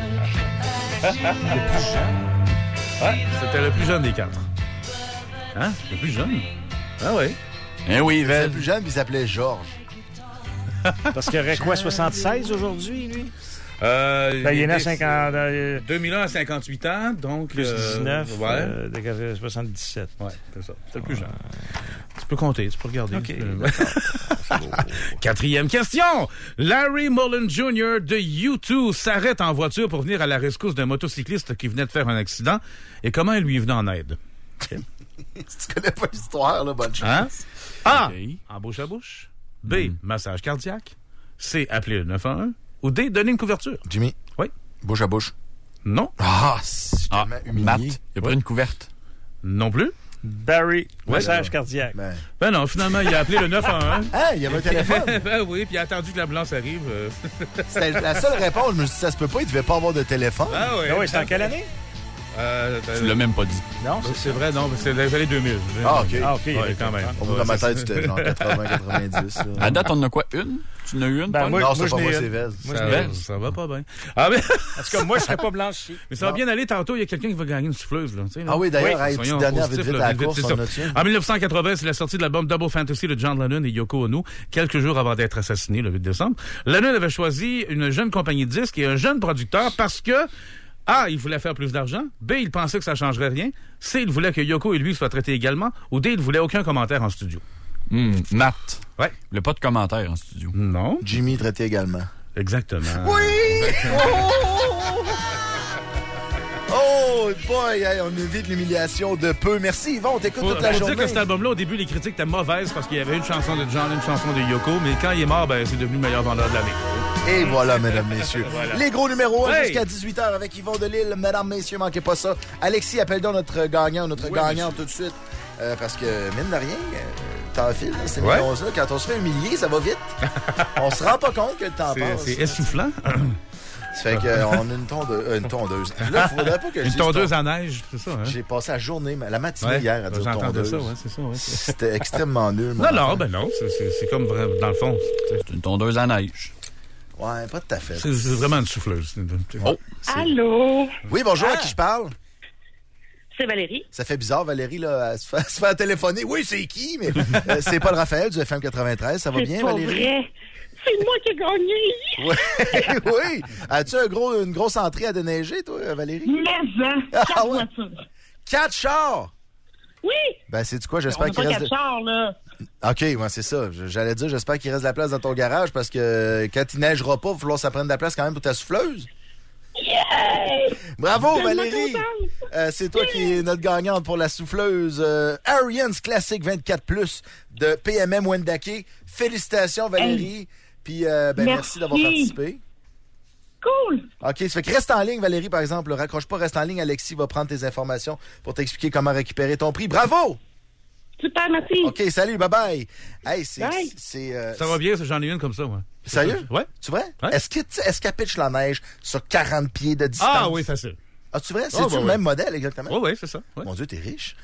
Le plus jeune. Ouais, c'était le plus jeune des quatre. Hein? Le plus jeune? Ah oui. Eh oui, C'était le plus jeune, puis il s'appelait Georges. Parce qu'il aurait quoi, 76 aujourd'hui, lui? Il est né à 50... 2001 à 58 ans, donc... Plus 19, ouais. 77. Ouais, c'est ça. C'est le plus jeune. Tu peux compter, tu peux regarder. OK. Quatrième question. Larry Mullen Jr. de U2 s'arrête en voiture pour venir à la rescousse d'un motocycliste qui venait de faire un accident. Et comment il lui est venu en aide? Si tu connais pas l'histoire, là, bonne chance. Hein? A. En bouche à bouche. B. Massage cardiaque. C. Appeler le 911. Ou D. Donner une couverture. Jimmy. Oui. Bouche à bouche. Non. C'est tellement humilié. Matt, il a pris une couverte. Non plus. Barry, massage cardiaque. Ben non, finalement, il a appelé le 911. Hein, il y avait un téléphone. Ben oui, puis il a attendu que l'ambulance arrive. C'était la seule réponse. Je me suis dit, ça se peut pas, il devait pas avoir de téléphone. Ah oui. Ah oui, c'était en quelle année? Tu l'as même pas dit. Non, c'est vrai, non, c'est dans les années 2000. Ah, OK. Ah, OK. Ouais, quand même. Au bout de ma tête, c'était genre 80-90. À date, on en a quoi? Une? Tu en as eu une? Ben, Paul? Non, c'est pas moi, c'est Vez. Ça va pas bien. Ah, mais... En tout cas, moi, je serais pas blanchi. Mais ça va bien aller. Tantôt, il y a quelqu'un qui va gagner une souffleuse. Là, tu sais, là. Ah oui, d'ailleurs, Oui. une petite Soyons dernière positifs, vite là, à la course, c'est on ça. a tient. En 1980, c'est la sortie de l'album Double Fantasy de John Lennon et Yoko Ono, quelques jours avant d'être assassiné le 8 décembre. Lennon avait choisi une jeune compagnie de disques et un jeune producteur parce que A, il voulait faire plus d'argent. B, il pensait que ça changerait rien. C, il voulait que Yoko et lui soient traités également. Ou D, il voulait aucun commentaire en studio. Matt. Ouais. Il n'y a pas de commentaire en studio. Non. Jimmy traité également. Exactement. Oui! Oh boy, hey, on évite l'humiliation de peu. Merci Yvon, on t'écoute toute la Faut journée. dire que cet album-là, au début, les critiques étaient mauvaises parce qu'il y avait une chanson de John, une chanson de Yoko, mais quand il est mort, ben, c'est devenu le meilleur vendeur de l'année. Et voilà, mesdames, messieurs. Voilà. Les gros numéros 1 Hey! jusqu'à 18h avec Yvon Delisle. Mesdames, messieurs, manquez pas ça. Alexis, appelle donc notre gagnant, notre gagnant tout de suite. Parce que, mine de rien, t'en files, ces Ouais. millions-là. Quand on se fait humilier, ça va vite. On se rend pas compte que le temps passe. C'est essoufflant. Ça fait qu'on a une tondeuse. Là, il faudrait pas que je Une dise tondeuse à neige, c'est ça, hein? J'ai passé la journée, la matinée Ouais, hier à dire j'entendais tondeuse. ça, ouais, c'est ça, ouais. C'était extrêmement nul. mon Non, enfant. non, ben non, c'est comme vrai, dans le fond. C'est une tondeuse à neige. Ouais, pas tout à fait. C'est vraiment une souffleuse. Oh! Allô? Oui, bonjour, à qui je parle? C'est Valérie. Ça fait bizarre, Valérie, là, elle se fait téléphoner. Oui, c'est qui? Mais c'est Paul Raphaël du FM 93. Ça va bien, pas Valérie? Vrai. C'est moi qui ai gagné. Oui. Oui. As-tu une grosse entrée à déneiger, toi, Valérie? Mais Ah, ouais. voitures. 4 chars! Oui. Ben, c'est quoi? On J'espère n'a qu'il pas reste... 4 chars, là. OK, ouais, c'est ça. J'allais dire, j'espère qu'il reste de la place dans ton garage parce que quand il neigera pas, il va falloir que ça prenne de la place quand même pour ta souffleuse. Yeah! Bravo, Tellement Valérie! contente. C'est toi qui es notre gagnante pour la souffleuse Arians Classic 24+, de PMM Wendake. Félicitations, Valérie. Puis, merci d'avoir participé. Cool! OK, ça fait que reste en ligne, Valérie, par exemple. Raccroche pas, reste en ligne. Alexis va prendre tes informations pour t'expliquer comment récupérer ton prix. Bravo! Super, merci. OK, salut, bye-bye. Hey, Bye. Ça va bien, j'en ai une comme ça, moi. Sérieux? Ouais. Tu vrai? Ouais. Est-ce qu'elle pitche la neige sur 40 pieds de distance? Ah oui, facile. Ah, tu vrai? Ah, C'est-tu bah, le même modèle, exactement? Oui, c'est ça. Ouais. Mon Dieu, t'es riche.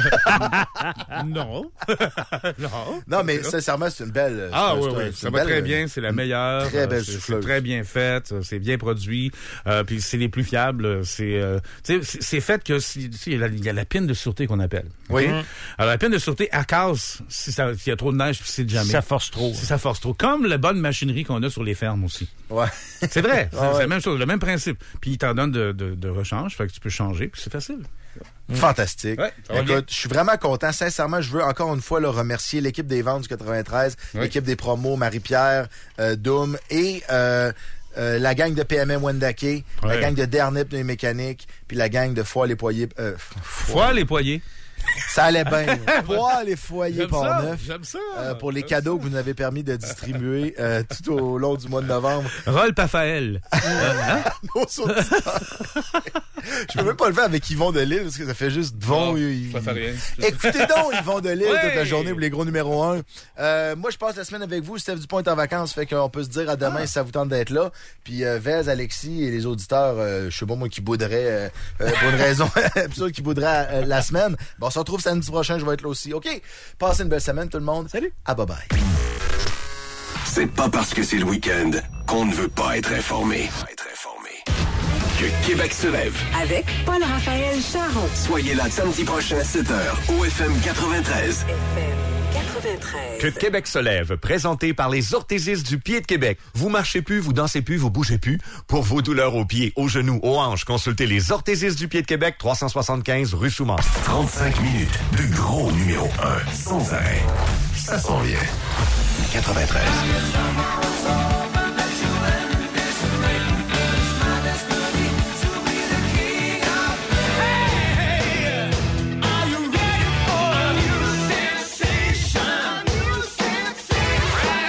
Non. Non. Non, mais sincèrement, c'est une belle... Ah c'est- oui, c'est oui, une ça va belle- très bien, c'est la meilleure. Très belle c'est souffleuse. très bien faite, c'est bien produit, puis c'est les plus fiables. C'est fait que il y a la pine de sûreté qu'on appelle. Oui. OK? Alors la pine de sûreté, elle casse s'il y a trop de neige, puis c'est jamais. Ça force trop. Si ça force trop. Comme la bonne machinerie qu'on a sur les fermes aussi. Ouais. C'est vrai, c'est Ah ouais. la même chose, le même principe. Puis il t'en donne de rechange, fait que tu peux changer, puis c'est facile. Fantastique. Ouais, ça va bien. Écoute, je suis vraiment content. Sincèrement, je veux encore une fois remercier l'équipe des ventes du 93, Oui. l'équipe des promos, Marie-Pierre, Doom et la gang de PMM Wendake, la Ouais. gang de Dernip de mécaniques, puis la gang de Foire les Poiriers. Foire les poyers. Ça allait bien. Voir les foyers Port-Neuf. J'aime ça. Pour les cadeaux que vous nous avez permis de distribuer tout au long du mois de novembre. Rolf Raphaël. Nos auditeurs. Je peux même pas le faire avec Yvon Delisle parce que ça fait juste Yvon. Ça fait rien. Écoutez donc Yvon Delisle Ouais. toute la journée pour les gros numéro 1. Moi, je passe la semaine avec vous. Steph Dupont est en vacances, fait qu'on peut se dire à demain si ça vous tente d'être là. Puis Vez, Alexis et les auditeurs, je sais pas moi qui bouderait pour une raison absurde qui bouderait la semaine. Bon, on se retrouve samedi prochain, je vais être là aussi. OK? Passez une belle semaine tout le monde. Salut. À bye bye. C'est pas parce que c'est le week-end qu'on ne veut pas être informé. Que Québec se lève. Avec Paul-Raphaël Charon. Soyez là samedi prochain à 7h au FM 93. Que Québec se lève, présenté par les orthésistes du pied de Québec. Vous marchez plus, vous dansez plus, vous bougez plus. Pour vos douleurs aux pieds, aux genoux, aux hanches, consultez les orthésistes du pied de Québec, 375 rue Soumar. 35 minutes de gros numéro 1 sans arrêt. Ça s'en vient. 93.